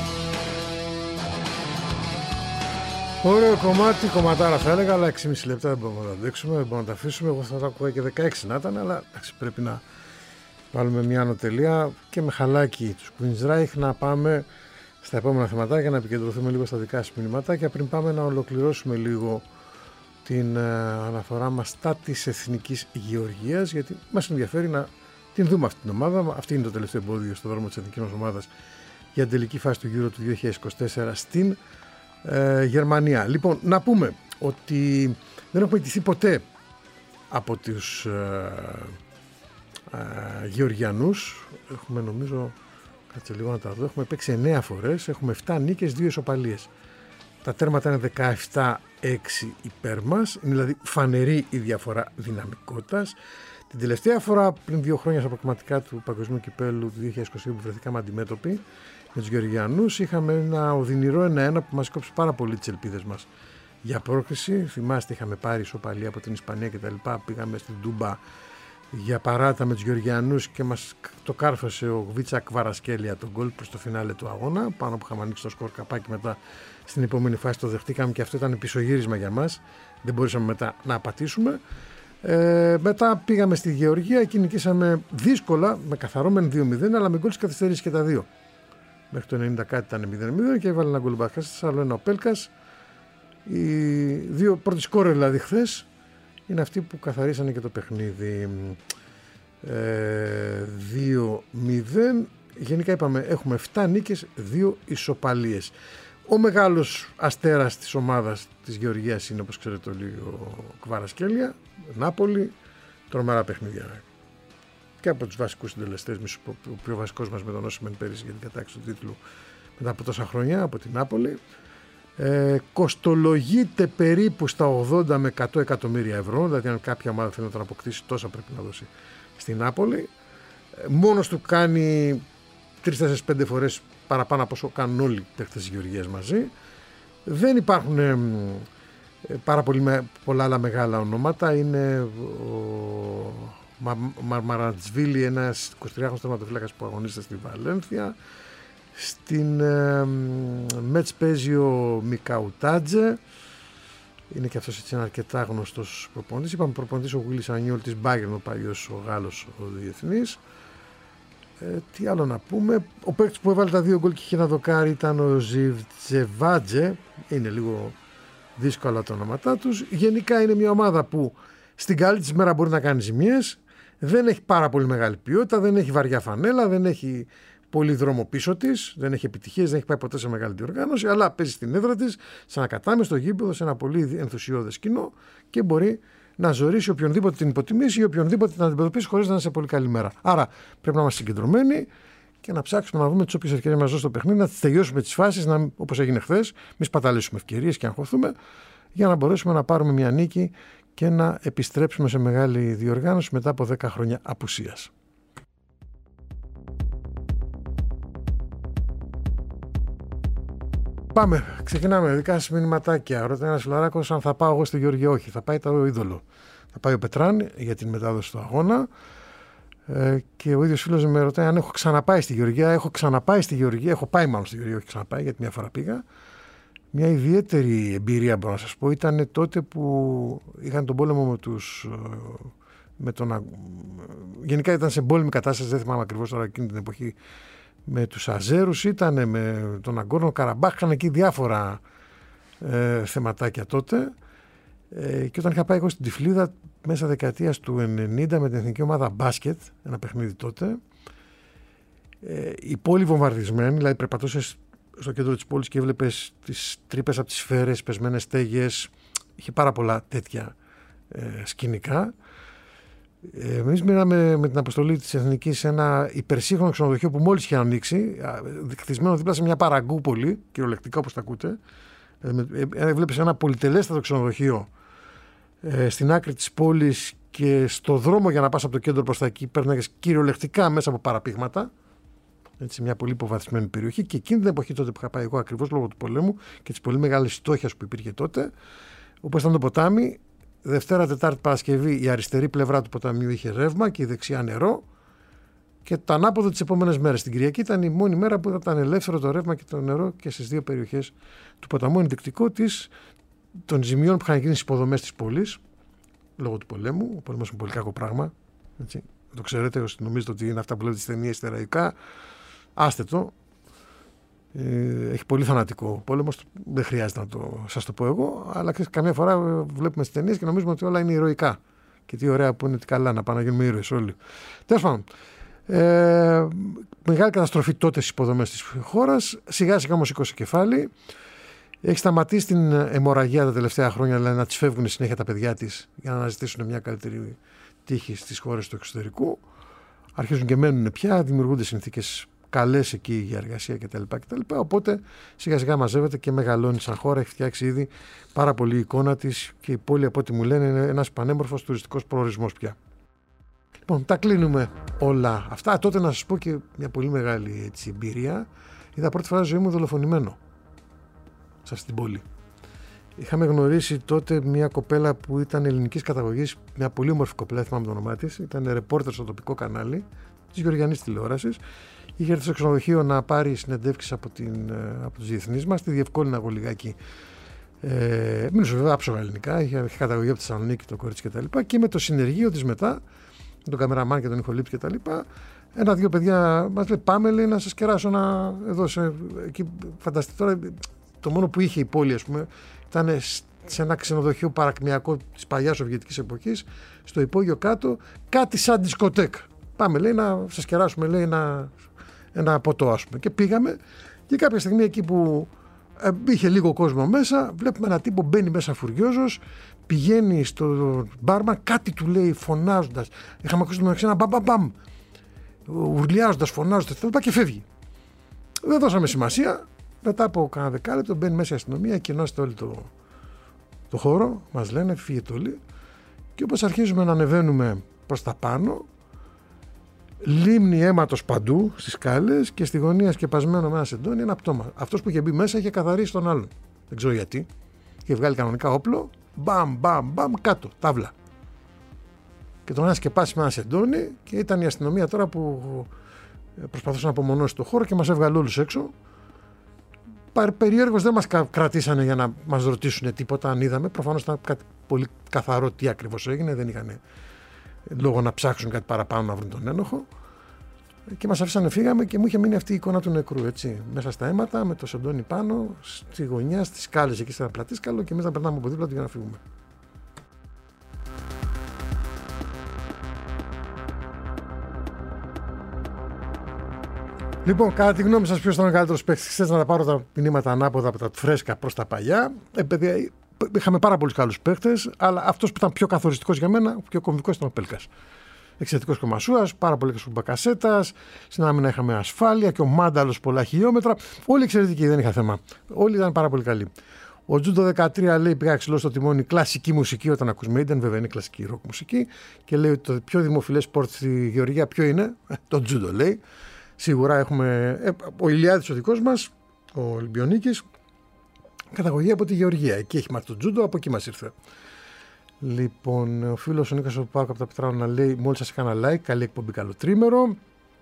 Ωραίο κομμάτι, κομματάρα θα έλεγα, αλλά έξι και μισή λεπτά δεν μπορούμε να τα αντέξουμε, δεν μπορούμε να τα αφήσουμε. Εγώ θα τα ακούγα και δεκαέξι να ήταν, αλλά εντάξει, πρέπει να βάλουμε μια ανωτελεία και με χαλάκι του Queensryche να πάμε στα επόμενα θεματάκια, να επικεντρωθούμε λίγο στα δικά σας μηνυματάκια πριν πάμε να ολοκληρώσουμε λίγο την ε, αναφορά μας στα της Εθνικής Γεωργίας, γιατί μας ενδιαφέρει να την δούμε αυτή την ομάδα. Αυτή είναι το τελευταίο εμπόδιο στο δρόμο της εθνικής μας ομάδας για την τελική φάση του Euro του δύο χιλιάδες είκοσι τέσσερα στην ε, Γερμανία. Λοιπόν, να πούμε ότι δεν έχουμε ιτηθεί ποτέ από τους ε, ε, Γεωργιανούς. Έχουμε, νομίζω, κάτσε λίγο να τα δω, έχουμε παίξει εννέα φορές, έχουμε επτά νίκες, δύο ισοπαλίες. Τα τέρματα είναι δεκαεπτά έξι υπέρ μας, είναι δηλαδή φανερή η διαφορά δυναμικότητας. Την τελευταία φορά, πριν δύο χρόνια, στα προκριματικά του Παγκοσμίου Κυπέλλου του δύο χιλιάδες είκοσι που βρεθήκαμε αντιμέτωποι με τους Γεωργιανούς, είχαμε ένα οδυνηρό ένα ένα που μας κόψει πάρα πολύ τις ελπίδες μας για πρόκριση. Θυμάστε, είχαμε πάρει ισοπαλία από την Ισπανία κτλ. Πήγαμε στην Τούμπα για παράτα με τους Γεωργιανούς και μας το κάρφωσε ο Γβίτσα Κβαρασκέλια τον γκολ προς το φινάλε του αγώνα, πάνω που είχαμε ανοίξει το σκορ καπάκι. Μετά στην επόμενη φάση το δεχτήκαμε και αυτό ήταν πισωγύρισμα για μας, δεν μπορούσαμε μετά να απατήσουμε. Ε, μετά πήγαμε στη Γεωργία και νικήσαμε δύσκολα με καθαρό μεν δύο μηδέν, αλλά με γκολ στις καθυστερήσεις και τα δύο. Μέχρι το ενενήντα κάτι ήταν μηδέν μηδέν και έβαλε ένα γκολ μπαχάς, άλλο ένα ο Πέλκας. Οι δύο πρώτοι σκόρερ δηλαδή χθες είναι αυτοί που καθαρίσανε και το παιχνίδι. ε, δύο μηδέν. Γενικά είπαμε έχουμε επτά νίκες, δύο ισοπαλίες. Ο μεγάλος αστέρας της ομάδας της Γεωργίας είναι, όπως ξέρετε όλοι, ο Κβαρασκέλια, Νάπολη, τρομερά παιχνίδια. Και από τους βασικούς συντελεστές, ο πιο βασικός μας με τον Όσιμεν πέρυσι για την κατάκτηση του τίτλου μετά από τόσα χρόνια από την Νάπολη. Ε, κοστολογείται περίπου στα ογδόντα με εκατό εκατομμύρια ευρώ, δηλαδή αν κάποια ομάδα θέλει να τον αποκτήσει, τόσα πρέπει να δώσει στην Νάπολη. Ε, μόνος του κάνει τρεις τέσσερις πέντε φορές παραπάνω από όσο κάνουν όλοι οι παίκτες της Γεωργίας μαζί. Δεν υπάρχουν ε, ε, πάρα πολύ με, πολλά άλλα μεγάλα ονόματα. Είναι ο Μαρμαρατζβίλη, ένας εικοσιτριάχρονος τερματοφύλακας που αγωνίζεται στη Βαλένθια. Στην ε, Μέτς παίζει ο Μικαουτάτζε, είναι και αυτός έτσι ένα αρκετά γνωστός προπονητής. Είπαμε προπονητής ο Γουίλις Ανιόλ της Μπάγερν, ο παλιός ο Γάλλος ο διεθνής. Ε, τι άλλο να πούμε, ο παίκτης που έβαλε τα δύο γκολ και είχε ένα δοκάρι ήταν ο Ζιβτζεβάτζε, είναι λίγο δύσκολα τα ονόματά τους. Γενικά είναι μια ομάδα που Στην καλή της μέρα μπορεί να κάνει ζημιές. Δεν έχει πάρα πολύ μεγάλη ποιότητα, δεν έχει βαριά φανέλα, δεν έχει πολύ δρόμο πίσω της, δεν έχει επιτυχίες, δεν έχει πάει ποτέ σε μεγάλη διοργάνωση, αλλά παίζει στην έδρα της, σε ένα κατάμεστο γήπεδο, σε ένα πολύ ενθουσιώδες κοινό και μπορεί να ζωρίσει οποιονδήποτε την υποτιμήσει ή οποιονδήποτε την αντιμετωπίσει χωρίς να είναι σε πολύ καλή μέρα. Άρα πρέπει να είμαστε συγκεντρωμένοι και να ψάξουμε να βρούμε τις όποιες ευκαιρίες μας δώσει στο παιχνίδι, να τις τελειώσουμε τις φάσεις, όπως έγινε χθες, μη σπαταλήσουμε ευκαιρίες και αγχωθούμε, για να μπορέσουμε να πάρουμε μια νίκη και να επιστρέψουμε σε μεγάλη διοργάνωση μετά από δέκα χρόνια απουσίας. Πάμε, ξεκινάμε. Δικά σας μηνυματάκια. Ρωτάει ένας φιλαράκος αν θα πάω εγώ στη Γεωργία. Όχι, θα πάει το είδωλο. Θα πάει ο Πετράν για την μετάδοση του αγώνα. Ε, και ο ίδιος φίλος με ρωτάει αν έχω ξαναπάει στη Γεωργία. Έχω ξαναπάει στη Γεωργία. Έχω πάει μάλλον στη Γεωργία, όχι ξαναπάει, γιατί μια φορά πήγα. Μια ιδιαίτερη εμπειρία, μπορώ να σας πω, ήταν τότε που είχαν τον πόλεμο με τους. Με τον, γενικά ήταν σε πόλεμη κατάσταση, δεν θυμάμαι ακριβώς τώρα εκείνη την εποχή. Με τους Αζέρους ήταν, με τον Αγκόρνο Καραμπάχ, είχαν εκεί διάφορα ε, θεματάκια τότε. Ε, και όταν είχα πάει εγώ στην Τυφλίδα μέσα δεκαετίας του ενενήντα με την εθνική ομάδα μπάσκετ, ένα παιχνίδι τότε, ε, η πόλη βομβαρδισμένη, δηλαδή περπατούσες στο κέντρο της πόλης και έβλεπες τις τρύπες από τις σφαίρες, πεσμένες στέγες, είχε πάρα πολλά τέτοια ε, σκηνικά. Εμείς μείναμε με την αποστολή της Εθνικής σε ένα υπερσύγχρονο ξενοδοχείο που μόλις είχε ανοίξει, χτισμένο δίπλα σε μια παραγκούπολη, κυριολεκτικά όπως τα ακούτε. Έβλεπες ένα πολυτελέστατο ξενοδοχείο ε, στην άκρη της πόλης και στο δρόμο για να πας από το κέντρο προς τα εκεί πέρναγες κυριολεκτικά μέσα από παραπήγματα. Έτσι, μια πολύ υποβαθισμένη περιοχή. Και εκείνη την εποχή τότε που είχα πάει εγώ, ακριβώς λόγω του πολέμου και της πολύ μεγάλης φτώχειας που υπήρχε τότε, όπως ήταν το ποτάμι. Δευτέρα, Τετάρτη, Παρασκευή η αριστερή πλευρά του ποταμιού είχε ρεύμα και η δεξιά νερό. Και το ανάποδο τις επόμενες μέρες. Την Κυριακή ήταν η μόνη μέρα που ήταν ελεύθερο το ρεύμα και το νερό και στις δύο περιοχές του ποταμού. Ενδεικτικό της των ζημιών που είχαν γίνει στις υποδομές της πόλης λόγω του πολέμου. Ο πόλεμος είναι πολύ κακό πράγμα. Έτσι. Το ξέρετε, όσοι νομίζετε ότι είναι αυτά που λέτε στις ταινίες τεραϊκά. Άστε το. Ε, έχει πολύ θανατικό πόλεμος. Δεν χρειάζεται να το σας το πω εγώ. Αλλά καμιά φορά βλέπουμε στις ταινίες και νομίζουμε ότι όλα είναι ηρωικά. Και τι ωραία που είναι, τι καλά να πάνε να γίνουμε ήρωες όλοι. Τέλος πάντων. Ε, μεγάλη καταστροφή τότε στις υποδομές της χώρας. Σιγά σιγά όμως σηκώσει κεφάλι. Έχει σταματήσει την αιμορραγία τα τελευταία χρόνια, δηλαδή να τις φεύγουν συνέχεια τα παιδιά της για να αναζητήσουν μια καλύτερη τύχη στις χώρες του εξωτερικού. Αρχίζουν και μένουν πια, δημιουργούνται συνθήκες καλές εκεί για εργασία κτλ. κτλ. Οπότε σιγά σιγά μαζεύεται και μεγαλώνει σαν χώρα. Έχει φτιάξει ήδη πάρα πολύ η εικόνα της και η πόλη, από ό,τι μου λένε, είναι ένας πανέμορφος τουριστικός προορισμός πια. Λοιπόν, τα κλείνουμε όλα αυτά. Τότε να σας πω και μια πολύ μεγάλη έτσι, εμπειρία. Είδα πρώτη φορά ζωή μου δολοφονημένο σε αυτή την πόλη. Είχαμε γνωρίσει τότε μια κοπέλα που ήταν ελληνικής καταγωγής, μια πολύ όμορφη κοπέλα, θυμάμαι το όνομά της. Ήταν ρεπόρτερ στο τοπικό κανάλι της Γεωργιανής τηλεόρασης. Είχε έρθει στο ξενοδοχείο να πάρει συνεντεύξεις από, την, από τους διεθνείς μας. Τη διευκόλυνα εγώ λιγάκι. Ε, Μίλησε βέβαια άψογα ελληνικά. Είχε, είχε καταγωγή από τη Θεσσαλονίκη το κορίτσι κτλ. Και, και με το συνεργείο της μετά, με τον καμεραμάν και τον ηχολήπτη κτλ. Ένα-δύο παιδιά μας λέει: πάμε λέει, να σας κεράσω ένα. Εδώ σε, εκεί, φανταστείτε τώρα, το μόνο που είχε η πόλη, ας πούμε, ήταν σε ένα ξενοδοχείο παρακμιακό της παλιάς σοβιετικής εποχής, στο υπόγειο κάτω, κάτι σαν δισκοτέκ. Πάμε, λέει, να σας κεράσουμε, λέει, ένα, ένα ποτό, ας πούμε. Και πήγαμε και κάποια στιγμή εκεί που ε, είχε λίγο κόσμο μέσα, βλέπουμε ένα τύπο μπαίνει μέσα φουριόζος, πηγαίνει στο μπάρμαν, κάτι του λέει φωνάζοντας. Είχαμε ακούσει το μεταξύ ένα μπαμ μπαμ μπαμ, ουρλιάζοντας, φωνάζοντας κτλ. Και φεύγει. Δεν δώσαμε σημασία. Μετά από κάνα δεκάλεπτο μπαίνει μέσα η αστυνομία, κοινώστε όλοι το, το χώρο, μας λένε φύγετε όλοι. Και όπως αρχίζουμε να ανεβαίνουμε προς τα πάνω, λίμνη αίματος παντού στις σκάλες και στη γωνία σκεπασμένο με ένα σεντόνι ένα πτώμα. Αυτός που είχε μπει μέσα είχε καθαρίσει τον άλλον. Δεν ξέρω γιατί. Είχε βγάλει κανονικά όπλο, μπαμ, μπαμ, μπαμ, κάτω, τάβλα. Και τον ένα σκεπάσει με ένα σεντόνι και ήταν η αστυνομία τώρα που προσπαθούσε να απομονώσει το χώρο και μας έβγαλε όλους έξω. Περιέργως δεν μας κρατήσανε για να μας ρωτήσουν τίποτα αν είδαμε. Προφανώς ήταν κάτι πολύ καθαρό τι ακριβώς έγινε. Δεν είχαν λόγο να ψάξουν κάτι παραπάνω να βρουν τον ένοχο. Και μας αφήσανε, φύγαμε και μου είχε μείνει αυτή η εικόνα του νεκρού. Έτσι, μέσα στα αίματα, με το σεντόνι πάνω, στη γωνιά, στις σκάλες εκεί σε ένα πλατήσκαλο και εμείς να περνάμε από δίπλα του για να φύγουμε. Λοιπόν, κατά τη γνώμη σας, ποιος ήταν ο καλύτερος παίκτης? Chcετε να τα πάρω τα μηνύματα ανάποδα από τα φρέσκα προς τα παλιά. Ε, παιδιά, είχαμε πάρα πολλούς καλούς παίκτες, αλλά αυτός που ήταν πιο καθοριστικός για μένα, πιο κομβικός, ήταν ο Πέλκας. Εξαιρετικός Κομασούας, πάρα πολύ καλός Μπακασέτας. Στην άμυνα είχαμε ασφάλεια και ο Μάνταλος πολλά χιλιόμετρα. Όλοι εξαιρετικοί, δεν είχα θέμα. Όλοι ήταν πάρα πολύ καλοί. Ο Τζούντο δεκατρία λέει: πήγα ξυλό στο τιμόνι, κλασική μουσική όταν ακούς Maiden, βέβαια είναι κλασική ροκ μουσική. Και λέει ότι το πιο δημοφιλές σπορτ στη Γεωργία ποιο είναι? Το Τζούντο λέει. Σίγουρα έχουμε. Ε, ο Ηλιάδης ο δικός μας, ο Ολυμπιονίκης, καταγωγή από τη Γεωργία. Εκεί έχει μάθει το Τζούντο, από εκεί μας ήρθε. Λοιπόν, ο φίλος ο Νίκος ο Πάκου από τα Πετράωνα λέει: μόλις σας έκανα like, καλή εκπομπή, καλό τρίμερο.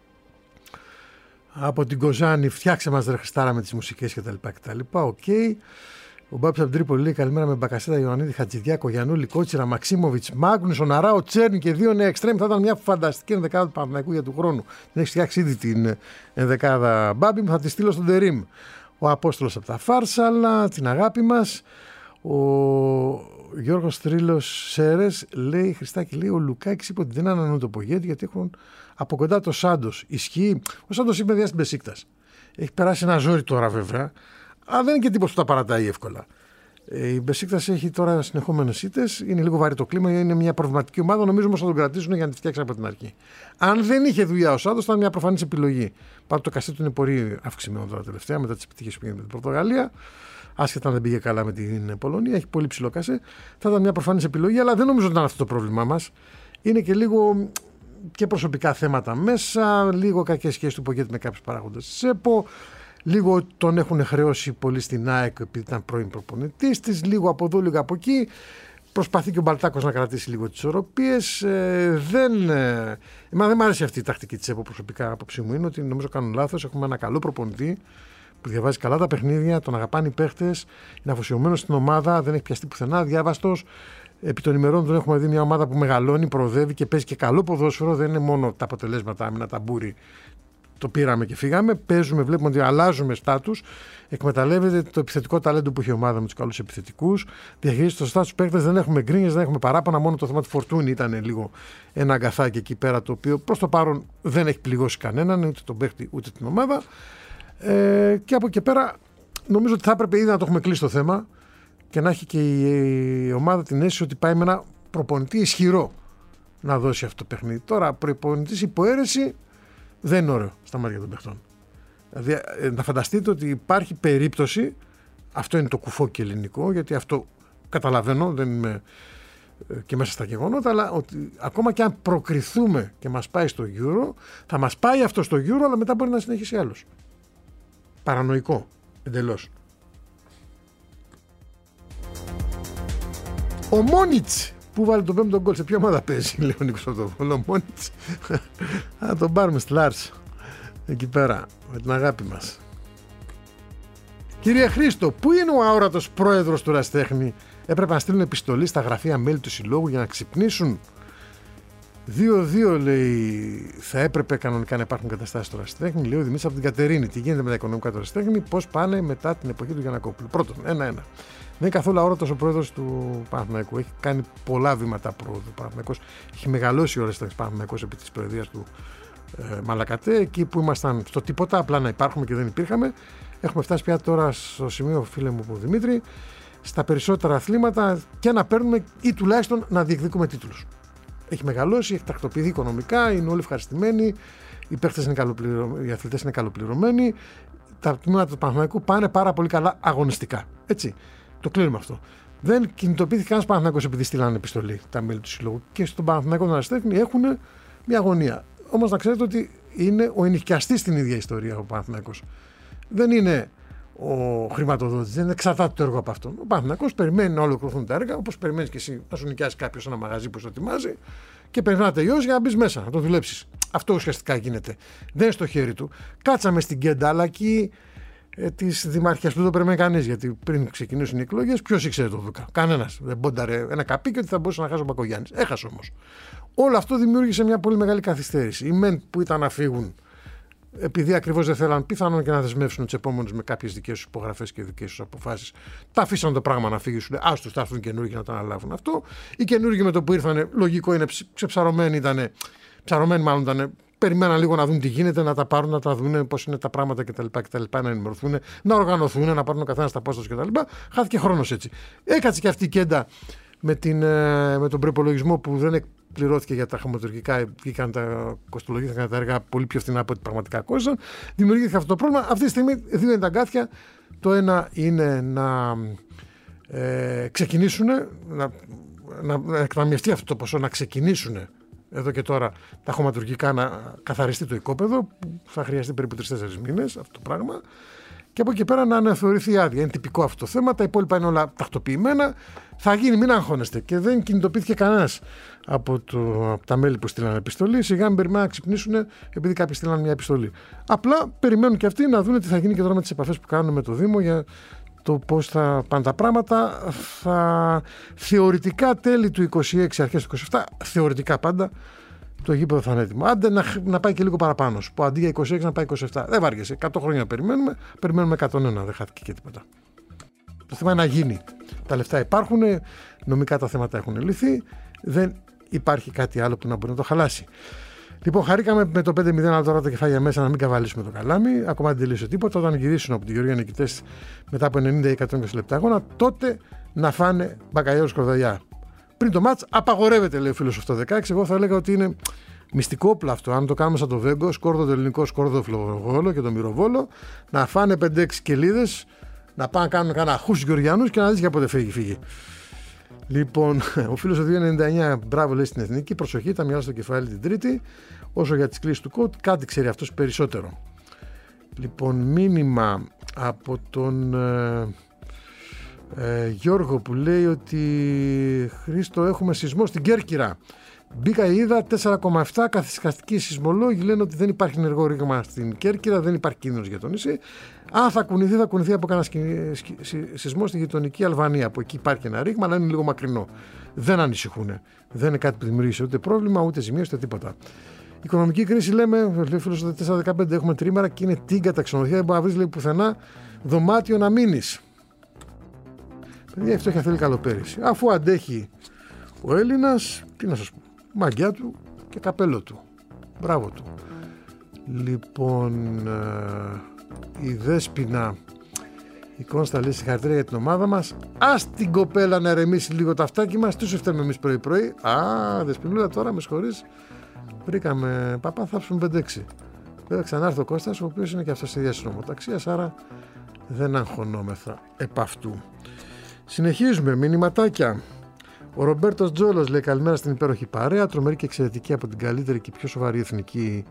Από την Κοζάνη, φτιάξε μας ρε Χριστάρα με τις μουσικές κτλ. Οκ. Okay. Ο Μπάμπης από την Τρίπολη λέει: καλημέρα με Μπακασέτα, Ιωαννίδη, Χατζηδιάκο, Γιαννούλη, Κότσιρα, Μαξίμοβιτς, Μάγνους, Ναράο, Τσέρνη και δύο νέα εξτρέμ. Θα ήταν μια φανταστική ενδεκάδα του Παναθηναϊκού για του χρόνου. Την έχει φτιάξει ήδη την ενδεκάδα Μπάμπη, θα τη στείλω στον Τερίμ. Ο Απόστολος από τα Φάρσαλα, την αγάπη μας. Ο Γιώργος Θρύλος Σέρες λέει: Χριστάκη, λέει, ο Λουκάκης είπε ότι δεν ανανούν το Πογέτη γιατί έχουν από κοντά το Σάντος. Ισχύει? Ο Σάντος είπε παιδιά στην Μπεσίκτας. Έχει περάσει ένα ζόρι τώρα βέβαια. Αλλά δεν είναι και τύπος που τα παρατάει εύκολα. Ε, η Μπεσίκτας έχει τώρα συνεχόμενες ήττες. Είναι λίγο βαρύ το κλίμα. Είναι μια προβληματική ομάδα. Νομίζω όμως θα τον κρατήσουν για να τη φτιάξει από την αρχή. Αν δεν είχε δουλειά ο Σάντος, θα ήταν μια προφανής επιλογή. Πάντως το καστί του είναι πολύ αυξημένο τώρα τελευταία μετά τις επιτυχίες που γίνεται με την Πορτογαλία. Άσχετα αν δεν πήγε καλά με την Πολωνία. Έχει πολύ ψηλό κασέ. Θα ήταν μια προφανής επιλογή, αλλά δεν νομίζω ότι ήταν αυτό το πρόβλημά μας. Είναι και λίγο και προσωπικά θέματα μέσα. Λίγο κακές σχέσεις του Πογέτη με κάποιους παράγοντες της ΕΠΟ. Λίγο τον έχουν χρεώσει πολύ στην ΑΕΚ επειδή ήταν πρώην προπονητής της. Λίγο από εδώ, λίγο από εκεί. Προσπαθεί και ο Μπαλτάκος να κρατήσει λίγο τις ισορροπίες. Ε, δεν, ε, εμένα δεν μου άρεσε αυτή η τακτική της ΕΠΟ προσωπικά. Άποψή μου είναι ότι νομίζω κάνουν λάθος. Έχουμε ένα καλό προπονητή που διαβάζει καλά τα παιχνίδια, τον αγαπάνε οι παίχτες, είναι αφοσιωμένος στην ομάδα, δεν έχει πιαστεί πουθενά, διάβαστος. Επί των ημερών τον έχουμε δει μια ομάδα που μεγαλώνει, προοδεύει και παίζει και καλό ποδόσφαιρο. Δεν είναι μόνο τα αποτελέσματα, άμυνα, ταμπούρι. Το πήραμε και φύγαμε. Παίζουμε, βλέπουμε ότι αλλάζουμε στάτους. Εκμεταλλεύεται το επιθετικό ταλέντο που έχει η ομάδα με τους καλούς επιθετικούς. Διαχειρίζεται το στάτους παίκτες. Δεν έχουμε γκρίνιες, δεν έχουμε παράπονα. Μόνο το θέμα του Φορτούνη ήταν λίγο ένα αγκαθάκι εκεί πέρα, το οποίο προς το παρόν δεν έχει πληγώσει κανέναν, ούτε τον παίκτη ούτε την ομάδα. Ε, και από εκεί πέρα νομίζω ότι θα έπρεπε ήδη να το έχουμε κλείσει το θέμα και να έχει και η ομάδα την αίσθηση ότι πάει με ένα προπονητή ισχυρό να δώσει αυτό το παιχνίδι. Τώρα, προπονητής υποαίρεση δεν είναι ωραίο στα μάτια των παιχτών. Δηλαδή, να φανταστείτε ότι υπάρχει περίπτωση, αυτό είναι το κουφό ελληνικό, γιατί αυτό καταλαβαίνω, δεν είμαι και μέσα στα γεγονότα, αλλά ότι ακόμα και αν προκριθούμε και μας πάει στο Euro, θα μας πάει αυτό στο Euro, αλλά μετά μπορεί να συνεχίσει άλλος. Παρανοϊκό, εντελώς. Ο Μόνιτς που βάλει τον πέμπτο γκολ, σε ποια ομάδα παίζει, λέει ο Νίκος Πρωτοβόλο. Ο Μόνιτς, θα τον πάρουμε στη Λάρς, εκεί πέρα, με την αγάπη μας. Κύριε Χρήστο, πού είναι ο αόρατος πρόεδρος του Ραστέχνη? Έπρεπε να στείλουν επιστολή στα γραφεία μέλη του συλλόγου για να ξυπνήσουν. δύο δύο λέει, θα έπρεπε κανονικά να υπάρχουν καταστάσεις στο Ραστέχνη. Λέει ο Δημήτρης από την Κατερίνη. Τι γίνεται με τα οικονομικά του Ραστέχνη, πώς πάνε μετά την εποχή του Γιαννακόπουλου. Πρώτον, ένα-ένα. Δεν είναι καθόλου αόρατος ο πρόεδρος του Παναθηναϊκού. Έχει κάνει πολλά βήματα πρόοδου. Ο Παναθηναϊκός έχει μεγαλώσει ο Ραστέχνης Παναθηναϊκός επί της προεδρίας του ε, Μαλακατέ. Εκεί που ήμασταν στο τίποτα, απλά να υπάρχουμε και δεν υπήρχαμε. Έχουμε φτάσει πια τώρα στο σημείο, φίλε μου, που Δημήτρη, στα περισσότερα αθλήματα και να παίρνουμε ή τουλάχιστον να διεκδικούμε τίτλους. Έχει μεγαλώσει, έχει τακτοποιηθεί οικονομικά, είναι όλοι ευχαριστημένοι, οι παίχτες είναι καλοπληρωμένοι, οι αθλητές είναι καλοπληρωμένοι, τα τμήματα του Παναθηναϊκού πάνε πάρα πολύ καλά αγωνιστικά. Έτσι, το κλείνουμε αυτό. Δεν κινητοποιήθηκε κανένας Παναθηναϊκός επειδή στείλανε επιστολή τα μέλη του συλλόγου και στον Παναθηναϊκό τον Ραστέχνη έχουν μια αγωνία. Όμως να ξέρετε ότι είναι ο ενοικιαστής στην ίδια ιστορία ο Παναθηναϊκός. Δεν είναι ο χρηματοδότης, δεν εξαρτάται το έργο από αυτόν. Ο Παναθηναϊκός περιμένει να ολοκληρωθούν τα έργα, όπως περιμένεις και εσύ να σου νοικιάσει κάποιος ένα μαγαζί που σου ετοιμάζει και περιμένει να τελειώσει για να μπει μέσα, να το δουλέψεις. Αυτό ουσιαστικά γίνεται. Δεν είναι στο χέρι του. Κάτσαμε στην κεντάλακη ε, τη δημαρχίας που δεν το περιμένει κανείς, γιατί πριν ξεκινήσουν οι εκλογές, ποιος ήξερε το Δούκα? Κανένας. Δεν μπόνταρε ένα καπί και ότι θα μπορούσε να χάσει ο Μπακογιάννης. Έχασε όμως. Όλο αυτό δημιούργησε μια πολύ μεγάλη καθυστέρηση. Οι μεν που ήταν να φύγουν, επειδή ακριβώς δεν θέλαν πιθανόν και να δεσμεύσουν τους επόμενους με κάποιες δικές τους υπογραφές και δικές τους αποφάσεις, τα αφήσαν το πράγμα να φύγει. Σου λέει, άστος, θα έρθουν καινούργοι να το αναλάβουν αυτό. Οι καινούργοι με το που ήρθαν, λογικό είναι, ξεψαρωμένοι ήταν, ψαρωμένοι μάλλον ήταν, περιμέναν λίγο να δουν τι γίνεται, να τα πάρουν, να τα δουν πώς είναι τα πράγματα κτλ. κτλ να ενημερωθούν, να οργανωθούν, να πάρουν ο καθένας τα πόστα κτλ. Χάθηκε χρόνος έτσι. Έκατσε και αυτή η κέντα με, την, με τον προϋπολογισμό που δεν εκπληρώθηκε για τα χαματουργικά, βγήκαν τα κοστολογήθηκαν τα έργα πολύ πιο φθηνά από ό,τι πραγματικά κόστησαν. Δημιουργήθηκε αυτό το πρόβλημα. Αυτή τη στιγμή δύο είναι τα αγκάθια. Το ένα είναι να ε, ξεκινήσουν, να, να, να εκταμιευτεί αυτό το ποσό, να ξεκινήσουν εδώ και τώρα τα χωματουργικά, να καθαριστεί το οικόπεδο, που θα χρειαστεί περίπου τρεις τέσσερις μήνες αυτό το πράγμα. Και από εκεί πέρα να αναθεωρηθεί άδεια. Είναι τυπικό αυτό το θέμα. Τα υπόλοιπα είναι όλα τακτοποιημένα. Θα γίνει, μην αγχώνεστε. Και δεν κινητοποιήθηκε κανένας από, το, από τα μέλη που στείλαν επιστολή. Σιγά μην περιμένουν να ξυπνήσουν επειδή κάποιοι στείλαν μια επιστολή. Απλά περιμένουν και αυτοί να δουν τι θα γίνει και τώρα με τις επαφές που κάνουν με το Δήμο για το πώς θα πάνε τα πράγματα. Θα, θεωρητικά τέλη του είκοσι έξι, αρχές του είκοσι επτά, θεωρητικά πάντα, το γήπεδο θα είναι έτοιμο. Άντε να, να πάει και λίγο παραπάνω. Που αντί για είκοσι έξι να πάει είκοσι επτά. Δεν βάργεσαι. εκατό χρόνια περιμένουμε. Περιμένουμε εκατόν ένα. Δεν χάθηκε και τίποτα. Το θέμα είναι να γίνει. Τα λεφτά υπάρχουν. Νομικά τα θέματα έχουν λυθεί. Δεν υπάρχει κάτι άλλο που να μπορεί να το χαλάσει. Λοιπόν, χαρήκαμε με το πέντε μηδέν, αλλά τώρα τα κεφάλια μέσα να μην καβαλήσουμε το καλάμι. Ακόμα δεν τελείωσε τίποτα. Όταν γυρίσουν από τη Γεωργία νικητές μετά από ενενήντα ή εκατόν είκοσι λεπτά αγώνα, τότε να φάνε μπακαλιάρο σκορδαλιά. Πριν το μάτς απαγορεύεται, λέει ο φίλος αυτό δεκαέξι. Εγώ θα έλεγα ότι είναι μυστικό όπλο αυτό. Αν το κάνουμε σαν το Βέγκο, σκόρδο το ελληνικό, σκόρδο το Φλοβόλο και το Μυροβόλο, να φάνε πέντε έξι κελίδες, να πάνε να κάνουν κανένα χούς Γεωργιανούς και να δεις για πότε φύγει. φύγει. Λοιπόν, ο φίλος του δύο ενενήντα εννιά, μπράβο, λέει στην Εθνική. Προσοχή, τα μοιάζει στο κεφάλι την Τρίτη. Όσο για τις κλήσεις του κότ, κάτι ξέρει αυτός περισσότερο. Λοιπόν, μήνυμα από τον ε, ε, Γιώργο που λέει ότι Χρήστο, έχουμε σεισμό στην Κέρκυρα. Μπήκα, είδα τέσσερα κόμμα επτά, καθησυχαστικοί σεισμολόγοι λένε ότι δεν υπάρχει ενεργό ρήγμα στην Κέρκυρα, δεν υπάρχει κίνδυνος για το νησί. Αν θα κουνηθεί, θα κουνηθεί από κανένα σεισμό στη γειτονική Αλβανία, που εκεί υπάρχει ένα ρήγμα, αλλά είναι λίγο μακρινό. Δεν ανησυχούν. Δεν είναι κάτι που δημιουργήσει ούτε πρόβλημα, ούτε ζημία, ούτε τίποτα. Οικονομική κρίση, λέμε, λέει ο φίλος, τέσσερα δεκαπέντε έχουμε τρίμερα και είναι τίγκα τα ξενοδοχεία, δεν μπορεί να βρει, λέει, πουθενά δωμάτιο να μείνει. Παιδιά, η φτώχεια θέλει καλοπέρηση. Αφού αντέχει ο Έλληνας, τι να σας πω, μαγκιά του και καπέλο του. Μπράβο του. Λοιπόν, η Δέσποινα, η Κόνστα λέει συγχαρητήρια για την ομάδα μας. Ας την κοπέλα να ερεμήσει λίγο το αυτάκι μας. Τι σου φταίμε εμείς πρωί-πρωί. Α, Δεσποινούλα, τώρα με συγχωρείς. Βρήκαμε παπά, θα ψούμε πέντε έξι. Βέβαια ξανάρθει ο Κώστας, ο οποίος είναι και αυτός στη διάστηση νομοταξίας, άρα δεν αγχωνόμεθα επ' αυτού. Συνεχίζουμε, μηνυματάκια. Ο Ρομπέρτος Τζόλος λέει καλημέρα στην υπέροχη παρέα, τρομερή και εξαιρετική από την καλύτερη και πιο σοβαρή εθνική,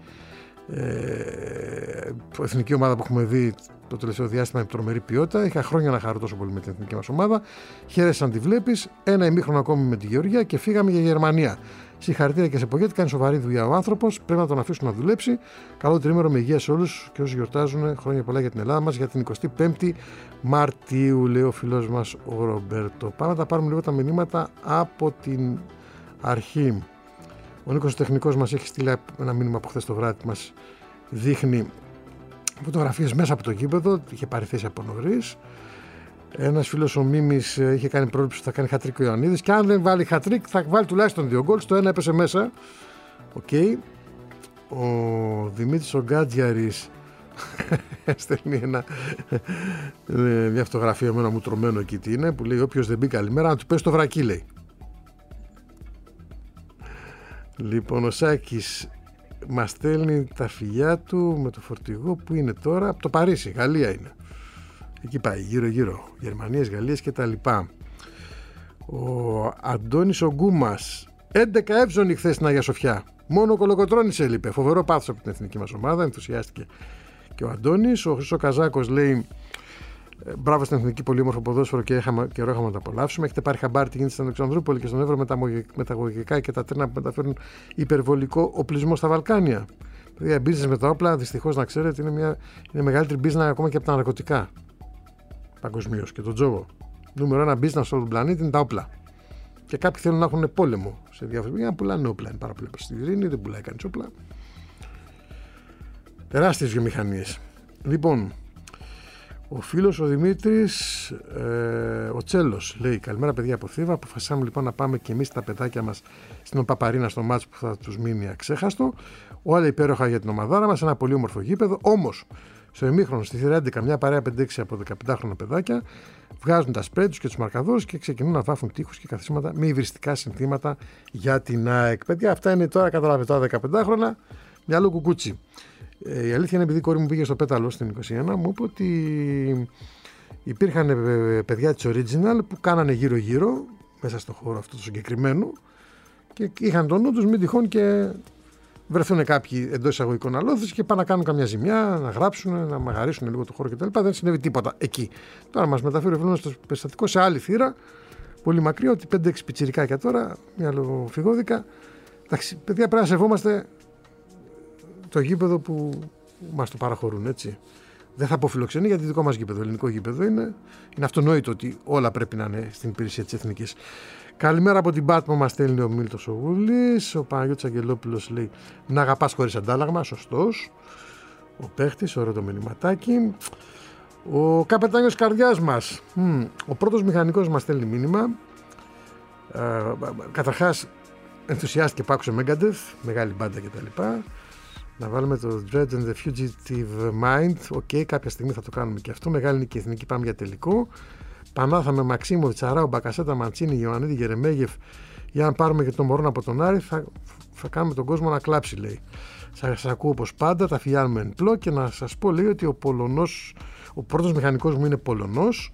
ε, εθνική ομάδα που έχουμε δει το τελευταίο διάστημα με τρομερή ποιότητα. Είχα χρόνια να χαρώ τόσο πολύ με την εθνική μας ομάδα. Χαίρεσαι αν τη βλέπεις. Ένα ημίχρονο ακόμη με τη Γεωργία και φύγαμε για Γερμανία. Συγχαρητήρια και σε Πογέτη, κάνει σοβαρή δουλειά ο άνθρωπος. Πρέπει να τον αφήσουμε να δουλέψει. Καλό τρίμερο με υγεία σε όλους και όσους γιορτάζουν. Χρόνια πολλά για την Ελλάδα μας για την εικοστή πέμπτη Μαρτίου, λέει ο φίλος μας ο Ρομπέρτο. Πάμε να τα πάρουμε λίγο τα μηνύματα από την αρχή. Ο Νίκος ο τεχνικός μας έχει στείλει ένα μήνυμα από χθες το βράδυ που μας δείχνει φωτογραφίες μέσα από το γήπεδο. Είχε πάρει θέση από νωρίς. Ένας φίλος ο Μίμης είχε κάνει πρόληψη ότι θα κάνει χατρίκ ο Ιωαννίδης. Και αν δεν βάλει χατρίκ, θα βάλει τουλάχιστον δύο γκολ. Στο ένα έπεσε μέσα. Οκ. Okay. Ο Δημήτρης ο Γκάτζιαρης στέλνει ένα, μια φωτογραφία με ένα μουτρωμένο εκεί τι είναι, που λέει: όποιος δεν μπει καλημέρα, να του πέσει το βρακί, λέει. Λοιπόν, ο Σάκης μας στέλνει τα φιλιά του με το φορτηγό που είναι τώρα από το Παρίσι, Γαλλία είναι. Εκεί πάει, γύρω-γύρω. Γερμανίες, Γαλλίες και τα λοιπά. Ο Αντώνης ο Γκούμας. έντεκα εύζωνοι χθες στην Αγία Σοφιά. Μόνο ο Κολοκοτρώνης έλειπε. Φοβερό πάθος από την εθνική μας ομάδα. Ενθουσιάστηκε και ο Αντώνης. Ο Χρυσό Καζάκος λέει: μπράβο στην εθνική, πολύ όμορφο ποδόσφαιρο και καιρό είχαμε να το απολαύσουμε. Έχετε πάρει χαμπάρι τι γίνεται στην Αλεξανδρούπολη και στον Εύρο μεταγωγικά και τα τρένα που μεταφέρουν υπερβολικό οπλισμό στα Βαλκάνια. Δηλαδή, business με τα όπλα, δυστυχώς να ξέρετε, είναι, μια, είναι μεγαλύτερη business ακόμα και από τα ναρκωτικά. Παγκοσμίως και τον τζόγο. Νούμερο ένα business σε όλο τον πλανήτη είναι τα όπλα. Και κάποιοι θέλουν να έχουν πόλεμο σε διάφορα για να πουλάνε όπλα. Είναι πάρα πολύ στη ειρήνη, δεν πουλάει κανείς όπλα. Τεράστιες βιομηχανίες. Λοιπόν, Ο φίλος ο Δημήτρης, ε, ο Τσέλος, λέει: καλημέρα παιδιά από Θήβα. Αποφασίσαμε λοιπόν να πάμε και εμείς τα παιδάκια μας στην Παπαρίνα στο μάτς που θα τους μείνει αξέχαστο. Όλα υπέροχα για την ομαδάρα μας, ένα πολύ όμορφο γήπεδο. Όμως, στο ημίχρονο στη θύρα έντεκα, μια παρέα πέντε έξι από δεκαπεντάχρονα παιδάκια βγάζουν τα σπρέι τους και τους μαρκαδόρους και ξεκινούν να βάφουν τείχους και καθίσματα με υβριστικά συνθήματα για την ΑΕΚ. Παιδιά, αυτά είναι τώρα, καταλάβετε, τα δεκαπεντάχρονα, μυαλό κουκούτσι. Ε, η αλήθεια είναι, επειδή η κόρη μου πήγε στο πέταλο στην είκοσι ένα, μου είπε ότι υπήρχαν παιδιά της Original που κάνανε γύρω-γύρω μέσα στο χώρο αυτό το συγκεκριμένο και είχαν τον νου τους μην τυχόν και βρεθούν κάποιοι εντός εισαγωγικών αλόθες και πάνε να κάνουν καμιά ζημιά, να γράψουν, να μαγαρίσουν λίγο το χώρο κτλ. Δεν συνέβη τίποτα εκεί. Τώρα μας μεταφέρει ο φίλος στο περιστατικό σε άλλη θύρα, πολύ μακριά, ότι πέντε έξι πιτσιρικάκια τώρα, μια λογοφυγόδικα. Εντάξει, παιδιά, πρέπει να σεβόμαστε το γήπεδο που μας το παραχωρούν, έτσι. Δεν θα πω φιλοξενεί, γιατί δικό μας γήπεδο, ελληνικό γήπεδο είναι. Είναι αυτονόητο ότι όλα πρέπει να είναι στην υπηρεσία της εθνικής. Καλημέρα από την Πάτμο, μας στέλνει ο Μίλτος ο Γουλής. Ο Παναγιώτης Αγγελόπουλος λέει: να αγαπάς χωρίς αντάλλαγμα. Σωστός. Ο παίχτης, ωραίο το μηνυματάκι. Ο καπετάνιος καρδιάς μας, μ, ο πρώτος μηχανικός μας στέλνει μήνυμα. Ε, καταρχάς, ενθουσιάστηκε που άκουσε Megadeth, μεγάλη μπάντα κτλ. Να βάλουμε το Dread and the Fugitive Mind. Οκ, okay, κάποια στιγμή θα το κάνουμε και αυτό. Μεγάλη είναι και εθνική, πάμε για τελικό. Πανάθα με Μαξίμο, Τσαράου, Μπακασέτα, Μαντσίνη, Ιωαννίδη, Γερεμέγεφ. Για να πάρουμε και τον Μωρόν από τον Άρη, θα, θα κάνουμε τον κόσμο να κλάψει, λέει. Σας ακούω όπως πάντα, τα φιλιά μου εν πλώ και να σας πω, λέει, ότι ο Πολωνός, ο πρώτος μηχανικός μου είναι Πολωνός.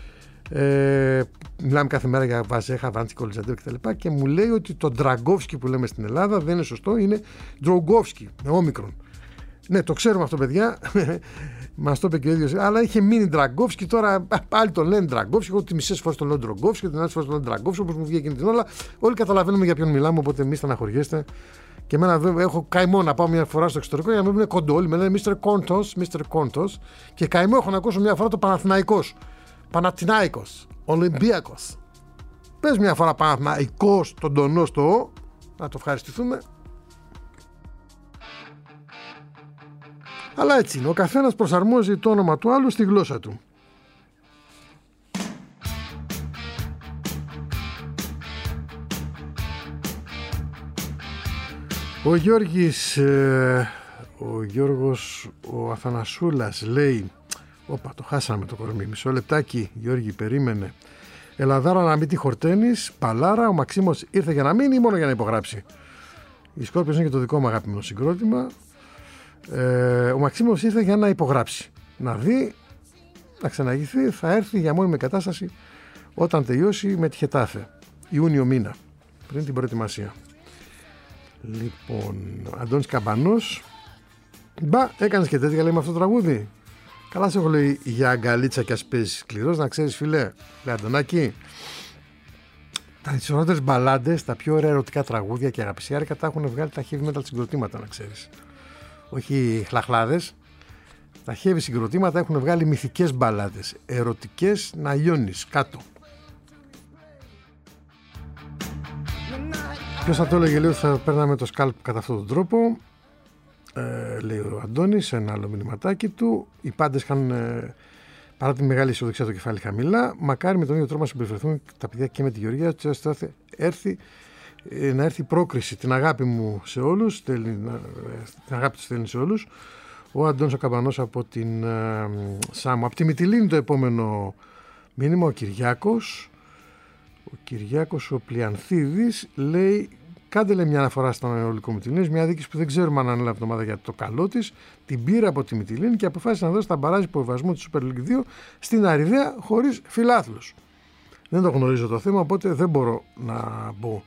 Ε, μιλάμε κάθε μέρα για Βαζέχα, Βάντσικο, Κολιζαντέρ κτλ. Και μου λέει ότι το Ντραγκόφσκι που λέμε στην Ελλάδα δεν είναι σωστό, είναι Ντρογκόφσκι με όμικρον. Ναι, το ξέρουμε αυτό, παιδιά. Μας το είπε και ο ίδιος. Αλλά είχε μείνει Ντραγκόφσκι, τώρα πάλι τον λένε Ντραγκόφσκι. Εγώ τι μισές φορές τον λέω Ντρογκόφσκι, την άλλη φορές τον λέω Ντραγκόφσκι, όπως μου βγήκε εκείνη την ώρα. Όλοι καταλαβαίνουμε για ποιον μιλάμε, οπότε μη στεναχωριέστε. Και εμένα έχω καημό να πάω μια φορά στο εξωτερικό για να μην είναι κοντό. Όλοι με λένε μίστερ Κόντος, μίστερ Κόντος. Και καημό έχω να ακούσω μια φορά το Παναθηναϊκός. Παναθηναϊκός, Ολυμπιακός. Πες μια φορά Παναθηναϊκός, τον τονό στο Ο, να το ευχαριστηθούμε. Αλλά έτσι είναι, ο καθένας προσαρμόζει το όνομα του άλλου στη γλώσσα του. Ο Γιώργης, ε, ο Γιώργος, ο Αθανασούλας λέει: όπα, το χάσαμε το κορμί. Μισό λεπτάκι, Γιώργη, περίμενε. Ελαδάρα να μην τη χορταίνεις. Παλάρα, ο Μαξίμος ήρθε για να μείνει ή μόνο για να υπογράψει? Η Σκόρπιος είναι και το δικό μου αγαπημένο συγκρότημα. Ε, ο Μαξίμος ήρθε για να υπογράψει. Να δει, να ξαναγηθεί, θα έρθει για μόνιμη κατάσταση όταν τελειώσει με τη Χετάφε. Ιούνιο μήνα, πριν την προετοιμασία. Λοιπόν, Αντώνης Καμπανός. Μπα, έκανες και τέτοια, λέει, με αυτό το τραγούδι. Καλά σε έχω, λέει, για αγκαλίτσα και ας παίζεις σκληρός, να ξέρεις, φίλε. Λέει, Αντωνάκη, τα ισορότερες μπαλάντες, τα πιο ωραία ερωτικά τραγούδια και αγαπησιάρικα τα έχουν βγάλει τα heavy metal συγκροτήματα, να ξέρεις. Όχι χλαχλάδες. Τα heavy συγκροτήματα έχουν βγάλει μυθικές μπαλάντες, ερωτικές, να λιώνεις κάτω. Ποιος θα το έλεγε, λέει, ότι θα παίρναμε το σκάλπ κατά αυτόν τον τρόπο. Ε, λέει ο Αντώνης σε ένα άλλο μηνυματάκι του. Οι πάντες είχαν, ε, παρά τη μεγάλη αισιοδοξία, το κεφάλι χαμηλά. Μακάρι με τον ίδιο τρόπο να συμπεριφερθούν τα παιδιά και με τη Γεωργία, ώστε να έρθει, ε, να έρθει η πρόκριση. Την αγάπη μου σε όλους, την αγάπη του στέλνει σε όλους. Ο Αντώνης ο Καμπανός από την ε, Σάμο. Από τη Μυτιλήνη το επόμενο μήνυμα, ο Κυριάκος. Ο Κυριάκος ο Πλιανθίδης λέει: κάντε, λέει, μια αναφορά στον αερολικό Μυτιλήνης, μια δίκηση που δεν ξέρουμε αν ανέλαβε εβδομάδα για το καλό της. Την πήρε από τη Μυτιλήνη και αποφάσισε να δώσει τα μπαράζ υποβιβασμού της Super League δύο στην Αριδαία χωρίς φιλάθλους. Δεν το γνωρίζω το θέμα, οπότε δεν μπορώ να μπω.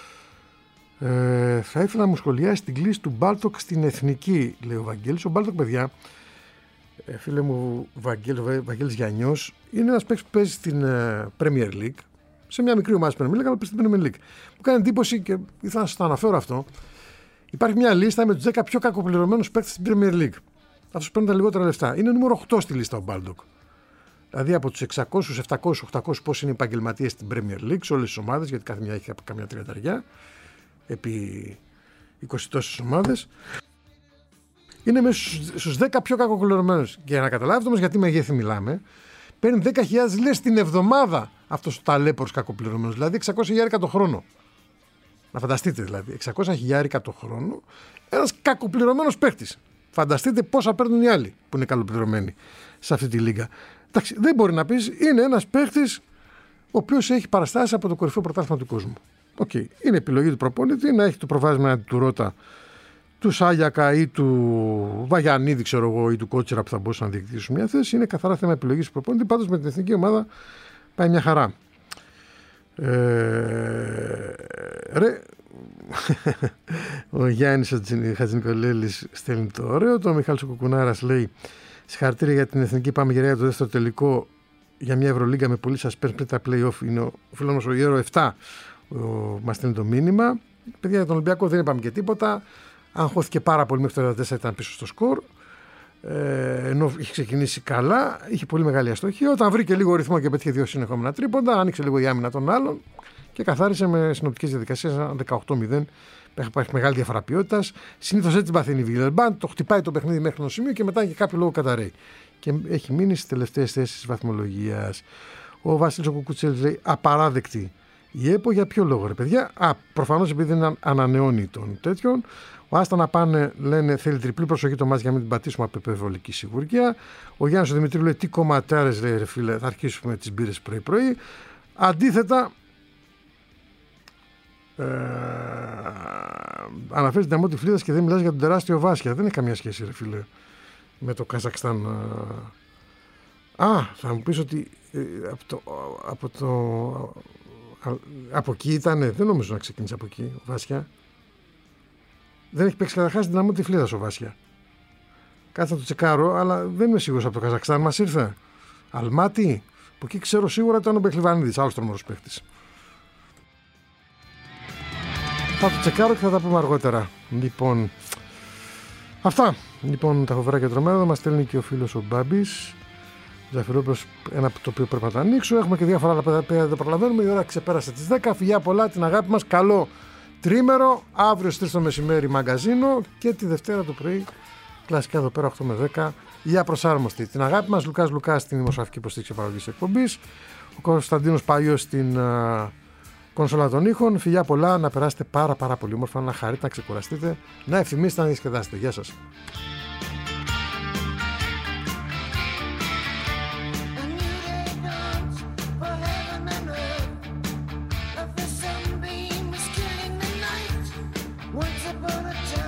Ε, θα ήθελα να μου σχολιάσει την κλίση του Μπάλτοκ στην εθνική, λέει ο Βαγγέλης. Ο Μπάλτοκ, παιδιά, ε, φίλε μου, Βαγγέλης, Βαγγέλης Γιαννιός, είναι ένας παίκτης που παίζει στην ε, Premier League. Σε μια μικρή ομάδα στην Premier League, αλλά στην Premier League. Μου κάνει εντύπωση και ήθελα να σας το αναφέρω αυτό. Υπάρχει μια λίστα με τους δέκα πιο κακοπληρωμένους παίκτες στην Premier League. Αυτούς παίρνουν τα λιγότερα λεφτά. Είναι νούμερο οκτώ στη λίστα ο Μπάλντοκ. Δηλαδή από τους εξακόσιους, επτακόσιους, οχτακόσιους πόσοι είναι επαγγελματίες στην Premier League, σε όλες τις ομάδες, γιατί κάθε μια έχει καμιά τριανταριά, επί είκοσι τόσες ομάδες. είναι μέσα στους δέκα πιο κακοπληρωμένους. Για να καταλάβετε όμως γιατί μεγέθη μιλάμε, παίρνει δέκα χιλιάδες λίρες την εβδομάδα αυτός ο ταλέπορος κακοπληρωμένος, δηλαδή εξακόσια χιλιάρικα το χρόνο. Να φανταστείτε δηλαδή, εξακόσια χιλιάρικα το χρόνο, ένας κακοπληρωμένος παίχτης. Φανταστείτε πόσα παίρνουν οι άλλοι που είναι καλοπληρωμένοι σε αυτή τη λίγα. Εντάξει, δεν μπορεί να πεις, είναι ένας παίχτης ο οποίος έχει παραστάσει από το κορυφαίο πρωτάθλημα του κόσμου. Οκ, okay. Είναι επιλογή του προπονητή να έχει το προβάδισμα του Ρώτα, του Σάλιακα ή του Βαγιανίδη, ξέρω εγώ, ή του Κότσερα που θα μπορούσαν να διεκδικήσουν μια θέση. Είναι καθαρά θέμα επιλογής του προπονητή. Πάντως με την εθνική ομάδα πάει μια χαρά. Ε, ρε, ο Γιάννης Χατζηνικολέλης στέλνει το ωραίο. Το Μιχάλης ο Κουκουνάρας λέει: συγχαρητήρια για την εθνική. Πάμε για το δεύτερο τελικό για μια Ευρωλίγκα με πολύ suspense πριν τα play-off. Είναι ο φίλος μας ο Ιέρο επτά. Μας στέλνει το μήνυμα. Παιδιά, για τον Ολυμπιακό δεν είπαμε και τίποτα. Αγχώθηκε πάρα πολύ μέχρι το τριάντα τέσσερα, ήταν πίσω στο σκορ. Ε, ενώ είχε ξεκινήσει καλά, είχε πολύ μεγάλη αστοχία. Όταν βρήκε λίγο ρυθμό και πέτυχε δύο συνεχόμενα τρίποντα, άνοιξε λίγο η άμυνα των άλλων και καθάρισε με συνοπτικές διαδικασίες δεκαοκτώ μηδέν. Υπάρχει μεγάλη διαφορά ποιότητας. Συνήθως έτσι παθαίνει η Βιλερμπάν, το χτυπάει το παιχνίδι μέχρι ένα σημείο και μετά για κάποιο λόγο καταραίει. Και έχει μείνει στις τελευταίες θέσεις της βαθμολογίας. Ο Βασίλης ο Κουκουτσέλης λέει: απαράδεκτη η ΕΠΟ. Για ποιο λόγο, ρε παιδιά? Α, προφανώς επειδή δεν ανανεώνει τον τέτοιον. Ο Άστα να πάνε, λένε, θέλει τριπλή προσοχή το μάτς για να μην την πατήσουμε από υπερβολική σιγουριά. Ο Γιάννης ο Δημητρίου λέει: τι κομματάρες, λέει, ρε φίλε, θα αρχίσουμε τις μπύρες πρωί-πρωί. Αντίθετα, ε, αναφέρει την Αμότη Φλίδας και δεν μιλάς για τον τεράστιο Βάσια. Δεν έχει καμία σχέση, ρε φίλε, με το Καζακστάν. Α, θα μου πεις ότι ε, από το. Από, το, από εκεί ήτανε, δεν νομίζω να ξεκίνησε από εκεί ο Βάσια. Δεν έχει παίξει καταρχάς την Δυναμό Τυφλίδας ο Βάσια. Κάτσε να το τσεκάρω, αλλά δεν είμαι σίγουρος από το Καζακστάν μας ήρθε. Αλμάτι, που εκεί ξέρω σίγουρα ήταν ο Μπεχλιβανίδης, άλλος τρομερός παίχτης. Θα το τσεκάρω και θα τα πούμε αργότερα. Λοιπόν, αυτά. Λοιπόν, τα φοβερά και τρομερά μας στέλνει και ο φίλος ο Μπάμπης. Ζαφυρόπουλος, ένα από το οποίο πρέπει να το ανοίξω. Έχουμε και διάφορα άλλα παιδιά που δεν προλαβαίνουμε. Η ώρα ξεπέρασε τις δέκα. Φιλιά πολλά, την αγάπη μας. Καλό τρίμερο. Αύριο στις τρεις το μεσημέρι μαγκαζίνο. Και τη Δευτέρα το πρωί, κλασικά εδώ πέρα οκτώ με δέκα. Για προσάρμοστη. Την αγάπη μας. Λουκάς Λουκάς στην δημοσιογραφική υποστήριξη παραγωγής εκπομπής. Ο Κωνσταντίνος Παγιός στην uh, κονσόλα των ήχων. Φιλιά πολλά. Να περάσετε πάρα πάρα πολύ όμορφα. Να χαρείτε, να ξεκουραστείτε. Να ευθυμίσετε, να διασκεδάσετε. Γεια σας. Once upon a time